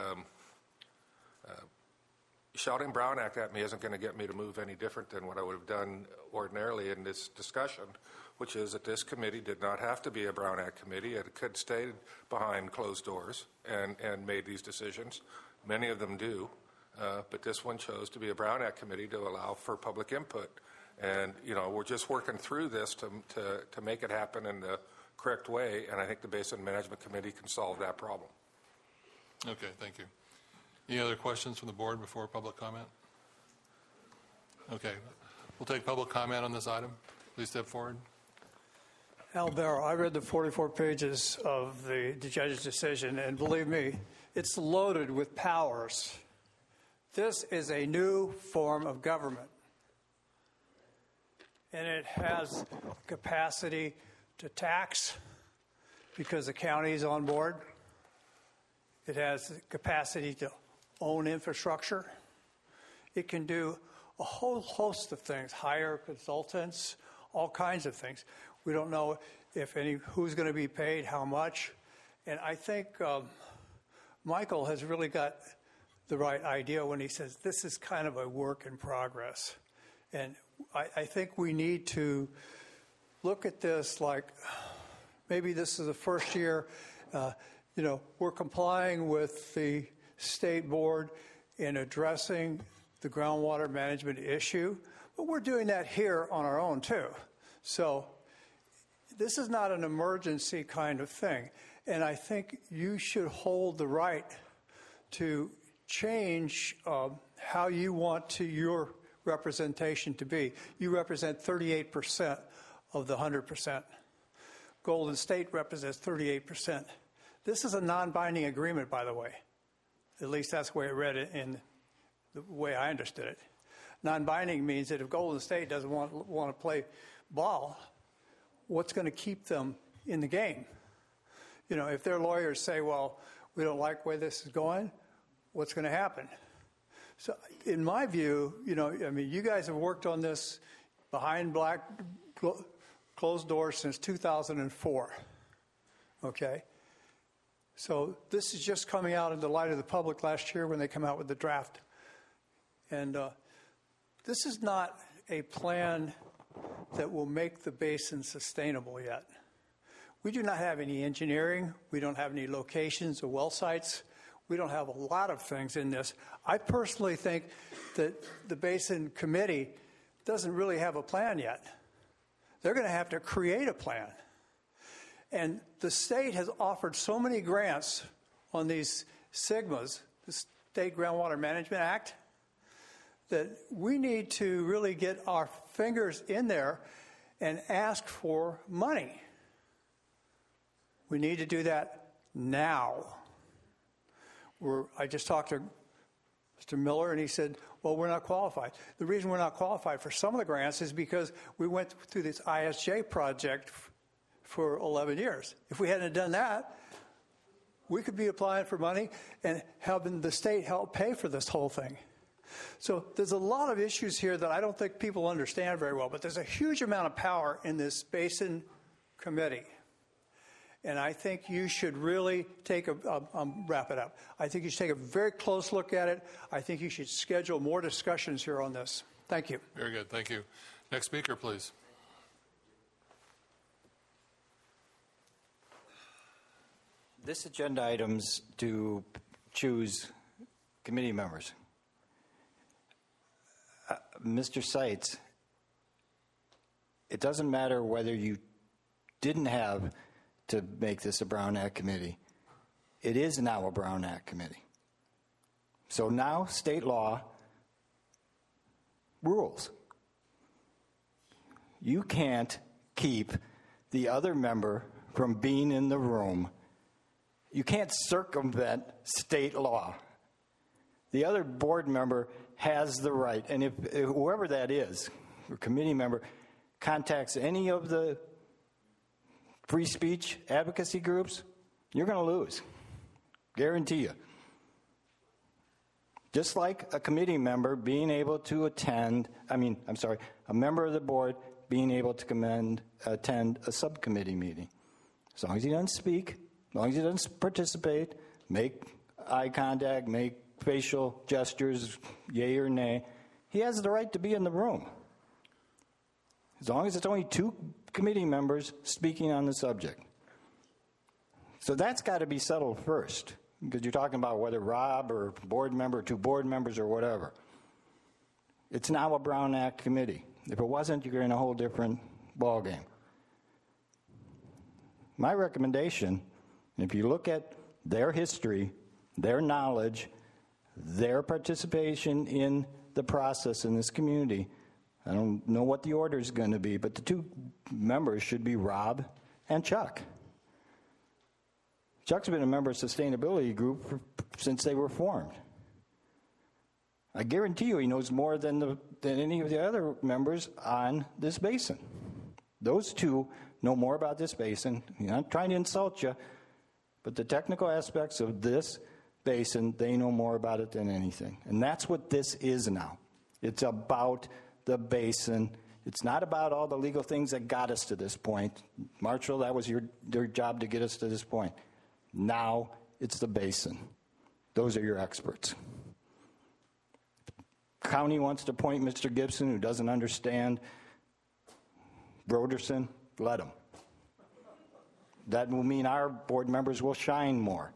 shouting Brown Act at me isn't going to get me to move any different than what I would have done ordinarily in this discussion, which is that this committee did not have to be a Brown Act committee. It could stay behind closed doors and made these decisions. Many of them do. But this one chose to be a Brown Act committee to allow for public input. And, we're just working through this to make it happen in the correct way, and I think the Basin Management Committee can solve that problem. Okay, thank you. Any other questions from the board before public comment? Okay, we'll take public comment on this item. Please step forward. Al Barrow, I read the 44 pages of the judge's decision, and believe me, it's loaded with powers. This is a new form of government, and it has capacity to tax because the county is on board. It has the capacity to own infrastructure. It can do a whole host of things, hire consultants, all kinds of things. We don't know who's going to be paid, how much. And I think Michael has really got the right idea when he says this is kind of a work in progress. And I think we need to look at this like maybe this is the first year, we're complying with the state board in addressing the groundwater management issue, but we're doing that here on our own too. So this is not an emergency kind of thing. And I think you should hold the right to change how you want your representation to be. You represent 38% of the 100%. Golden State represents 38%. This is a non-binding agreement, by the way. At least that's the way I read it in the way I understood it. Non-binding means that if Golden State doesn't want to play ball, what's going to keep them in the game? If their lawyers say, well, we don't like the way this is going, what's going to happen? So in my view, you guys have worked on this behind closed doors since 2004, okay? So this is just coming out in the light of the public last year when they come out with the draft. And this is not a plan that will make the basin sustainable yet. We do not have any engineering. We don't have any locations or well sites. We don't have a lot of things in this. I personally think that the Basin Committee doesn't really have a plan yet. They're going to have to create a plan. And the state has offered so many grants on these SGMAs, the State Groundwater Management Act, that we need to really get our fingers in there and ask for money. We need to do that now. I just talked to Mr. Miller, and he said, well, we're not qualified. The reason we're not qualified for some of the grants is because we went through this ISJ project for 11 years. If we hadn't done that, we could be applying for money and having the state help pay for this whole thing. So there's a lot of issues here that I don't think people understand very well, but there's a huge amount of power in this Basin Committee. And I think you should really wrap it up. I think you should take a very close look at it. I think you should schedule more discussions here on this. Thank you. Very good. Thank you. Next speaker, please. This agenda items to choose committee members. Mr. Seitz, it doesn't matter whether you didn't have to make this a Brown Act committee. It is now a Brown Act committee. So now state law rules. You can't keep the other member from being in the room. You can't circumvent state law. The other board member has the right, and if whoever that is, or committee member, contacts any of the free speech advocacy groups, you're going to lose. Guarantee you. Just like a committee member being able to attend, a member of the board being able to attend a subcommittee meeting. As long as he doesn't speak, as long as he doesn't participate, make eye contact, make facial gestures, yay or nay, he has the right to be in the room. As long as it's only two committee members speaking on the subject. So that's got to be settled first, because you're talking about whether Rob or board member, two board members or whatever. It's now a Brown Act committee. If it wasn't, you're in a whole different ballgame. My recommendation, if you look at their history, their knowledge, their participation in the process in this community, I don't know what the order is going to be, but the two members should be Rob and Chuck. Chuck's been a member of Sustainability Group since they were formed. I guarantee you he knows more than any of the other members on this basin. Those two know more about this basin. I'm not trying to insult you, but the technical aspects of this basin, they know more about it than anything. And that's what this is now. It's about the basin. It's not about all the legal things that got us to this point. Marshall, that was your job to get us to this point. Now it's the basin. Those are your experts. County wants to appoint Mr. Gibson, who doesn't understand Broderson, let him. That will mean our board members will shine more.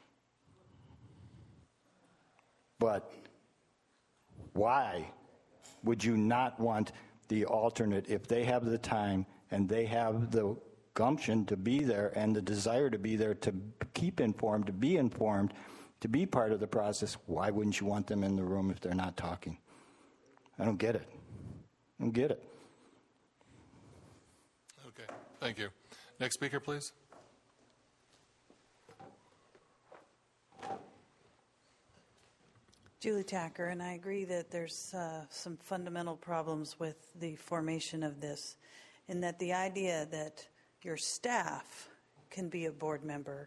But why would you not want the alternate if they have the time and they have the gumption to be there and the desire to be there, to keep informed, to be part of the process? Why wouldn't you want them in the room if they're not talking? I don't get it. I don't get it. Okay, thank you. Next speaker, please. Julie Tacker, and I agree that there's some fundamental problems with the formation of this, in that the idea that your staff can be a board member,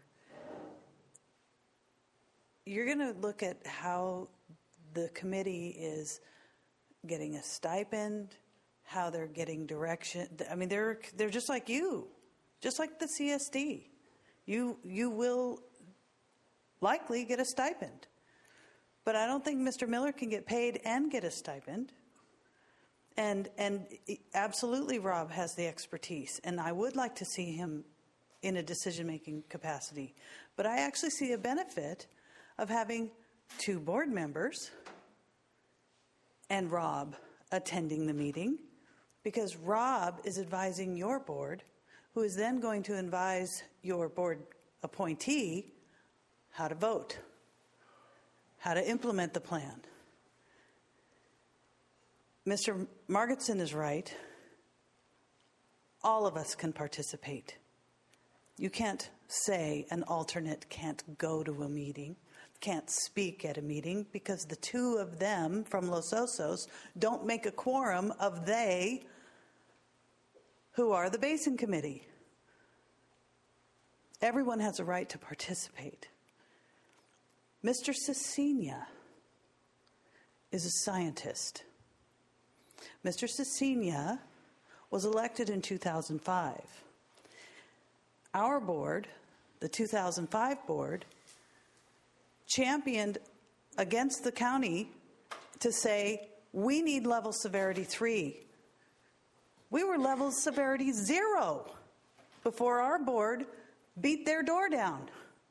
you're going to look at how the committee is getting a stipend, how they're getting direction. I mean, they're just like you, just like the CSD. You will likely get a stipend. But I don't think Mr. Miller can get paid and get a stipend. And absolutely, Rob has the expertise, and I would like to see him in a decision-making capacity. But I actually see a benefit of having 2 board members and Rob attending the meeting, because Rob is advising your board, who is then going to advise your board appointee how to vote, how to implement the plan. Mr. Margetson is right. All of us can participate. You can't say an alternate can't go to a meeting, can't speak at a meeting, because the 2 of them from Los Osos don't make a quorum of they who are the Basin Committee. Everyone has a right to participate. Mr. Cecina is a scientist. Mr. Cecina was elected in 2005. Our board, the 2005 board, championed against the county to say, we need level severity 3. We were level severity 0 before our board beat their door down.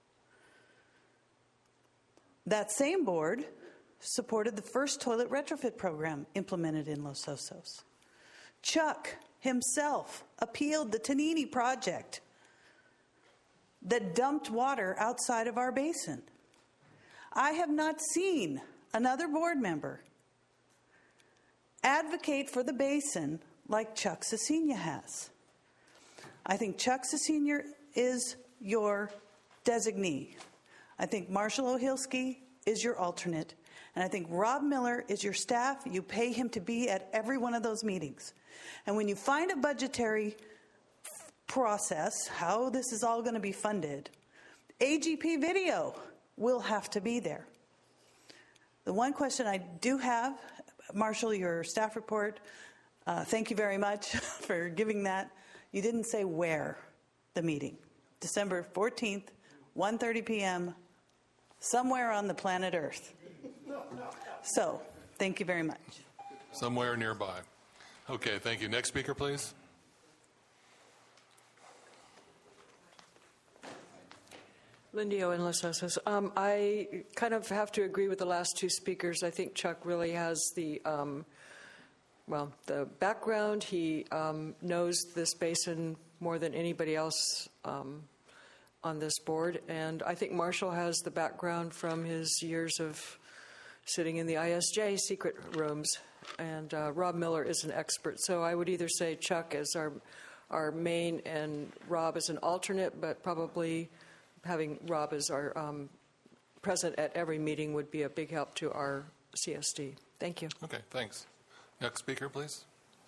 That same board supported the first toilet retrofit program implemented in Los Osos. Chuck himself appealed the Tanini project that dumped water outside of our basin. I have not seen another board member advocate for the basin like Chuck Cecina has. I think Chuck Cecina is your designee. I think Marshall Ohilsky is your alternate. And I think Rob Miller is your staff. You pay him to be at every one of those meetings. And when you find a budgetary process, how this is all going to be funded, AGP Video will have to be there. The one question I do have, Marshall, your staff report, thank you very much for giving that. You didn't say where the meeting. December 14th, 1:30 p.m., somewhere on the planet Earth. So, thank you very much. Somewhere nearby. Okay, thank you. Next speaker, please. Lindy Owen, Los Osos. I kind of have to agree with the last 2 speakers. I think Chuck really has the background. He knows this basin more than anybody else on this board. And I think Marshall has the background from his years of sitting in the ISJ secret rooms. And Rob Miller is an expert. So I would either say Chuck as our main and Rob as an alternate, but probably having Rob as our present at every meeting would be a big help to our CSD. Thank you. Okay, thanks. Next speaker, please.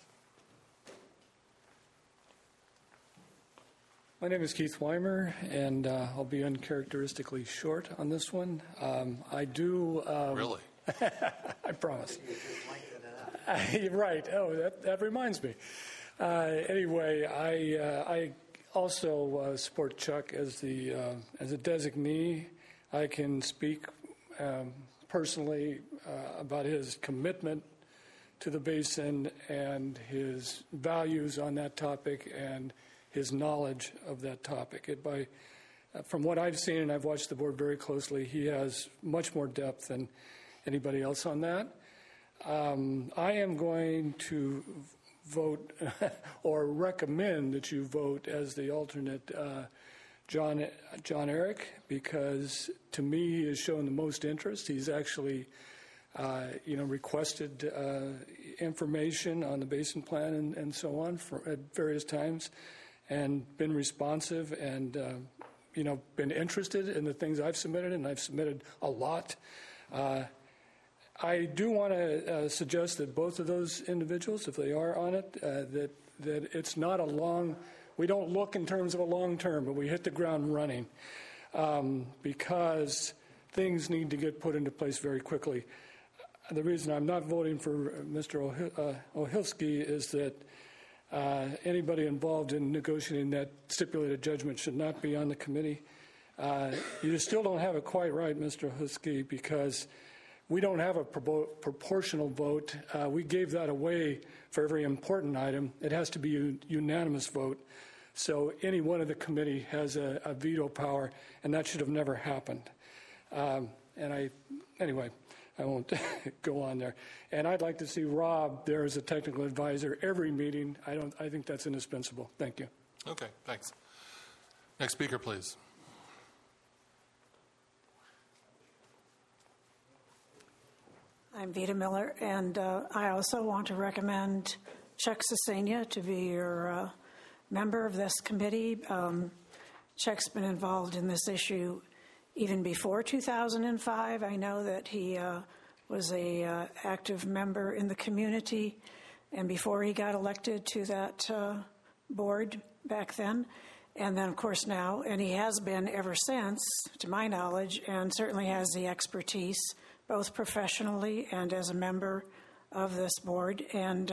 My name is Keith Weimer, and I'll be uncharacteristically short on this one. I do... Really? I promise. You're right. Oh, that reminds me. Anyway, I also support Chuck as a designee. I can speak personally about his commitment to the basin and his values on that topic and his knowledge of that topic. From what I've seen, and I've watched the board very closely, he has much more depth than anybody else on that. I am going to vote or recommend that you vote as the alternate John Eric, because to me he has shown the most interest. He's actually requested information on the basin plan and so on at various times, and been responsive and been interested in the things I've submitted, and I've submitted a lot. I do want to suggest that both of those individuals, if they are on it, that it's not a long, we don't look in terms of a long term, but we hit the ground running, because things need to get put into place very quickly. The reason I'm not voting for Mr. Ohilsky is that anybody involved in negotiating that stipulated judgment should not be on the committee. You still don't have it quite right, Mr. Ohilsky, because we don't have a proportional vote. We gave that away for every important item. It has to be a unanimous vote. So any one of the committee has a veto power, and that should have never happened. Anyway, I won't go on there. And I'd like to see Rob there as a technical advisor every meeting. I think that's indispensable. Thank you. Okay, thanks. Next speaker, please. I'm Vita Miller, and I also want to recommend Chuck Sesania to be your member of this committee. Chuck's been involved in this issue even before 2005. I know that he was a active member in the community, and before he got elected to that board back then, and then, of course, now, and he has been ever since, to my knowledge, and certainly has the expertise, both professionally and as a member of this board. And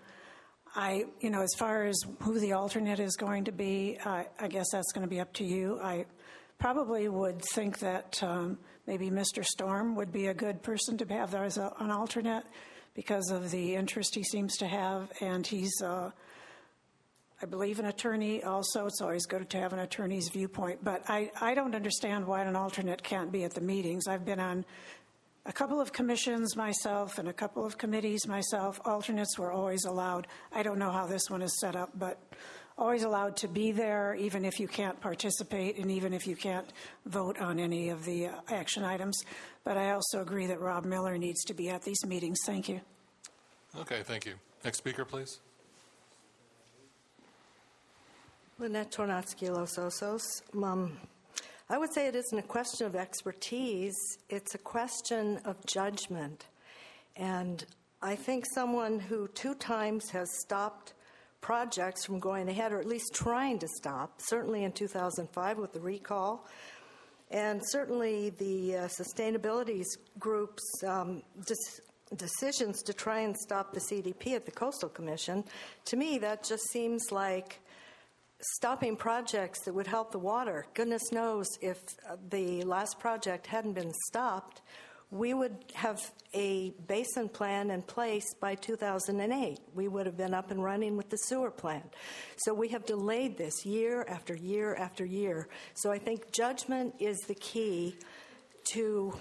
as far as who the alternate is going to be, I guess that's going to be up to you. I probably would think that maybe Mr. Storm would be a good person to have as an alternate because of the interest he seems to have, and he's I believe an attorney also. It's always good to have an attorney's viewpoint. But I don't understand why an alternate can't be at the meetings. I've been on a couple of commissions myself and a couple of committees myself. Alternates were always allowed. I don't know how this one is set up, but always allowed to be there, even if you can't participate and even if you can't vote on any of the action items. But I also agree that Rob Miller needs to be at these meetings. Thank you. Okay, thank you. Next speaker, please. Lynette Tornatsky, Los Osos. I would say it isn't a question of expertise, it's a question of judgment. And I think someone who 2 times has stopped projects from going ahead, or at least trying to stop, certainly in 2005 with the recall, and certainly the sustainability group's decisions to try and stop the CDP at the Coastal Commission, to me that just seems like stopping projects that would help the water. Goodness knows if the last project hadn't been stopped, we would have a basin plan in place by 2008. We would have been up and running with the sewer plant. So we have delayed this year after year after year. So I think judgment is the key to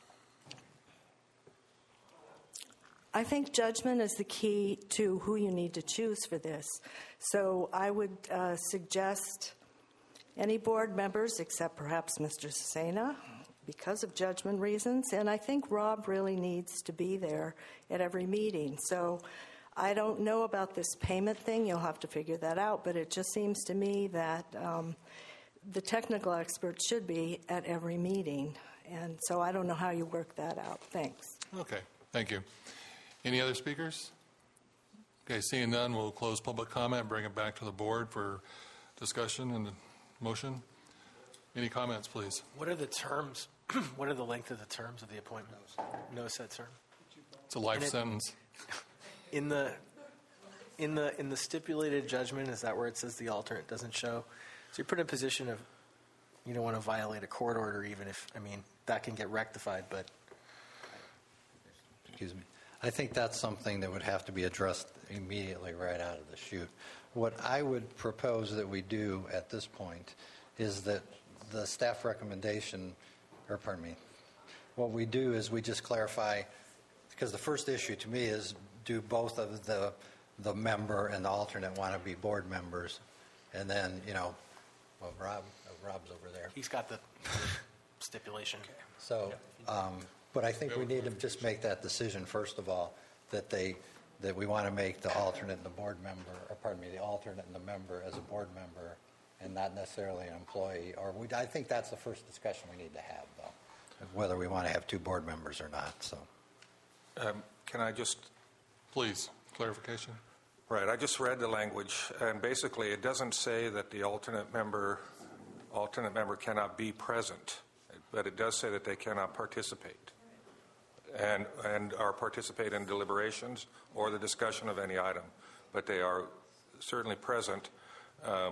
who you need to choose for this. So I would suggest any board members, except perhaps Mr. Sesania, because of judgment reasons. And I think Rob really needs to be there at every meeting. So I don't know about this payment thing. You'll have to figure that out. But it just seems to me that the technical experts should be at every meeting. And so I don't know how you work that out. Thanks. Okay, thank you. Any other speakers? Okay, seeing none, we'll close public comment and bring it back to the board for discussion and motion. Any comments, please? What are the terms? What are the length of the terms of the appointment? No set term. It's a life sentence. In the stipulated judgment, is that where it says the alternate doesn't show? So you're put in a position of you don't want to violate a court order, even if that can get rectified. But excuse me. I think that's something that would have to be addressed immediately right out of the chute. What I would propose that we do at this point is that the staff recommendation, what we do is we just clarify, because the first issue to me is, do both of the member and the alternate want to be board members? And then, Rob's over there. He's got the stipulation. Okay. So, but I think we need to just make that decision first of all, that we want to make the alternate and the board member, the alternate and the member as a board member, and not necessarily an employee. I think that's the first discussion we need to have, though, of whether we want to have 2 board members or not. So, can I just, please, clarification? Right. I just read the language, and basically, it doesn't say that the alternate member cannot be present, but it does say that they cannot participate. And or participate in deliberations or the discussion of any item, but they are certainly present.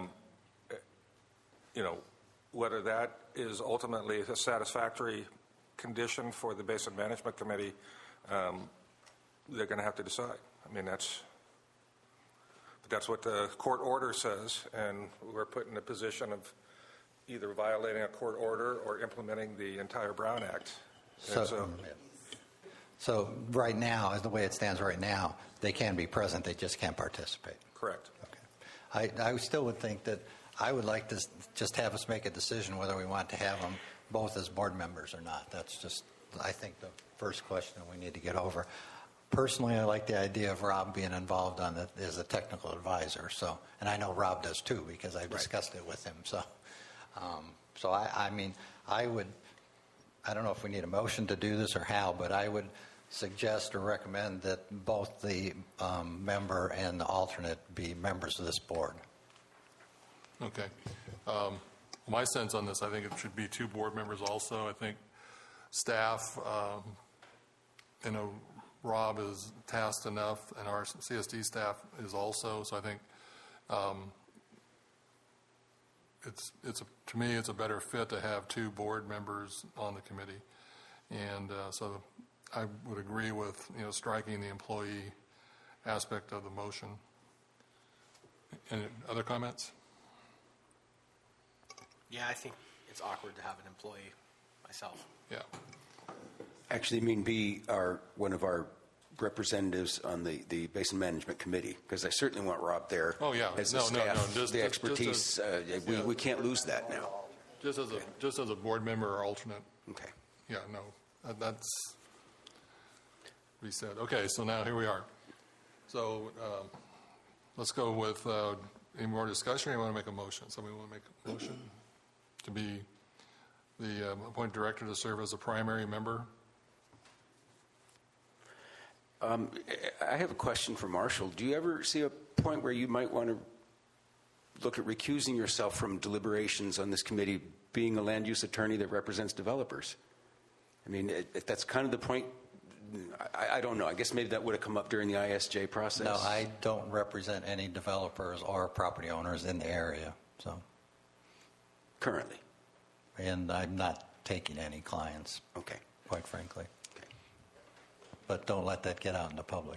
Whether that is ultimately a satisfactory condition for the Basin Management Committee, they're going to have to decide. I mean, that's what the court order says, and we're put in a position of either violating a court order or implementing the entire Brown Act. So right now, as the way it stands right now, they can be present, they just can't participate. Correct. Okay. I still would think that I would like to just have us make a decision whether we want to have them both as board members or not. That's just, I think, the first question that we need to get over. Personally, I like the idea of Rob being involved on it as a technical advisor. So, and I know Rob does too because I've discussed it with him. So, I mean, I don't know if we need a motion to do this or how, but I would suggest or recommend that both the member and the alternate be members of this board. Okay. My sense on this, I think it should be 2 board members also. I think staff, Rob is tasked enough, and our CSD staff is also. So I think to me, it's a better fit to have 2 board members on the committee. And so I would agree with, striking the employee aspect of the motion. Any other comments? Yeah, I think it's awkward to have an employee myself. Yeah. Actually, be one of our representatives on the Basin Management Committee, because I certainly want Rob there. Oh, yeah. As the staff, the expertise. We can't lose that now. Just as a board member or alternate. Okay. Yeah, no. That's what he said. Okay, so now here we are. So let's go with any more discussion, or you want to make a motion? Somebody want to make a motion to be the appointed director to serve as a primary member? I have a question for Marshall. Do you ever see a point where you might want to look at recusing yourself from deliberations on this committee, being a land use attorney that represents developers? I mean, if that's kind of the point, I don't know. I guess maybe that would have come up during the ISJ process. No, I don't represent any developers or property owners in the area. So currently, and I'm not taking any clients. Okay, quite frankly. Okay. But don't let that get out in the public.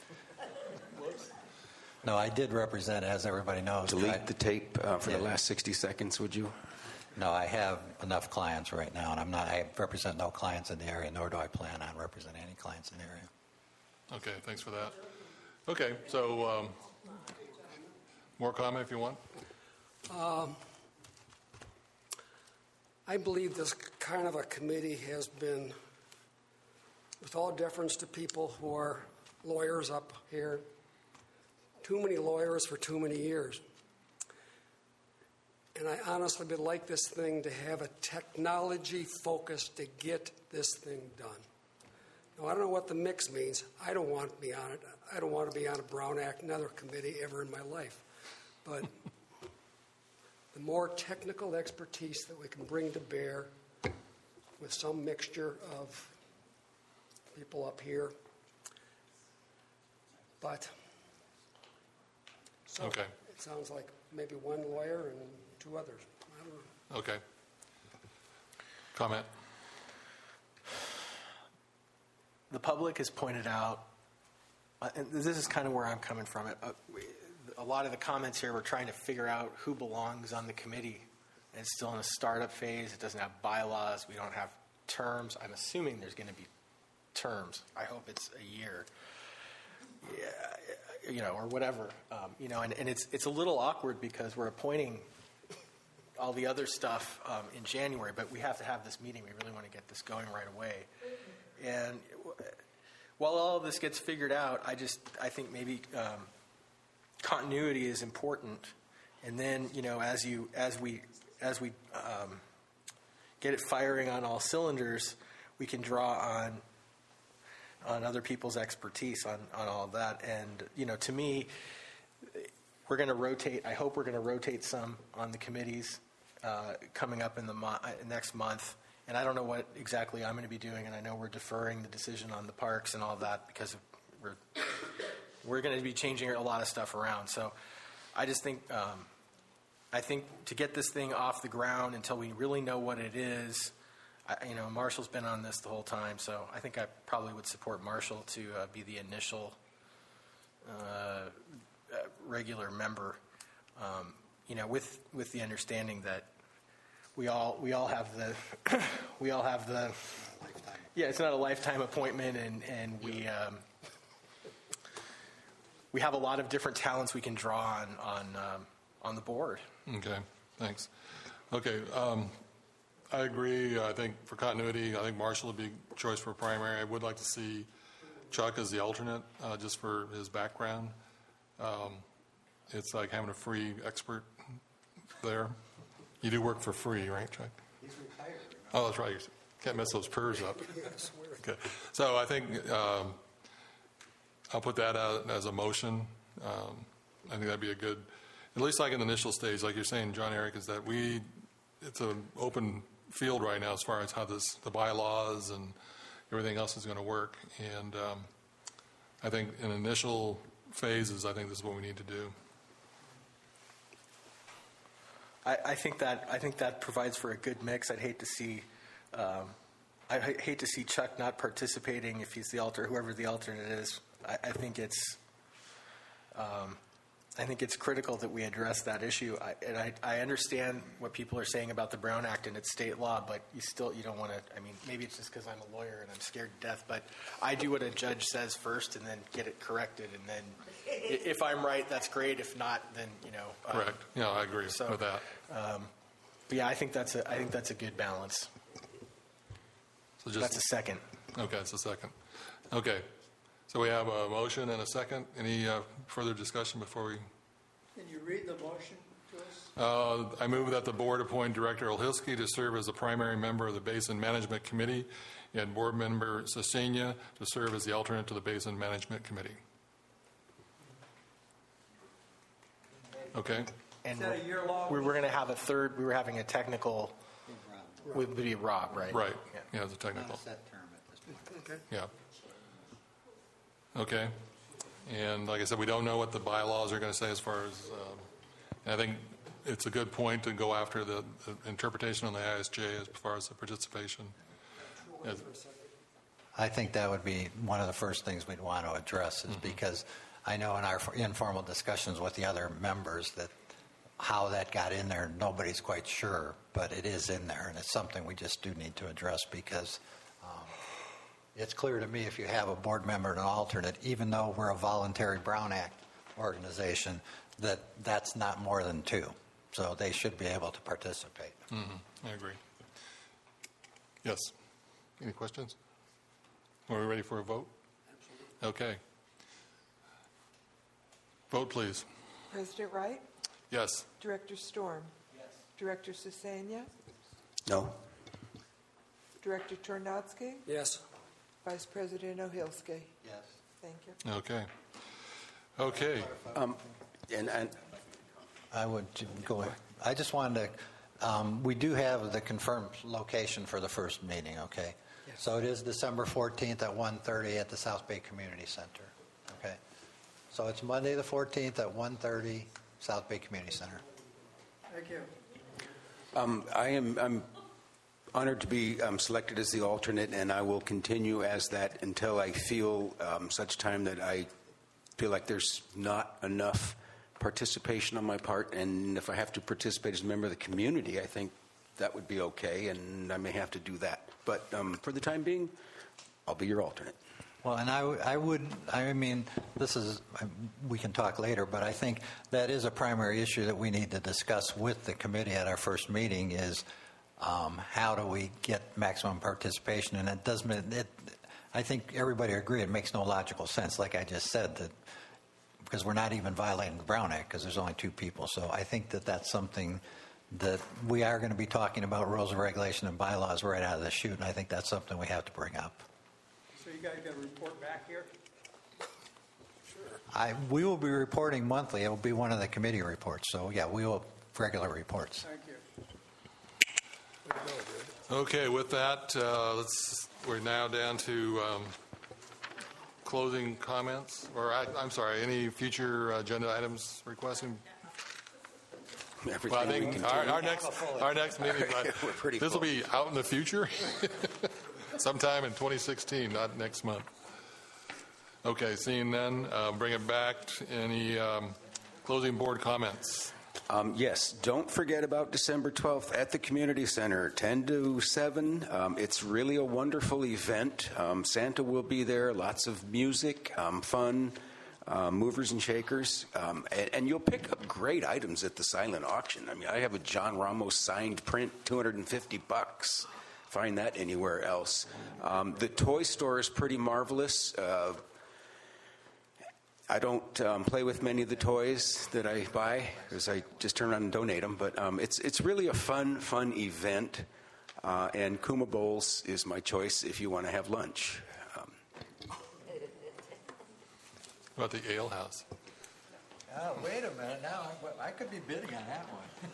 No, I did represent, as everybody knows. Delete the tape for the last 60 seconds, would you? No, I have enough clients right now, and I represent no clients in the area, nor do I plan on representing any clients in the area. Okay, thanks for that. Okay, so more comment if you want. I believe this kind of a committee has been, with all deference to people who are lawyers up here, too many lawyers for too many years. And I honestly would like this thing to have a technology focus to get this thing done. Now, I don't know what the mix means. I don't want to be on it. I don't want to be on a Brown Act, another committee ever in my life. But the more technical expertise that we can bring to bear with some mixture of people up here. But so okay. It sounds like maybe one lawyer and 2 others. I don't know. Okay. Comment? The public has pointed out, and this is kind of where I'm coming from. A lot of the comments here, we're trying to figure out who belongs on the committee. And it's still in a startup phase. It doesn't have bylaws. We don't have terms. I'm assuming there's going to be terms. I hope it's a year. Yeah, or whatever. And it's a little awkward because we're appointing all the other stuff in January, but we have to have this meeting. We really want to get this going right away. And while all of this gets figured out, I think maybe continuity is important. And then, as we get it firing on all cylinders, we can draw on other people's expertise on all of that. And, to me, we're going to rotate. I hope we're going to rotate some on the committees coming up in the next month. And I don't know what exactly I'm going to be doing, and I know we're deferring the decision on the parks and all of that because we're going to be changing a lot of stuff around. So I just think I think to get this thing off the ground until we really know what it is, Marshall's been on this the whole time, so I think I probably would support Marshall to be the initial regular member. With the understanding that we all have the lifetime. Yeah, it's not a lifetime appointment, and we have a lot of different talents we can draw on the board. Okay, thanks. Okay, I agree. I think for continuity, I think Marshall would be a choice for primary. I would like to see Chuck as the alternate, just for his background. It's like having a free expert there. You do work for free, right, Chuck? He's retired. Oh, that's right. You can't mess those PERS up. Okay. So I think I'll put that out as a motion. I think that'd be a good, at least like an initial stage, like you're saying, John Eric, is that it's an open field right now as far as how the bylaws and everything else is going to work. And I think in initial phases, I think this is what we need to do. I think that provides for a good mix. I'd hate to see Chuck not participating if he's the whoever the alternate is. I think it's critical that we address that issue. I understand what people are saying about the Brown Act and it's state law, but you don't want to. I mean, maybe it's just because I'm a lawyer and I'm scared to death. But I do what a judge says first, and then get it corrected, and then if I'm right, that's great. If not, then correct. Yeah, I agree with that. But yeah, I think that's a good balance. So that's a second. Okay, it's a second. Okay. So we have a motion and a second. Any further discussion before we? Can you read the motion to us? I move that the board appoint Director Olhiski to serve as the primary member of the Basin Management Committee and board member Cesenia to serve as the alternate to the Basin Management Committee. Okay. And we were going to have a third. We were having a technical. Would be Rob, right? Right. Yeah, it's a technical. Not a set term at this point. Okay. Yeah. Okay. And like I said, we don't know what the bylaws are going to say as far as, I think it's a good point to go after the interpretation on the ISJ as far as the participation. I think that would be one of the first things we'd want to address is because I know in our informal discussions with the other members that how that got in there, nobody's quite sure, but it is in there, and it's something we just do need to address because it's clear to me if you have a board member and an alternate, even though we're a voluntary Brown Act organization, that's not more than two. So they should be able to participate. I agree. Yes. Any questions? Are we ready for a vote? Absolutely. Okay. Vote, please. President Wright? Yes. Director Storm? Yes. Director Cesenia? No. Director Tornadsky? Yes. Vice President Ohilski? Yes. Thank you. Okay. Okay. And I would go. I just wanted to. We do have the confirmed location for the first meeting. Okay. Yes. So it is December 14th at 1:30 at the South Bay Community Center. Okay. So it's Monday the 14th at 1:30, South Bay Community Center. Thank you. I'm honored to be selected as the alternate, and I will continue as that until I feel such time that I feel like there's not enough participation on my part. And if I have to participate as a member of the community, I think that would be okay, and I may have to do that. But for the time being, I'll be your alternate. Well, and I mean, we can talk later, but I think that is a primary issue that we need to discuss with the committee at our first meeting is how do we get maximum participation? And I think everybody agree it makes no logical sense, like I just said, that because we're not even violating the Brown Act because there's only two people. So I think that's something that we are going to be talking about rules of regulation and bylaws right out of the chute, and I think that's something we have to bring up. So you guys got to report back here? Sure. We will be reporting monthly. It will be one of the committee reports. So, yeah, we will regular reports. Thank you. Okay, with that, we're now down to closing comments. Or, I'm sorry, any future agenda items requesting? everything Well, I we think can do. our next meeting, We're pretty this will full. be out in the future, sometime in 2016, not next month. Okay, seeing none, bring it back. Any closing board comments? Yes, don't forget about December 12th at the Community Center, 10 to 7. It's really a wonderful event. Santa will be there, lots of music, fun, movers and shakers. And you'll pick up great items at the silent auction. I mean, I have a John Ramos signed print, $250. Find that anywhere else. The toy store is pretty marvelous. I don't play with many of the toys that I buy because I just turn around and donate them. But it's really a fun event. And Kuma Bowls is my choice if you want to have lunch. What about the ale house? Oh, wait a minute. Now I could be bidding on that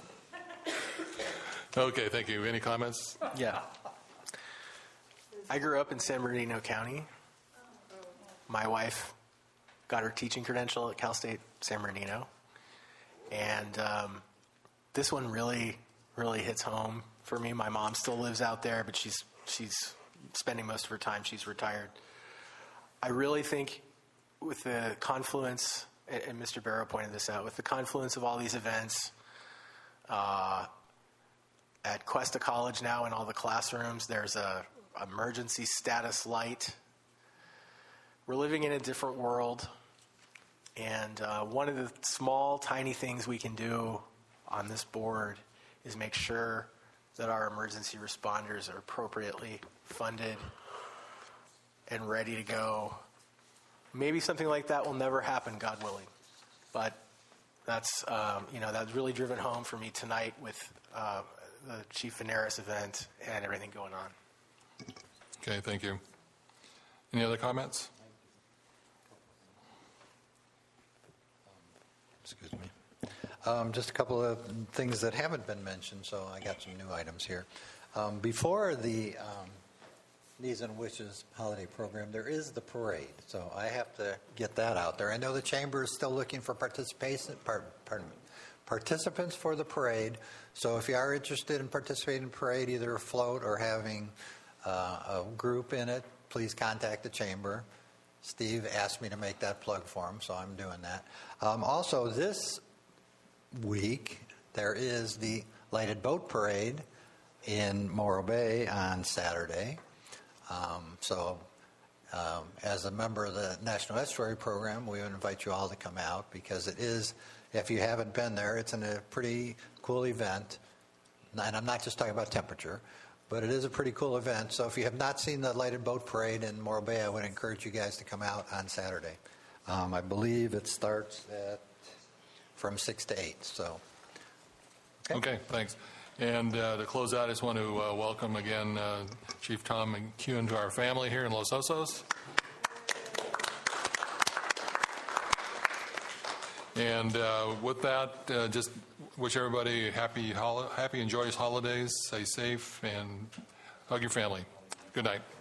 one. Okay, thank you. Any comments? Yeah. I grew up in San Bernardino County. My wife got her teaching credential at Cal State San Bernardino. And this one really, really hits home for me. My mom still lives out there, but she's spending most of her time. She's retired. I really think with the confluence, and Mr. Barrow pointed this out, with the confluence of all these events at Cuesta College now in all the classrooms, there's a emergency status light. We're living in a different world, and one of the small, tiny things we can do on this board is make sure that our emergency responders are appropriately funded and ready to go. Maybe something like that will never happen, God willing, but that's that's really driven home for me tonight with the Chief Veneris event and everything going on. Okay, thank you. Any other comments? Excuse me. Just a couple of things that haven't been mentioned, so I got some new items here. Before the Needs and Wishes holiday program, there is the parade, so I have to get that out there. I know the Chamber is still looking for participants for the parade, so if you are interested in participating in the parade, either a float or having a group in it, please contact the Chamber. Steve asked me to make that plug for him, so I'm doing that. Also, this week, there is the Lighted Boat Parade in Morro Bay on Saturday. As a member of the National Estuary Program, we would invite you all to come out because it is, if you haven't been there, it's a pretty cool event. And I'm not just talking about temperature, but it is a pretty cool event. So if you have not seen the Lighted Boat Parade in Morro Bay, I would encourage you guys to come out on Saturday. I believe it starts from 6 to 8. So, Okay, thanks. And to close out, I just want to welcome again Chief Tom McEwen to our family here in Los Osos. And with that, just wish everybody happy and joyous holidays. Stay safe and hug your family. Good night.